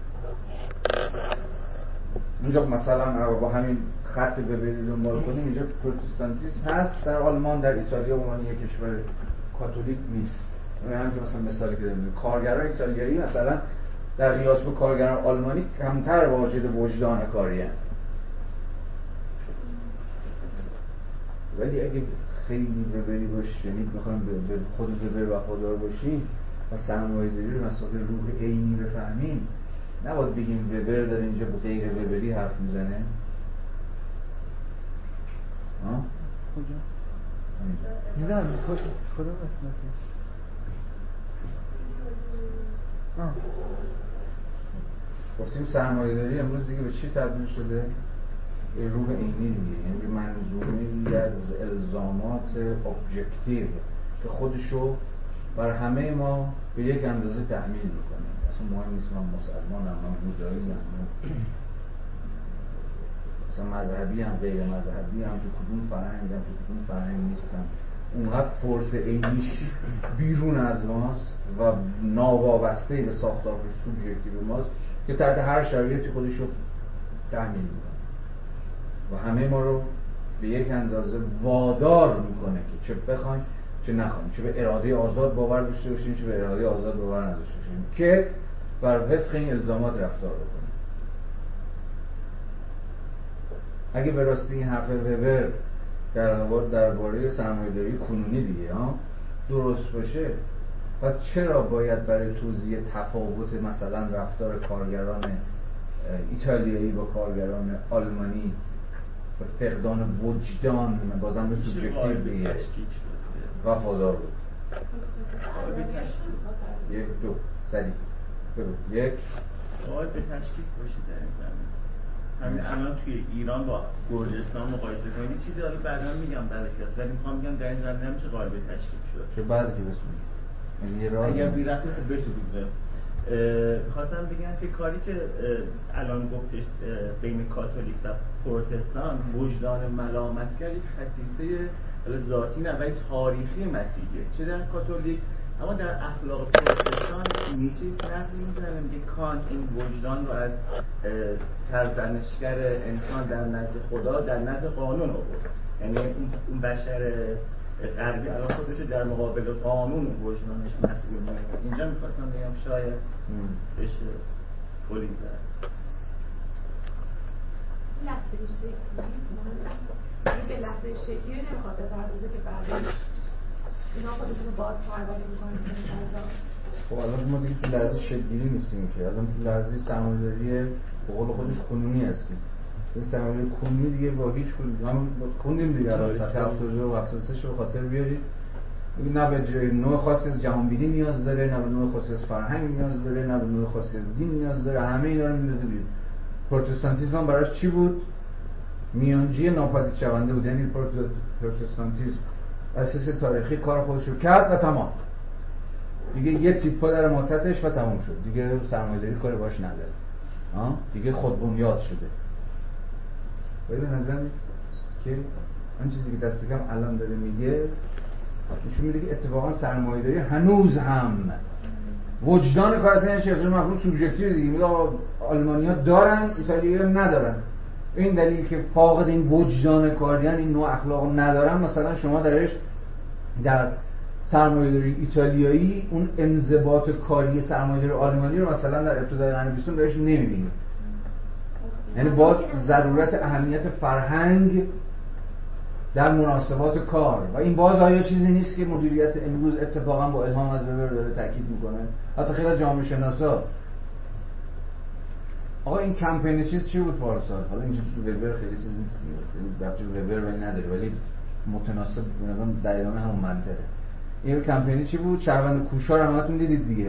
اونجا مثلا با همین خط ببرید دنبال کنیم اینجا پروتستانتیسم هست در آلمان، در ایتالیا به عنوان یک کشور کاتولیک نیست. همین که مثلا مثالی که داریم کارگران ایتالیایی مثلا در قیاس با کارگران آلمانی کمتر واجد وجدان کاری هستند. ولی اگه خیلی ببری باش یعنی بخوایم به خود ببر وفادار باشیم و سرمایه‌داری رو مسابقه روح عینی بفهمیم نباید بگیم وبر داره اینجا با غیر وبری حرف میزنه. کجا؟ میدونم کدوم قسمتش؟ گفتیم سرمایه‌داری امروز دیگه به چی تبدیل شده؟ به روح عینی دیگه، یعنی به منظومه‌ای از الزامات ابجکتیو که خودشو بر همه ما به یک اندازه تحمیل میکنه. اصلا مهم نیست من مسلمانم، من بودایی هم، مثلا مذهبی هم، غیر مذهبی هم، تو کدوم فرهنگم، تو کدوم فرهنگ نیستم. اونقدر فورس عینیش بیرون از ماست و ناوابسته به ساختار سوبژکتیو ماست که تحت هر شرایطی خودش رو تحمیل میکنه و همه ما رو به یک اندازه وادار میکنه که چه بخوایم چه نخوایم، چه به اراده آزاد باور داشته باشیم چه به اراده آزاد باور نداشته باشیم که بر وفق این الزامات رفتار بکنیم. اگه به راستی این حرف وبر درباره سرمایه‌داری کنونی دیگه درست باشه، پس چرا باید برای توضیح تفاوت مثلا رفتار کارگران ایتالیایی با کارگران آلمانی فقدان وجدان، بازم به سوبژکتیو دیگه وفادار بود؟ یک دو سریع یک باید به تشکیل باشه در این زمین. همین الان توی ایران با گرجستان مقایسه کنید چیزی داره بعدا میگم بعد کلاس، ولی میخوام بگم در این زمین همیشه قابل تشکیل شد. چه بعد که بسم اگر بیرفت خوب بتونید خواستم بگم که کاری که الان گفتش بین کاتولیک و پروتستان وجدان ملامتگر یک خصیصه ذاتی نه ولی تاریخی مسیحیه، چه در کاتولیک اما در اخلاق پروتستان نیچه طرح میزنه میگه کانت این وجدان رو از سرزنشگر انسان در نزد خدا در نزد قانون آورد، یعنی اون بشر غربی الان خودش در مقابل قانون وجدانش مسئول می‌کنه. اینجا می‌خواستم بگم شاید بشه پلی زد. لحظه شکلی به لحظه شکلی نمیخواد بپردازه که بعد اینا خودشون رو باز پرورده میکنن که خب الان ما دیگه تو لحظه شکلی نیستیم که الان تو لحظه سرمایه‌داری به قول خودش کنونی هستیم. این سرمایه‌داری کنونی دیگه با هیچ هم خوندیم دیگه الان صفحه 72 و 73 رو به خاطر بیارید. نه به جای نوع خاصی از جهانبینی نیاز داره، نه به نوع خاصی از فرهنگ نیاز داره، نه به نوع خاصی از دین نیاز داره، همه اینا رو میندازه بیرون. پروتستانتیسم هم براش چی بود؟ میانجی ناپدید شونده بود. یعنی پروتستانتیسم اساس تاریخی کار خودش رو کرد و تمام. دیگه یه تیپا در ماتتش و تمام شد. دیگه سرمایه‌داری کاری باش نداره. دیگه خود بنیاد شده. ولی به نظر که اون چیزی که دست کم الان داره میگه نشون میده که اتفاقا سرمایه‌داری هنوز هم وجدان کار اصلا چیزی مفهوم سوبژکتیو دیگه میگه آلمانی‌ها دارن، ایتالیایی‌ها ندارن. این دلیل که فاقد این وجدان کاریان این نوع اخلاق ندارن، مثلا شما در سرمایه‌داری ایتالیایی اون انضباط کاری سرمایه‌داری آلمانی رو مثلا در ابتدای قرن 20 درش نمی‌بینید. یعنی باز ضرورت اهمیت فرهنگ در مناسبات کار و این باز آیا چیزی نیست که مدیریت امروز اتفاقا با الهام از وبر داره تاکید میکنه. حتی خیلی از جامعه شناسا آقا این کمپین چیز چی بود پارسال؟ حالا اینجا تو وبر خیلی چیز نیست دیگه، ربطی به وبر ولی نداره، ولی متناسب به نظرم در ادامه همون منطقه. این کمپینی چی بود؟ شهروند کوشا رو همتون دیدید دیگه.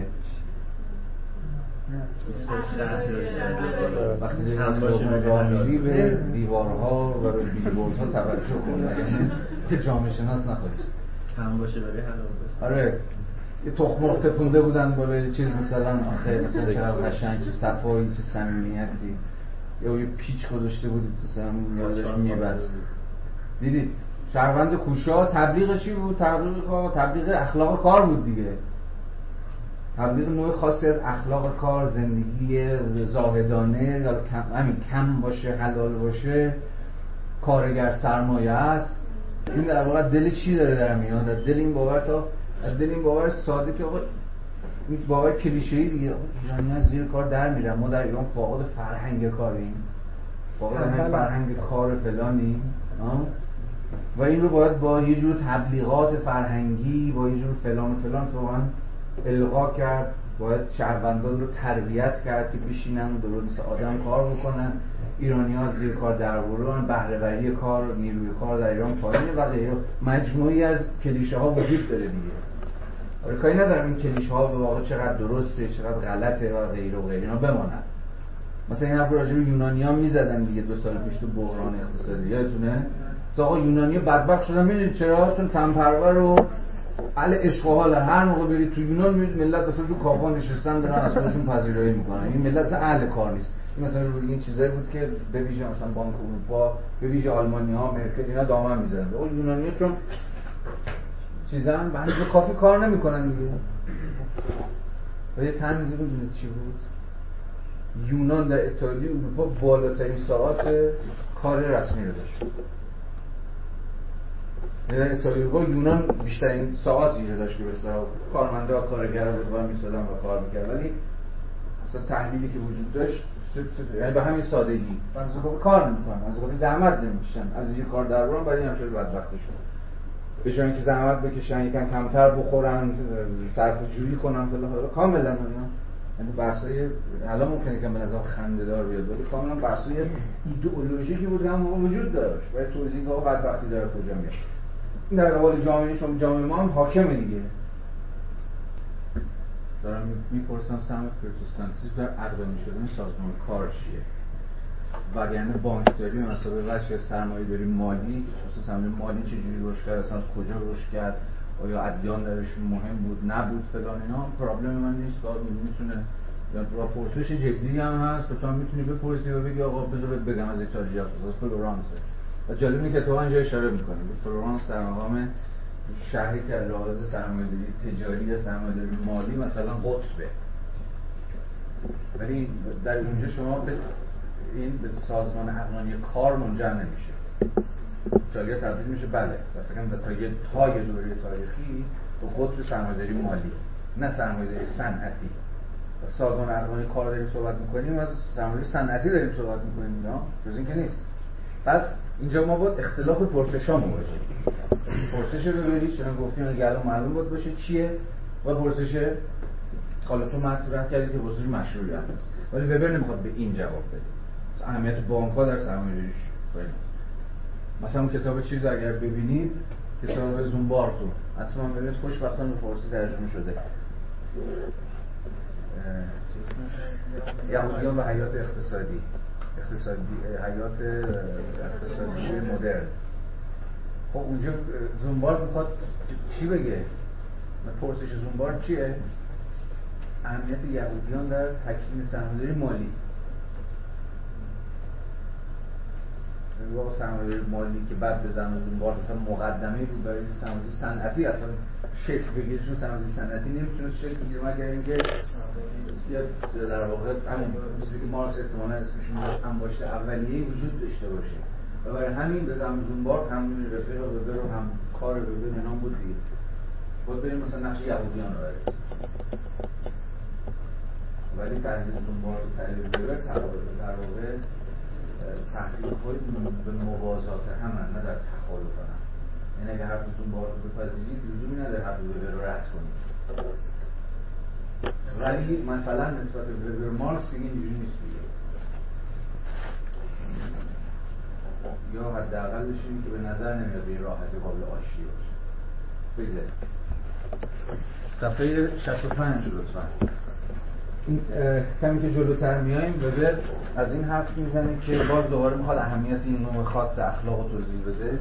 وقتی که راه میری به دیوارها و به بیلبوردها توجه کن، که جامعه شناس نخواهید هم باشه برای حلال. آره یه تخم مرغ تپونده بودن بالای چیز مثلا، آخه مثلا چقدر قشنگ، چه صفایی، چه صمیمیتی، یا یه پیچ گذاشته بودید مثلا یادش میبست. دیدید شهروند کوشا تبلیغ چی بود؟ تبلیغ اخلاق کار بود دیگه. تبلیغ نوع خاصی از اخلاق کار، زندگی زاهدانه، یا همین کم باشه، حلال باشه، کارگر سرمایه است. این در واقع دل چی داره در میاد؟ در دل این باور دل این باور ساده که آقا این باور کلیشه‌ای دیگه، ایرانی‌ها زیر کار در میرن، ما در ایران فاقد فرهنگ کاریم، فاقد همین فرهنگ کار فلانیم، و این رو باید با یه جور تبلیغات فرهنگی، با یه جور فلان و فلان واقعا القا کرد. باید شهروندان رو تربیت کرد که بشینن و درست آدم کار بکنن. ایرانی‌ها زیر کار در برون، بهره‌وری کار، نیروی کار در ایران پایینه و غیره. مجموعی از کلیشه‌ها وجود داره دیگه. آره کاری ندارم این کلیشه‌ها به واقع چقدر درسته، چقدر غلطه و غیره و غیره، اینا بمانن. مثلا این حرف راجع به یونانی‌ها می‌زدن دیگه 2 سال پیش تو بحران اقتصادی، یادتونه؟ آقا یونانی‌ها بدبخت شدن. می‌دونید چرا؟ چون تنپرور و اهل عشق و حال، هر موقع برید تو یونان می‌بینید ملت مثلا تو کافا نشستن دارن از خودشون پذیرایی می‌کنن. این ملت اصلا اهل کار نیست. این مثلا روی این چیزایی بود که به ویژه مثلا بانک اروپا، به ویژه آلمانی‌ها، مرکل اینا دامن می‌زدن. آقا یونانی‌ها چون چیزان بنز کافی کار نمی‌کنن دیگه. و یه طنزی می‌دونید چی بود؟ یونان در اتحادیه اروپا بالاترین ساعات کار رسمی رو داشت. در اتحادیه اروپا یونان بیشترین ساعاتی رو داشت که به اصطلاح کارمندا کارگر بود و می‌سادن و کار می‌کردن. ولی مثلا تحلیلی که وجود داشت یعنی به همین سادگی از کار نمی‌کنن، از زحمت نمی‌کشن، از یه کار در برون بعد همش بدبختی شد. به جای اینکه زحمت بکشن یکم کمتر بخورن، صرفه‌جویی کنن تا کاملا نه. یعنی بحث‌های حالا ممکنه که به نظر خنده‌دار بیاد ولی کاملا بحث‌های ایدئولوژیکی بود که هم وجود داشت. برای توضیح‌ها بدبختی داره کجا میاد. این در قبال جامعه چون جامعه ما هم حاکمه دیگه. دارم میپرسم سهم پروتستانتیسم در عقلانی شدن سازمان کار چیه؟ وگرنه بانکداری مثلا وجه سرمایه‌داری مالی، خصوصا سرمایه مالی چجوری رشد کرد، اصلا کجا رشد کرد، آیا ادیان درش مهم بود نبود فلان اینا هم پرابلم من نیست. میتونه یا راپورتش جدی هم هست تو میتونی بپرسی و بگی آقا بذار بگم از ایتالیاست، از فلورانس. و جالب اینه که تو اینجا اشاره می‌کنی به فلورانس در مقام شهری که لحاظ سرمایه‌داری تجاری یا سرمایه‌داری مالی مثلا قطبه، ولی در اونجا شما به این به سازمان عقلانی کار منجر نمیشه. ایتالیا تبدیل میشه بله مثلا تا یه دوره تاریخی به قطب سرمایه‌داری مالی نه سرمایه‌داری صنعتی. سازمان عقلانی کار داریم صحبت می‌کنیم از سرمایه‌داری صنعتی داریم صحبت می‌کنیم نه جز این که نیست. پس اینجا ما باید اختلاف پرسش‌ها مواجهیم. پرسش رو ببینید چون گفتیم اگه الان معلوم بود باشه چیه و پرسش حالا تو مطرح کردی که پرسش مشروعی هست ولی وبر نمیخواد به این جواب بده. اهمیت بانک‌ها در سرمایه‌داریش خیلی مثلا اون کتاب چیز اگر ببینید کتاب زومبارتو حتما ببینید خوشبختانه به فارسی ترجمه شده. یهودیان و حیات اقتصادی حیات اقتصادی مدرن. خب اونجا زومبارت میخواد چی بگه؟ پرسش زومبارت چیه؟ اهمیت یهودیان در تکوین سرمایه‌داری مالی. سرمایه‌داری مالی که بعد به زمان زومبارت مثلا مقدمه بود برای سرمایه‌داری صنعتی اصلا شکل بگیره، چون سرمایه‌داری صنعتی نمیتونه شکل بگیره مگر اینکه یا در واقع همون چیزی که مارکس احتمالاً اسمش میذاره انباشته اولیه‌ای وجود داشته باشه و برای همین به زمان زومبارت هم رفیق وبر و هم کار وبر اینا بود دیگه. باید بریم مثلا نقش یهودیان رو بررسی. ولی تحلیل زومبارت و تحلیل وبر در واقع تحلیل‌های به موازات همن نه در تخالف هم. یعنی اگه حرف زومبارت رو بپذیرید لزومی نداره حرف وبر رو رد کنید. ولی مثلا نسبت به وبر مارکس دیگه اینجوری نیست دیگه. یا حداقلش اینه که به نظر نمیاد به راحتی قابل آشتی باشه. بگذاریم صفحه 65 لطفا. کمی که جلوتر میایم وبر از این حرف میزنه که باز دوباره میخواد اهمیت این نوع خاص اخلاق رو توضیح بده.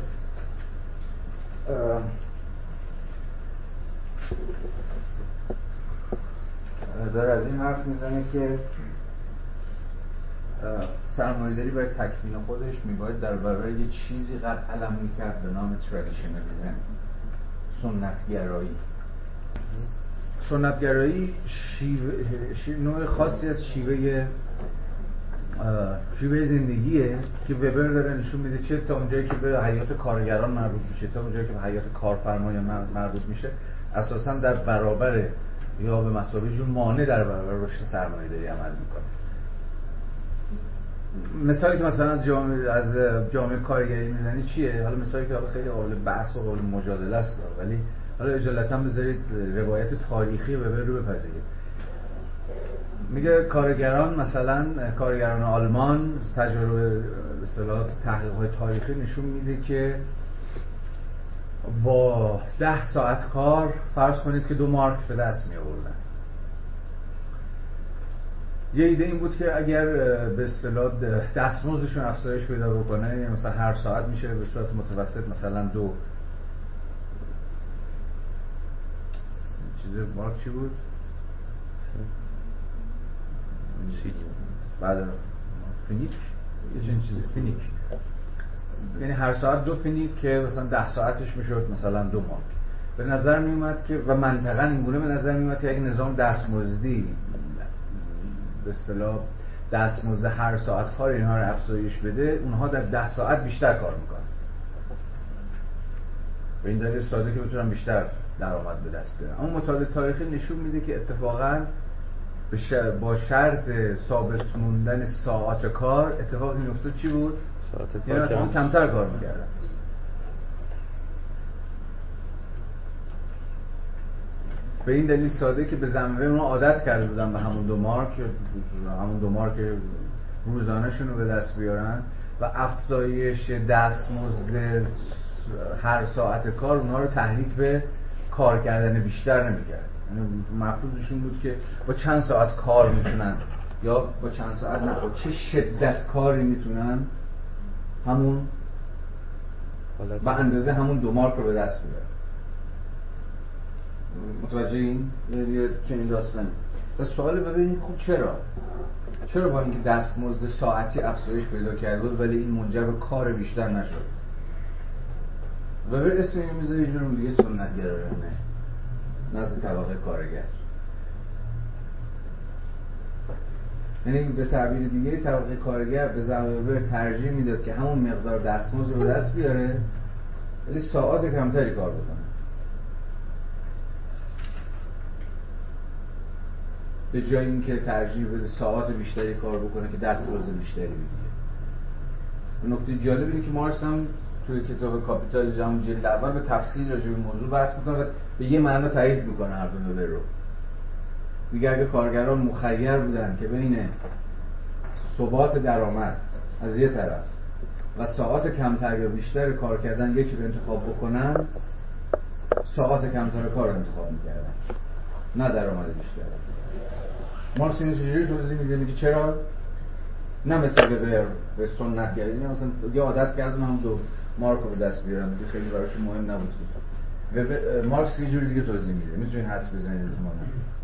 داره از این حرف میزنه که سرمایه‌داری برای تکوین خودش میباید در برابر یه چیزی قد علم میکرد به نام ترادیشنالیسم، سنتگرایی. سنتگرایی نوع خاصی از شیوه زندگیه که وبر داره نشون میده چه تا اونجایی که به حیات کارگران مربوط میشه تا اونجایی که به حیات کارفرمایان مربوط میشه اساساً در برابر یا به مثابه جون مانع در برابر رشد سرمایه‌داری عمل میکنه. مثالی که مثلا از جامعه کارگری میزنی چیه؟ حالا مثالی که حالا خیلی قابل بحث و قابل مجادله است ولی حالا اجالتا بذارید روایت تاریخی وبر رو بپذیرید. میگه کارگران مثلا کارگران آلمان تجربه به اصطلاح تحقیقات تاریخی نشون میده که با 10 ساعت کار فرض کنید که 2 مارک به دست می آوردن. یه ایده این بود که اگر به اصطلاح دستمزدشون افزایش پیدا بکنه مثلا هر ساعت میشه به صورت متوسط مثلا 2 چیز مارک چی بود؟ بعد فینیک یه چیزی فینیک یعنی هر ساعت 2 فینیک که مثلا 10 ساعتش میشد مثلا 2 مارک. به نظر میومد که و منطقاً اینگونه به نظر میومد که اگه نظام دستمزدی به اصطلاح دستمزد هر ساعت کار اینها رو افزایش بده اونها در 10 ساعت بیشتر کار میکنن. به این دلیل ساده که بتونن بیشتر درآمد به دست بیارن. اما مطالعه تاریخی نشون میده که اتفاقاً با شرط ثابت موندن ساعات کار اتفاقی میفته چی بود؟ یعنی اصلا کمتر کار میکردن. به این دلیل ساده که به زمینه اونا عادت کرده بودن به همون دو مارک روزانه‌شون رو به دست بیارن و افزایش دستمزد هر ساعت کار اونها رو تحریک به کار کردن بیشتر نمی‌کرد. یعنی مفروضشون بود که با چند ساعت کار میتونن یا با چند ساعت نه با چه شدت کاری میتونن همون به اندازه همون 2 مارک رو به دست بیارن. متوجه این؟ یه چنین داستانی. و سوال ببینید خب چرا با اینکه دستمزد ساعتی افزایش پیدا کرده بود ولی این منجر به کار بیشتر نشد؟ و به اسم این میذاره یه جور دیگه سنت‌گرایانه نزد طبقه کارگر. یعنی به تعبیر دیگه طبقه کارگر به زمانبر ترجیح میداد که همون مقدار دستمزد رو به دست بیاره ولی ساعات کمتری کار بکنه، به جای اینکه ترجیح بده ساعات بیشتری کار بکنه که دستمزد بیشتری بگیره. نکته جالب اینه که مارکس هم توی کتاب کاپیتال جمع جلد اول به تفصیل راجع به موضوع بحث میکنه و به یه معنا تایید میکنه حرف وبر رو. میگه اگه کارگران مخیر بودن که بین ثبات درآمد از یه طرف و ساعات کمتر یا بیشتر کار کردن یکی رو انتخاب بکنن، ساعات کمتر کار رو انتخاب میکردن نه درآمد بیشتر. مارکس اینو چجوری توضیح میده؟ میگه چرا؟ نه مثل وبر به سنت گرایی، نه مثلا یه عادت کردن هم 2 مارک رو به دست بیارن که خیلی براشون مهم نبود. مارکس یه جوری دیگه توضیح میده، میتونین حدس بزنید احتمالاً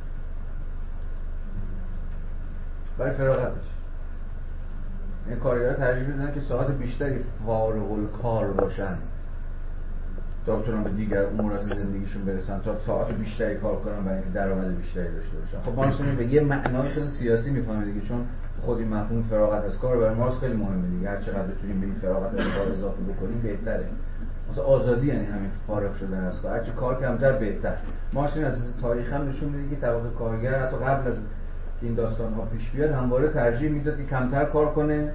برای فراغتش. این کارگرها ترجیح میدن که ساعت بیشتری فارغ الکار باشن تا بتونن به دیگر امورات زندگیشون برسن، تا ساعت بیشتری کار کنن برای اینکه درآمد بیشتری داشته باشن. خب مارکس به یه معنای خیلی سیاسی میفهمه دیگه، چون خود این مفهوم فراغت از کار برای مارکس خیلی مهمه دیگه. هر چقدر بتونیم به این فراغت از کار اضافه بکنیم بهتره. مثلا آزادی یعنی همین فارغ شدن از کار، هرچی کار کمتر بهتر. مارکس از تاریخ هم نشون میده که طبقه کارگر حتی قبل از که این داستان ها پیش بیاد همواره ترجیح میداد که کمتر کار کنه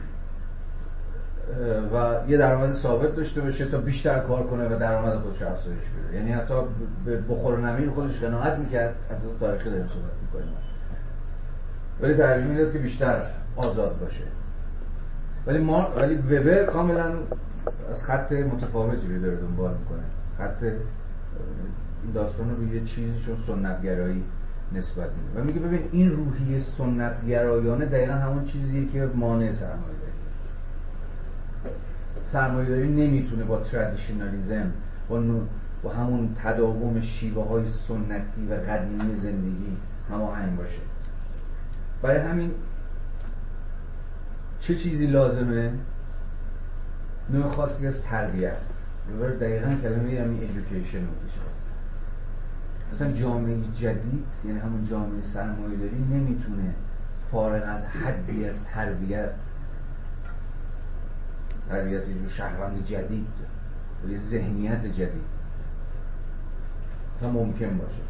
و یه درآمد ثابت داشته باشه تا بیشتر کار کنه و درآمد خودش افزایش بده. یعنی حتی به بخور و نمیر خودش قناعت میکرد. از تاریخی داریم صحبت میکنیم، ولی ترجیح میداد که بیشتر آزاد باشه. ولی وبر کاملا از خط متفاوتی رو داره دنبال میکنه. خط این داستان رو به یه چیزی چون سنت‌گرایی نسبت میده و میگه ببین این روحیه سنت‌گرایانه دقیقا همون چیزیه که مانع سرمایه‌داری نمیتونه با ترادیشنالیسم با همون تداوم شیوه های سنتی و قدیمی زندگی هماهنگ باشه. برای همین چه چیزی لازمه؟ نوع خاصی از تربیت. دقیقا کلمه همین ایژوکیشن رو میشه. مثلا جامعه جدید یعنی همون جامعه سرمایه‌داری نمیتونه فارغ از حدی از تربیت یه شهروند جدید و یه ذهنیت جدید مثلا ممکن باشه.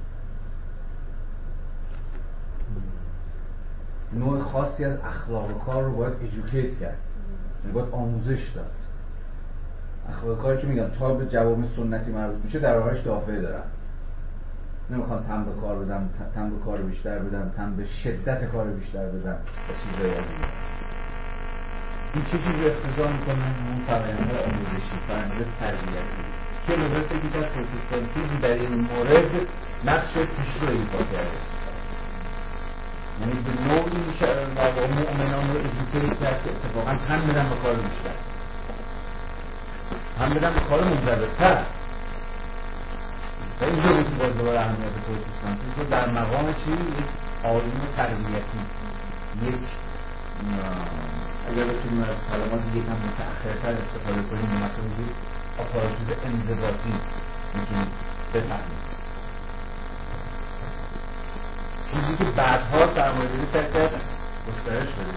نوع خاصی از اخلاق کار رو باید ایژوکیت کرد، یعنی باید آموزش داد. اخلاق کاری که میگم تا به جوامع سنتی مربوط میشه در واقعش دافعه دارن، نمیخوان تن به کار بدن، تن به کار بیشتر بدن، تن به شدت کار بیشتر بدن و چیزایی از این چه چیزی اقتضا میکنه؟ اون فرآیندهای آموزشی، فرآیندهای تربیتی که نظر فکر می‌کنم پروتستانتیسم در این مورد نقش پیشرو ایفا کرده. یعنی به نوعی میشه مؤمنان رو ایژوکیت کرد که اتفاقا هم بدن به کار بیشتر، هم بدن به کار منضبط‌تر. و اینجا بود که باز دوباره اهمیت پروتستانتیسم در مقام چی؟ یک آیین تربیتی، یک اگر بتونیم از کلمات یکم متأخرتر استفاده کنیم مثلا یک آپاراتوز انضباطی میتونیم بفهمیم، چیزی که بعدها سرمایه‌داری سعی کرد گسترش بده.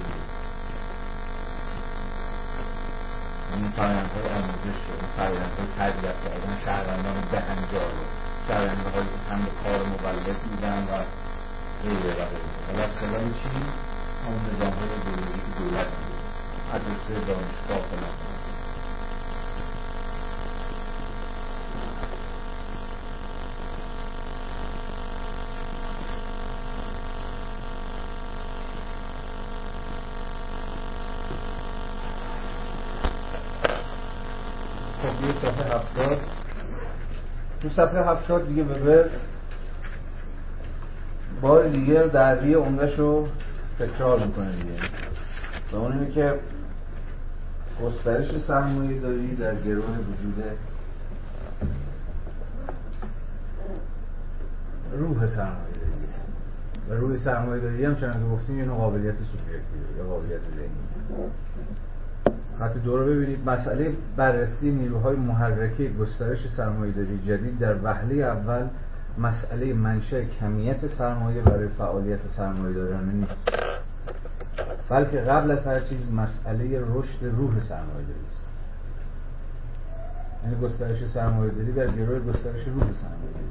این فرآیندهای آموزش رو، فرآیندهای تربیت کردن شهروندان بهنجار رو، فرآیندهایی که هم به کار مولد میدن و غیره و غیره. ولی از خلال چی؟ همون نظام‌های ایدئولوژی که دولت میده، مدرسه، دانشگاه فلان. صفحه 70. تو صفحه 70 دیگه وبر بار دیگه دعوی عمده‌شو تکرار میکنه دیگه، و اون اینه که گسترش سرمایه‌داری در گرو وجود روح سرمایه‌داری و روح سرمایه‌داری هم چنانکه گفتیم یه نوع قابلیت سوبژکتیوه یا قابلیت ذهنی. خط دو رو ببینید. مسئله بررسی نیروهای محرکه گسترش سرمایه‌داری جدید در وهله اول مسئله منشأ کمیت سرمایه برای فعالیت سرمایه‌دارانه نیست، بلکه قبل از هر چیز مسئله رشد روح سرمایه‌داری است. یعنی گسترش سرمایه‌داری در گروه گسترش روح سرمایه‌داری.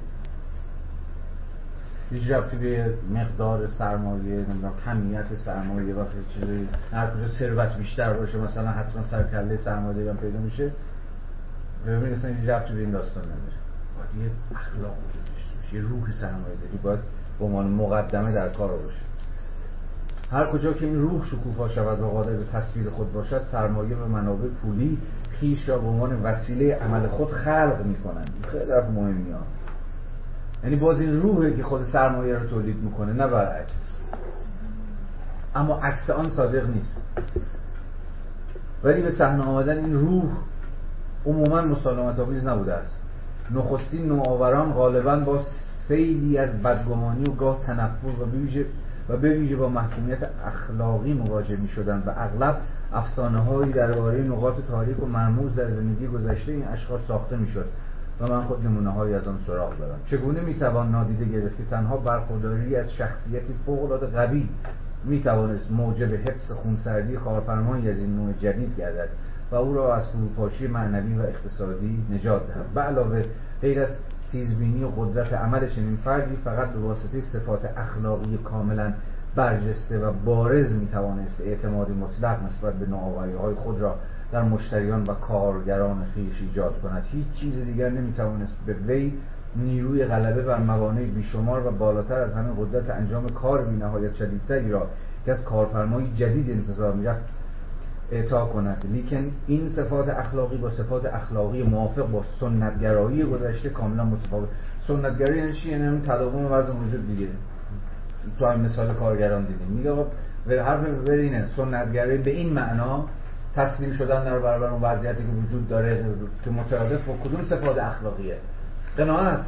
هیچ ربطی به مقدار سرمایه، نمیدونم کمیت سرمایه و چیزی، هر کجا ثروت بیشتر باشه مثلا حتما سرکله سرمایه‌داری هم پیدا میشه. ببینید اصلا هیچ ربطی به این داستان نداره. باید یه اخلاق وجود داشته باشه، یه روح سرمایه‌داری باید به عنوان مقدمه در کار باشه. هر کجا که این روح شکوفا شود و قادر به تصویر خود باشد، سرمایه و منابع پولی خویش را به عنوان وسیله عمل خود خلق می‌کنند. خیلی حرف مهمیه. یعنی باز این روحه که خود سرمایه رو تولید میکنه، نه برعکس. اما عکس آن صادق نیست. ولی به صحنه آمدن این روح عموما مسالمت آمیز نبوده است. نخستین نوآوران غالباً با سیلی از بدگمانی و گاه تنفر و به ویژه با محکومیت اخلاقی مواجه می‌شدند و اغلب افسانه‌هایی درباره نقاط تاریک و مرموز در زندگی گذشته این اشخاص ساخته می‌شد و من خود نمونه‌هایی از آن سراغ دارم. چگونه می‌توان نادیده گرفت که تنها برخورداری از شخصیتی فوق‌العاده قوی می‌توانست موجب حفظ خونسردی کارفرمایی از این نوع جدید گردد و او را از فروپاشی معنوی و اقتصادی نجات دهد. به علاوه غیر از تیزبینی و قدرت عمل چنین فردی، فقط به واسطه صفات اخلاقی کاملا برجسته و بارز می‌توانست اعتمادی مطلق نسبت به نوآوری‌های خود را در مشتریان و کارگران خویش ایجاد کند. هیچ چیز دیگر نمی‌توانست به وی نیروی غلبه بر موانع بیشمار و بالاتر از همه قدرت انجام کار بی‌نهایت شدیدتری را که از کارفرمایی جدید انتظار می‌رفت اعطا کند. لیکن این صفات اخلاقی با صفات اخلاقی موافق با سنتگرایی گذشته کاملا متفاوت. سنتگرایی یعنی چی؟ یعنی اون تداوم وضع موجود دیگه. تو هم مثال کارگران دیدیم. میگه آقا به حرف برینه سنتگرایی به این معنا تسلیم شدن در برابر اون وضعیتی که وجود داره که مترادف با کدوم صفات اخلاقیه؟ قناعت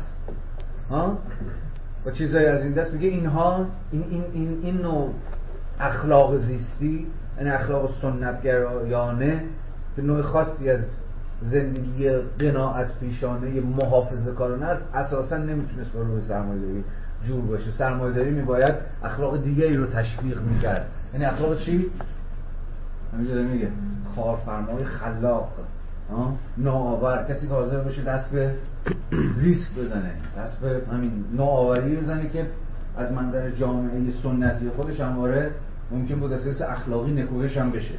و چیزایی از این دست. میگه اینها این نوع اخلاق زیستی، یعنی اخلاق سنتگرایانه که نوع خاصی از زندگی قناعت پیشانه محافظه‌کارانه است، اساسا نمیتونست با روح سرمایه‌داری جور باشه. سرمایه‌داری میباید اخلاق دیگری رو تشویق میکرد. یعنی اخلاق چی؟ همینجا میگه کارفرمای خلاق، نوآور، کسی که حاضر باشه دست به ریسک بزنه، دست به همین نوآوری بزنه که از منظر جامعه سنتی خودش همواره ممکن بود اساس اخلاقی نکوهش هم بشه.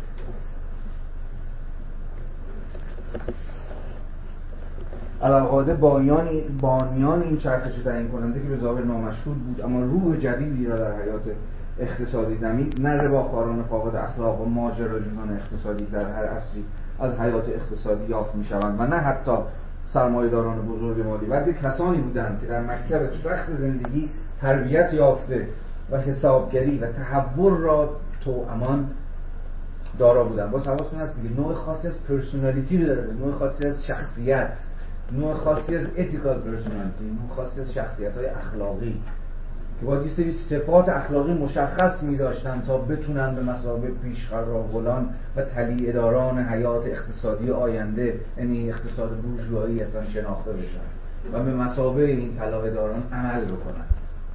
علاوه بانیان این چرخش تعیین کننده که به ظاهر نامشهود بود اما روح جدیدی را در حیات اقتصادی دمید، نه رباخواران فاقد اخلاق و ماجراجویان اقتصادی در هر عصری از حیات اقتصادی یافت می‌شوند و نه حتی سرمایه‌داران بزرگ مالی، بلکه کسانی بودند که در مکتب سخت زندگی تربیت یافته و حسابگری و تحول را توامان دارا بودند. باز حواستون هست دیگه نوع خاصی از پرسونالیتی رو داره، نوع خاصی از شخصیت، نوع خاصی از ethical personality، نوع خاصی از شخصیت‌های اخلاقی که باید یه سری صفات اخلاقی مشخص می-داشتن تا بتونن به مثابه پیشقراقلان و تلیه‌داران حیات اقتصادی آینده، یعنی اقتصاد بورژوایی اصلا شناخته بشن و به مثابه این تلیه‌داران عمل بکنن.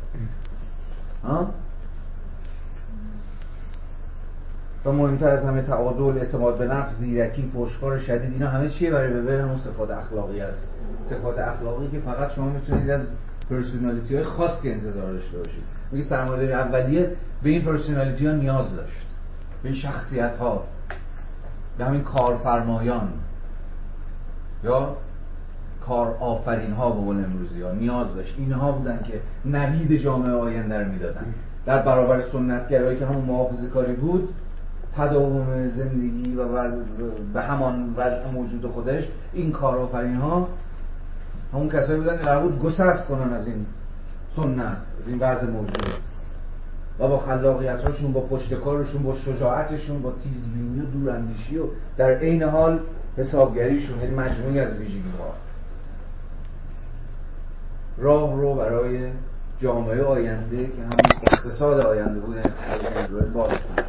و مهمتر از همه تعادل، اعتماد به نفس، زیرکی، پشتکار شدید، اینا همه چیه برای همون صفات اخلاقی است. صفات اخلاقی که فقط شما میتونید از پرسونالیتی های خاصی انتظار داشته باشید. میگه سرمایه‌داری اولیه به این پرسونالیتی ها نیاز داشت، به این شخصیت ها، به همین کارفرمایان یا کار آفرین ها به قول امروزی ها نیاز داشت. اینها بودن که نوید جامعه آینده رو میدادن. در برابر سنتگرایی که همون محافظه‌کاری بود، تداوم زندگی و به همان وضع موجود خودش، این کارآفرین ها همون کسایی بودن که قرار بود گسست کنن از این سنت، از این وضع موجود و با خلاقیت هاشون، با پشتکارشون، با شجاعتشون، با تیزبینی و دوراندیشی و در عین حال حسابگریشون، یعنی مجموعی از ویژگی ها راه رو برای جامعه آینده که هم اقتصاد آینده بود رو باز کنه.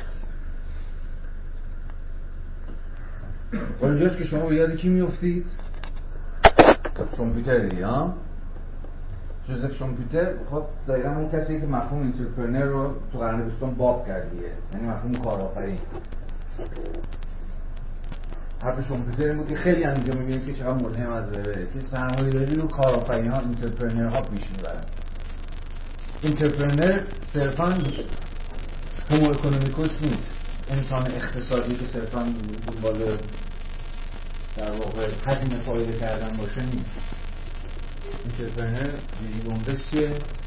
و اینجاست که شما به یاد کی میافتید؟ شومپیتر دیگه ها؟ جوزف شومپیتر خب دقیقا اون کسی که مفهوم انترپرنر رو تو قرن 20 باب کردیه، یعنی مفهوم کارآفرین. حرف شومپیتر این بود که خیلی هم اینجا میبینید که چقدر ملهم از وبره که سرمایه‌داری رو کارآفرین ها، انترپرنر ها پیش میبرن. انترپرنر صرفاً هومو اکونومیکوس نیست، انسان اقتصادی که صرفاً دنبال در واقع هزینه فایده کردن باشه نیست. انترپرنر ویژگی عمده‌اش چیه؟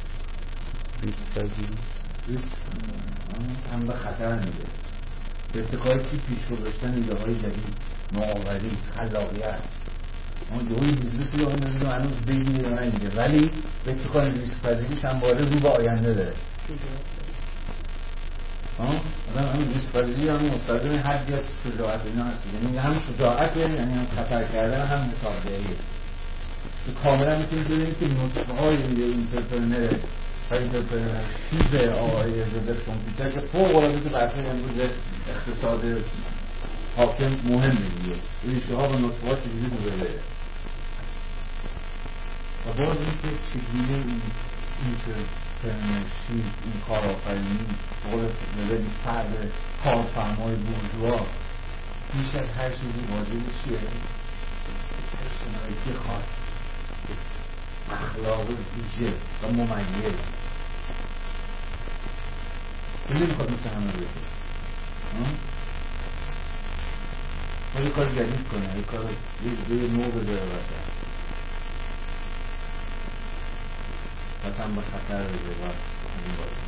ریسک هم به خطر میده، به ابتکار چی پیش گذاشتن ایده‌های جدید، نوآوری، خلاقیت. اون دوی بیزنسی رو نمیدونم هنوز بگیره یا نمیگه، ولی به ابتکار ریسک پذیریش هم وارد رو به آینده داره. آدم همین ریسک پذیری هم مستلزم حدی از شجاعت اینا هست، یعنی هم شجاعت یعنی هم خطر کردن هم حسابداریه. کاملا میتونید ببینید که نطفه‌های انترپرنر و انترپرنرشیپ آقای جوزف شومپیتر که فوق‌العاده تو بحث امروز اقتصاد حاکم مهم میگه، ریشه‌ها و نطفه‌ها چجوری رو بره و باز این که چگونه این انترپرنرشیپ، این کارآفرینی بقول نظری فرد کارفرمای بورژوا بیش از هر چیزی واجب چیه؟ پرسونالیتی خاص، اخلاق ویژه و ممیز. این نمیخواد مثل همه بگه باید کار جدید کنه، یه کار یه نوع بذاره وسط وطن به خطر بده و این باید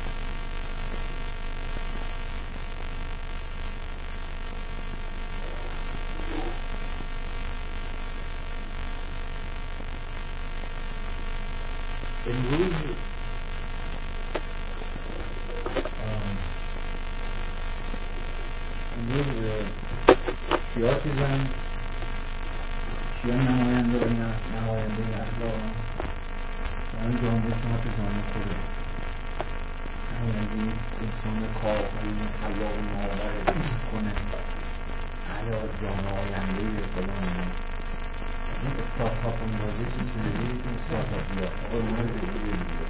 امروز کیا چیزن؟ کیا نماینده این اخلاق همین جامعه شما تو جامعه خوده همین انسان کارآفرین خلاق و نوآور ریسک کنه علاوه از جامعه آینده فلان این استارتاپ رو می‌بازه چیز می‌بینید این استارتاپی ها آقا اونا رو بگیره دیگه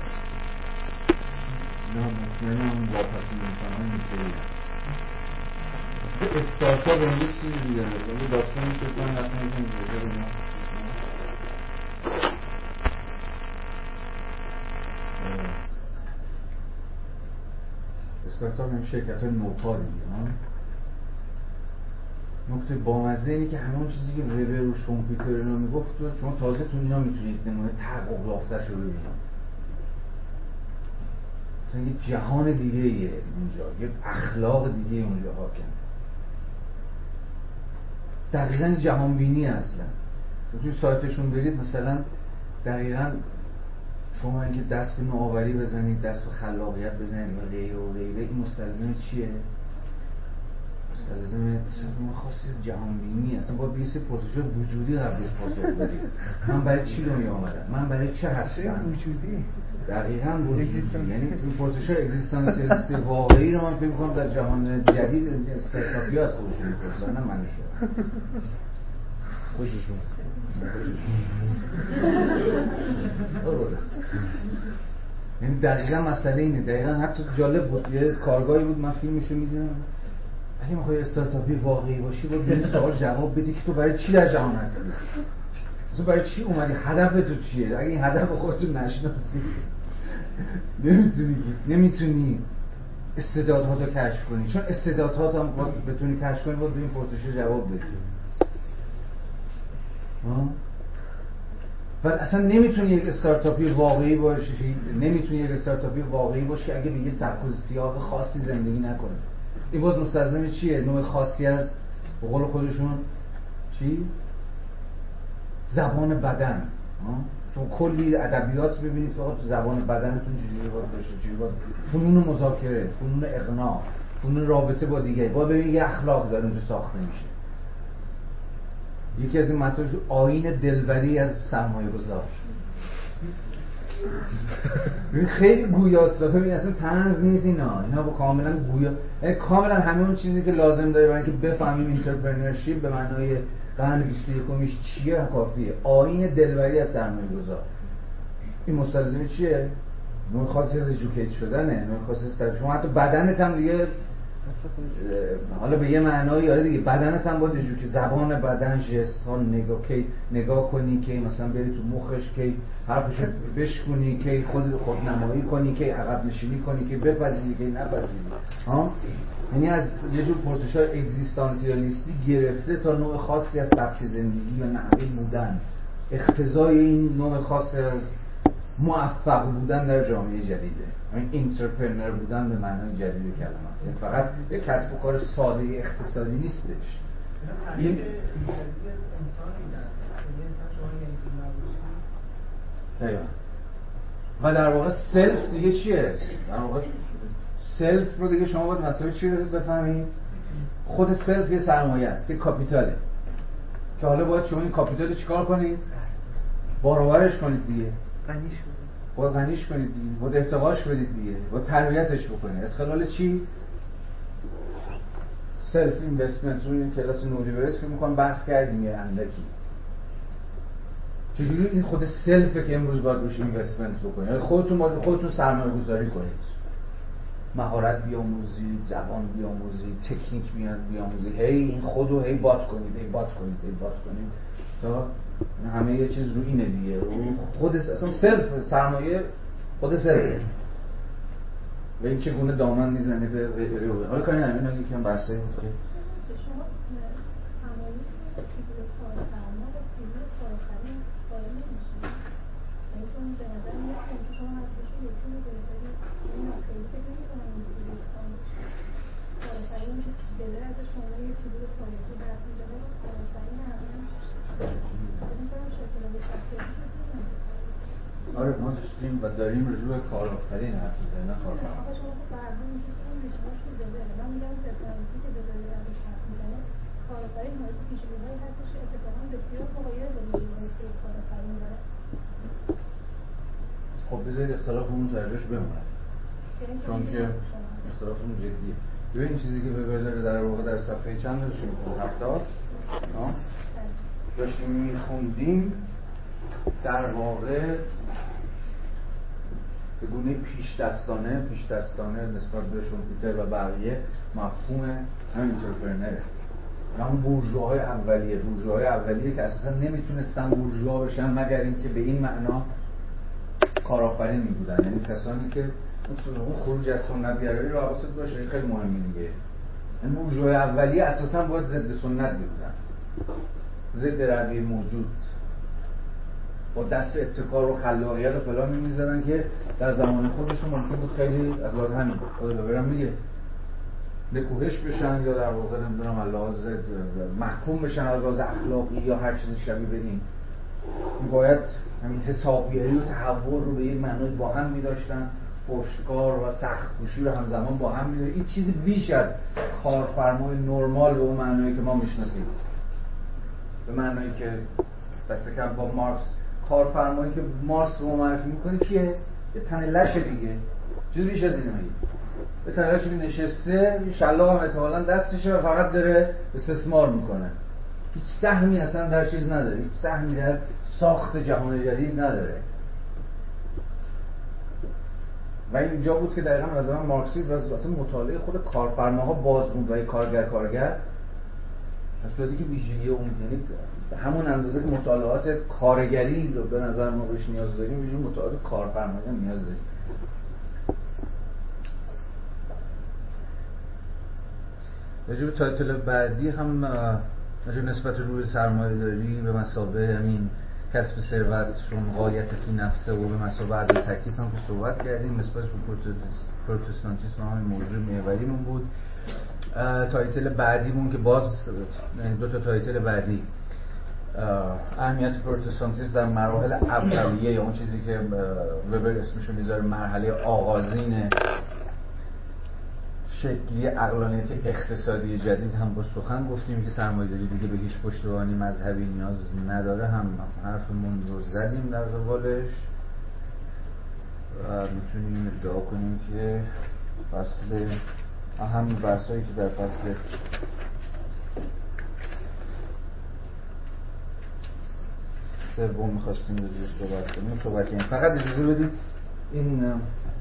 اینا مطمئن هم واپسی انسان های می‌سیرید استارتاپ امروز چیزی دیگه ولی داستانی که کنم رفتن این بوده اینا استارتاپ این شرکت های نوپا دیگه نکته بامزه اینه که همون چیزی که وبر و شومپیتر اینا میگفت شما تازه تو اینا میتونید نمونه تحقق یافته‌اش رو ببینید. مثلا یه جهان دیگه ایه اونجا، یه اخلاق دیگه اونجا حاکم. دقیقاً جهان بینی اصلا. توی سایتشون برید مثلا دقیقاً شما اینکه دست به نوآوری بزنید، دست به خلاقیت بزنید و غیره و غیره، این مستلزم چیه؟ مستلزم خاصی جهان بینی اصلا باید بیسه پرسش وجودی قبلش پاسخ بدید. من برای چی دنیا آمدم؟ من برای چه هستم؟ وجودی دقیقاً وجودی، یعنی این پرسش اگزیستانسیالیست واقعی رو من فکر می‌کنم در جهان جدید استارتاپی از خودشون می‌پرسن، نه منشون خودشون یعنی دقیقاً مسئله اینه. دقیقاً حتی جالب بود یه کارگاهی بود من فیلمشو می‌دیدم، اگه میخوای استارتاپی واقعی باشی باید به این سوال جواب بدی که تو برای چی در جهان هستی. تو برای چی اومدی؟ هدف تو چیه؟ اگه این هدف خودت نشناسی نمیتونی استعدادهاتو کشف کنی، چون استعدادهات هم بتونی کشف کنی باید به این پرسش جواب بدی. و اصلا نمیتونی یک استارتاپی واقعی باشی اگه به یه سبک و سیاق خاصی زندگی نکنی. این باز مستلزم چیه؟ نوع خاصی از به قول خودشون چی؟ زبان بدن. چون کلی ادبیات ببینید که تو زبان بدنتون چجوری باید باشه، فنون مذاکره، فنون اقناع، فنون رابطه با دیگری، باید ببینید یه اخلاق داره اونجا ساخته میشه. یکی از این مطالب آیین دلبری از سرمایه‌گذار. خیلی گویاست، ببین اصلا طنز نیست اینا با کاملا گویا، یعنی کاملا همون چیزی که لازم داره برای اینکه بفهمیم اینترپرنورشیپ به معنای قرن 21 چیه کافیه. آیین دلبری از سرمایه‌گذار. این مستلزم چیه؟ نوع خاصی از ادوکییت شدنه، نوع خاصی از شما حتی بدنت هم دیگه حالا به یه معنایی آره دیگه بدنت هم باید ادوکییت، زبان بدن، ژست ها، نگاه کنی که مثلا بری تو مخش که حرفشو بشکنی که خودنمایی کنی که عقب نشینی کنی که بپذیری که نپذیری. یعنی از یه جور پرسش‌های اگزیستانسیالیستی گرفته تا نوع خاصی از سبک زندگی و نحوه بودن، اقتضای این نوع خاصی از موفق بودن در جامعه جدیده. این اینترپرنور بودن به معنای جدید کلمه است، یعنی فقط یه کسب و کار ساده اقتصادی نیستش. این و در واقع سلف دیگه چیه؟ در واقع سلف رو دیگه شما باید مسئله چی رو بفهمید؟ خود سلف یه سرمایه است، یه کاپیتاله که حالا باید شما این کاپیتال رو چیکار کنید؟ بارآورش کنید دیگه، باید غنیش کنید دیگه، باید ارتقاش بدید دیگه، باید تربیتش بکنید. از خلال چی؟ سلف اینوستمنت. رو این کلاس نوریورس که میکنم بحث کردیم یه اندکی چجوری این خود سلفه که امروز باید روش اینوستمنت بکنید. یعنی خودتون سرمایه گذاری کنید، مهارت بیاموزید، زبان بیاموزید، تکنیک بیاموزید، هی این خودو هی بات کنید تا همه یه چیز رو اینه دیگه. خود اصلا سلف سرمایه خود سلف و این چگونه دامن میزنه به غیره. حالا کاری نمیدونم اینا یکم بحثه بود که شما تمایز فیگور کارفرما و فیگور کارآفرین قائل نمیشید. یعنی چون به نظر میاد که شما هر کسی یکی رو دارید، این خیلی فکر نمی‌کنم این فیگور کارآفرین به غیر ازش شما یه فیگور کارآفرین برات می‌ذاره و کارآفرین آره ما داشتیم و داریم رجوع به کارآفرین حرف می‌زنیم، نه کارفرما. آقا شما خب فرضاً میگید که این ریشه‌اش رو داره. من میگم پرسونالیتی که داره ازش حرف می‌زنه، کارآفرین حالت پیش‌بینی هستش که اتفاقاً بسیار مغایر با نیروهایی که کارآفرین داره. خب بذارید اختلافمون سرجاش بمونه، چون که اختلافمون جدیه. ببین این چیزی که وبر داره در واقع در صفحه چند داشتیم می‌خونیم 70 داشتیم می‌خوندیم در واقع به گونه پیش دستانه نسبت به شومپیتر و بقیه مفهوم همین اینترپرنره. همون بورژواهای اولیه که اساسا نمیتونستن بورژوا بشن مگر اینکه به این معنا کارآفرین میبودن، یعنی کسانی که اون خروج از سنت‌گرایی رو حواست باشه خیلی مهمه دیگه. این بورژوای اولیه اساسا باید ضد سنت بودن، ضد رویه موجود، با دست ابتکار و خلاقیت و فلان می‌زدن که در زمان خودشون ممکن بود خیلی از لحاظ همین خود ببرم میگه نکوهش بشن یا در واقع نمیدونم از لحاظ محکوم بشن از لحاظ اخلاقی یا هر چیزی شبیه بدین. باید همین حسابگری و تحول رو به یک معنای با هم می‌داشتن، پشتکار و سخت‌کوشی رو همزمان با هم می‌داشتن. این چیزی بیش از کارفرمای نرمال به اون معنایی که ما می‌شناسیم، به معنایی که دست کم با مارکس کارفرمایی که مارکس رو معرفی می‌کنه کیه؟ یه تن لشه دیگه، چیزی بیش از اینه میگه. یه تن لشه که نشسته، یه شلاق هم احتمالاً دستشه و فقط داره استثمار میکنه. هیچ سهمی اصلا در چیز نداره، هیچ سهمی در ساخت جهان جدید نداره. و اینجا بود که دقیقاً از زمان مارکسیسم و اصلا مطالعه خود کارفرماها باز بود و کارگر از صورتی که ویژگی اون یعنی همون اندازه که مطالعات کارگری رو به نظر ما بهش نیاز داریم، ویژگی مطالعات کارفرمایی نیاز داریم. راجع به تایتل بعدی هم راجع به نسبت روی سرمایه‌داری به مثابه همین کسب ثروت چون غایت فی نفسه و به مثابه عدم تکلیف هم که صحبت کردیم. نسبت به پروتستانتیسم همین موضوع محوریمون بود. تایتل بعدیمون که باز دو تا تایتل بعدی، اهمیت پروتستانتیسم در مراحل اولیه یا اون چیزی که وبر اسمشو میذاره مرحله آغازین شکلی عقلانیت اقتصادی جدید هم با سخن گفتیم که سرمایه‌داری دیگه به هیچ پشتوانه مذهبی نیاز نداره، هم حرفمون رو زدیم در قبالش و میتونیم ادعا کنیم که فصل اهم بحثایی که در فصل سوم می‌خواستیم روش صحبت کنیم. فقط اجازه بدید این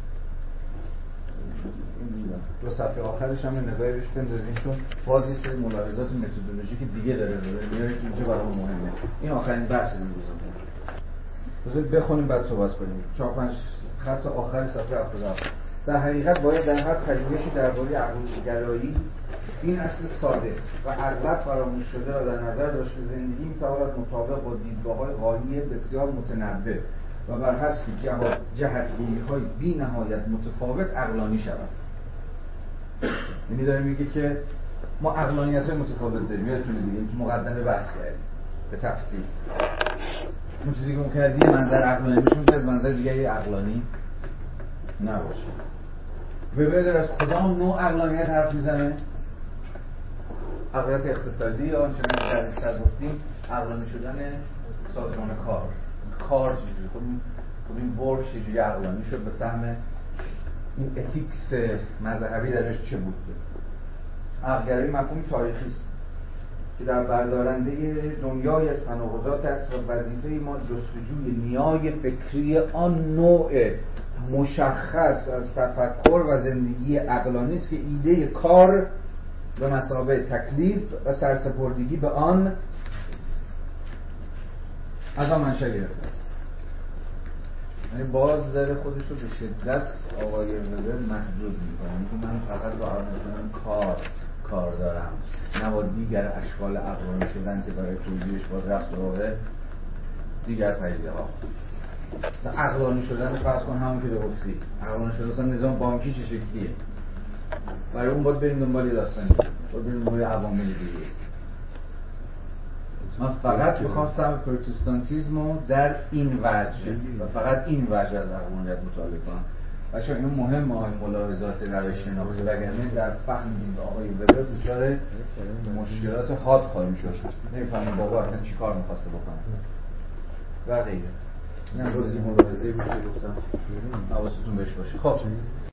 دو صفحه آخرش هم نگاهی بهش بندازیم، چون باز یه سری ملاحظات متدولوژیک دیگه داره میاره که اینجا برامون مهمه. این آخرین بحث امروزمون. بذارید بخونیم بعد صحبت کنیم. 4-5 خط آخر صفحه 77. در حقیقت باید در هر پژوهشی درباره عقل‌گرایی این اصل ساده و اغلب فراموش شده را در نظر داشت که زندگی می‌تواند مطابق با دیدگاه‌های غایی بسیار متنوع و بر حسب جهت‌گیری‌های بی‌نهایت متفاوت عقلانی شود. یعنی داره میگه که ما عقلانیت‌های متفاوت داریم. یادتونه دیگه تو مقدمه بحث کردیم به تفصیل. اون چیزی که ممکن از یه منظر عقلانی باشه ممکن از منظر دیگری عقلانی نباشه. وبر در از کدام نوع عقلانیت حرف میزنه؟ عقلانیت اقتصادی یا آنچه که در بیشتر گفتیم عقلانی شدن سازمان کار چیزی. خب این ورک چیزی عقلانی شد به سهم این اتیکس مذهبی درش چه بود؟ عقلگرایی مفهوم تاریخی است که در بردارنده دنیای از تناقضات است و وظیفه ما جستجوی نیای فکری آن نوع مشخص از تفکر و زندگی عقلانی است که ایده کار به مثابه تکلیف و سرسپردگی به آن از آن منشأ گرفته است. یعنی باز داره خودش رو به شدت آقای وبر محدود میکنه که من فقط با عقلانیت کار دارم، نه با دیگر اشکال عقلانی شدن که برای توضیحش باید رفت به دیگر پدیده ها. عقلانی شدن فرض کن همون که گفتی، عقلانی شدن مثلا نظام بانکی چه شکلیه، برای اون باید بریم دنبال داستانی، باید بریم دنبال عوامل دیگه. من فقط میخوام سهم پروتستانتیسم رو در این وجه و فقط این وجه از عقلانیت مطالعه کنم. بچه‌ها اینو مهمه های ملاحظات روش شناختی، وگرنه در فهم دید آقای وبر دچار مشکلات حاد خواهیم شد. نمی‌فهمیم بابا اصلا چی کار می‌خواسته بکنه و غیره. اینم روزی ملاحظه‌ای بود که گفتم حواستون بهش باشه. خب